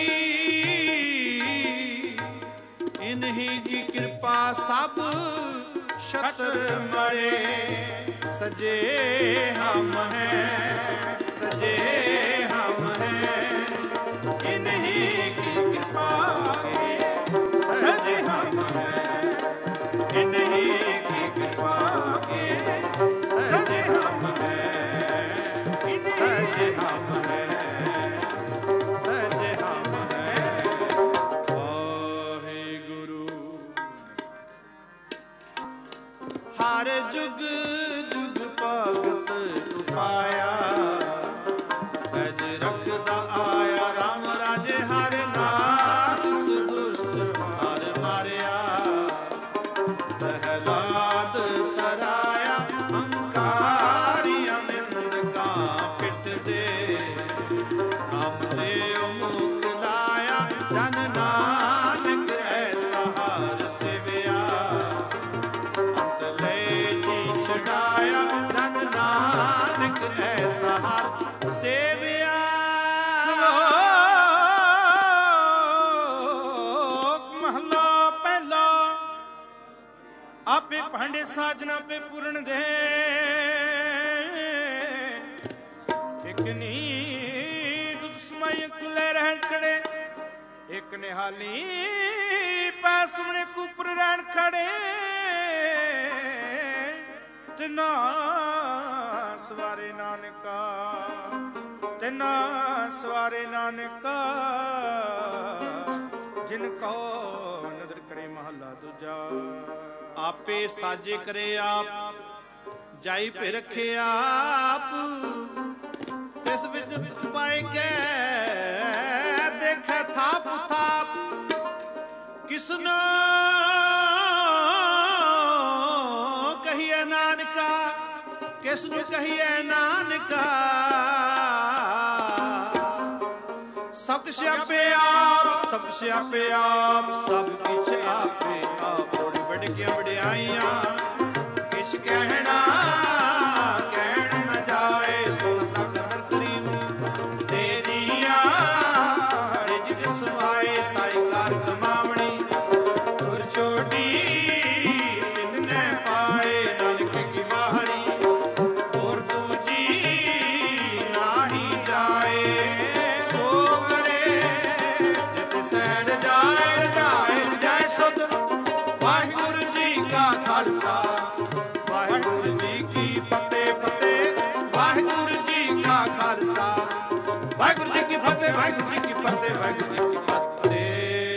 इन्हीं की कृपा सब शत्र मरे, सजे हम हैं, सजे हम हैं, इन्हीं की कृपा सजे हम हैं, इन्हीं की कृपा के सजे हम हैं, सजे हम हैं, सजे हम हैं। वाहे गुरु हर जुग जुग भगत उपाया, अज रखदा आया राम राजे हर नाथ सुदुष्ट हर मारिया, प्रहलाद तराया अंकारी अनिंद का पिट दे, हम देव मुख लाया जन नानक ऐसा हार सेविया, अंत ले जी छड़ाया जन नानक ऐसा हार सेविया। आपे भांडे साजना पे पूर्ण दे, एक नी दुध समाई कुले रहन खड़े, एक निहाली पैस मने कुपर रहन खड़े, तिना सवारे नानका, तिना सवारे नानका, जिनको नदर करे महला दूजा। आपे साजे करे आप, जाई पे रखे आप, तिस विच पाए के देखे थाप थाप, किसनो कहिए नानका, किसनो कहिए नानका, सब स्यापे आप, सब स्यापे आप, सब किछ आपे आप, बड़ी बड़कियां बड़ियाइयां किछ कहना कहन न जाए, सुनता कदर करीम दे दिया, रिजक समाए साई कार कमावणी, दुर छोटी तिन्ने पाए नानक की बाहरी, और दूजी नाही जाए, सो करे जित सैर जाए जाए जाए सुध, वाहिगुरु जी का खालसा, वाहिगुरु जी की फतेह फतेह, वाहिगुरु जी का खालसा, वाहिगुरु जी की फतेह, वाहिगुरु जी की फतेह, वाहिगुरु जी की फतेह,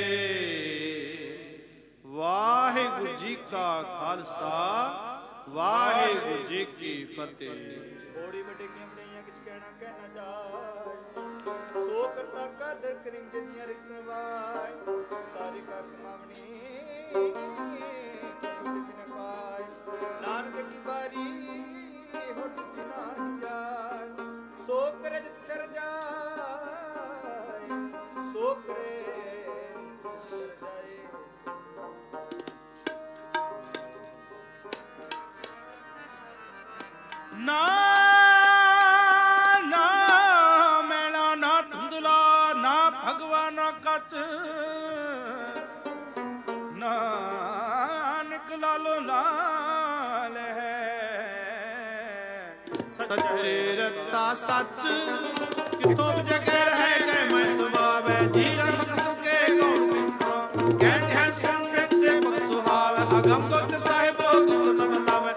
वाहिगुरु जी का खालसा, वाहिगुरु जी की फतेह। थोड़ी बड़ी बड़ियां किछ कहना कहना जाए, सो करता कादर करीम जिनिया रिक्स वाय, सारी का कमावनी छुट न पाए, नानक की बारी होट जिना जाए, सो करे जित सर जाए, सो करे जित सर जाए। ना ना मैना ना धुंधला, ना भगवान कच, नानक लालो लाल है, सच्चे रत्ता सच कितों जगह रह गए मैं सुभाव है, जी जा सक सके कौन कहते हैं सुन से पत सुहाव, अगम गोत्र साहिब सुन बलावे,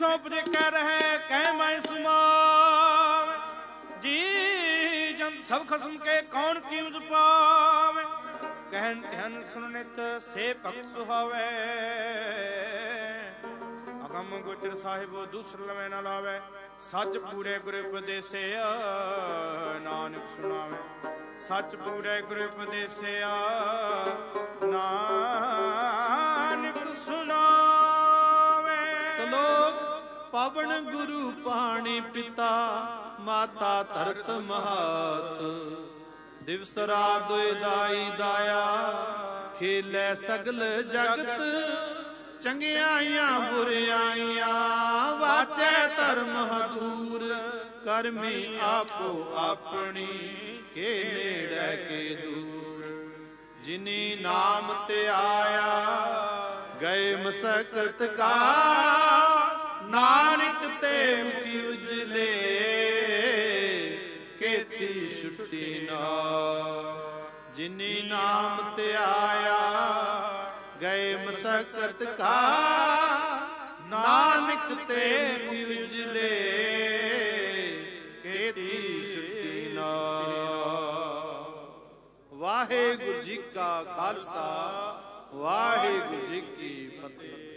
ਪਿੱਛੋਂ ਉਪਜੇ ਕਹਿ ਰਹੇ ਕਹਿ ਮੈਂ ਸਮਾਵੇ ਜੀ ਜੰਤ ਸਭ ਖਸਮ ਕੇ ਕੌਣ ਕੀਮਤ ਪਾਵੇ ਕਹਿਨ ਧਿਆਨ ਸੁਨਿਤ ਸੇ ਭਗਤ ਸੁਹਾਵੇ ਅਗਮ ਗੋਚਰ ਸਾਹਿਬ ਦੂਸਰ ਲਵੇ ਨਾ ਲਾਵੇ ਸੱਚ ਪੂਰੇ ਗੁਰ ਉਪਦੇਸਿਆ ਨਾਨਕ ਸੁਣਾਵੇ ਸੱਚ ਪੂਰੇ ਗੁਰ ਉਪਦੇਸਿਆ ਨਾਨਕ ਸੁਣਾਵੇ। ਸ਼ਲੋਕ ਪਵਨ ਗੁਰੂ ਪਾਣੀ ਪਿਤਾ ਮਾਤਾ ਧਰਤ ਮਹਾਤ ਦਿਵਸ ਰਾਤ ਦੁਇ ਦਾਈ ਦਾਇਆ ਖੇਲੇ ਸਗਲ ਜਗਤ ਚੰਗਿਆਈਆਂ ਬੁਰਿਆਈਆਂ ਵਾਚੈ ਧਰਮ ਹਦੂਰ ਕਰਮੀ ਆਪੋ ਆਪਣੀ ਕੇ ਨੇੜੇ ਕੇ ਦੂਰ ਜਿਨੀ ਨਾਮ ਤੇ ਆਇਆ ਗਏ ਮਸਕਤ ਕਾ ਨਾਨਕ ਤੇ ਮੁਖੀ ਉਜਲੇ ਕੀਤੀ ਛੁੱਟੀ ਨਾ ਜਿਨੀ ਨਾਮ ਤੇ ਆਇਆ ਗਏ ਮਸਕਤ ਕਾ ਨਾਨਕ ਤੇ ਮੁਖੀ ਉਜਲੇ ਕੀਤੀ ਛੁੱਟੀ ਨਾ। ਵਾਹਿਗੁਰੂ ਜੀ ਕਾ ਖਾਲਸਾ ਵਾਹਿਗੁਰੂ ਜੀ ਕੀ ਫਤਿਹ।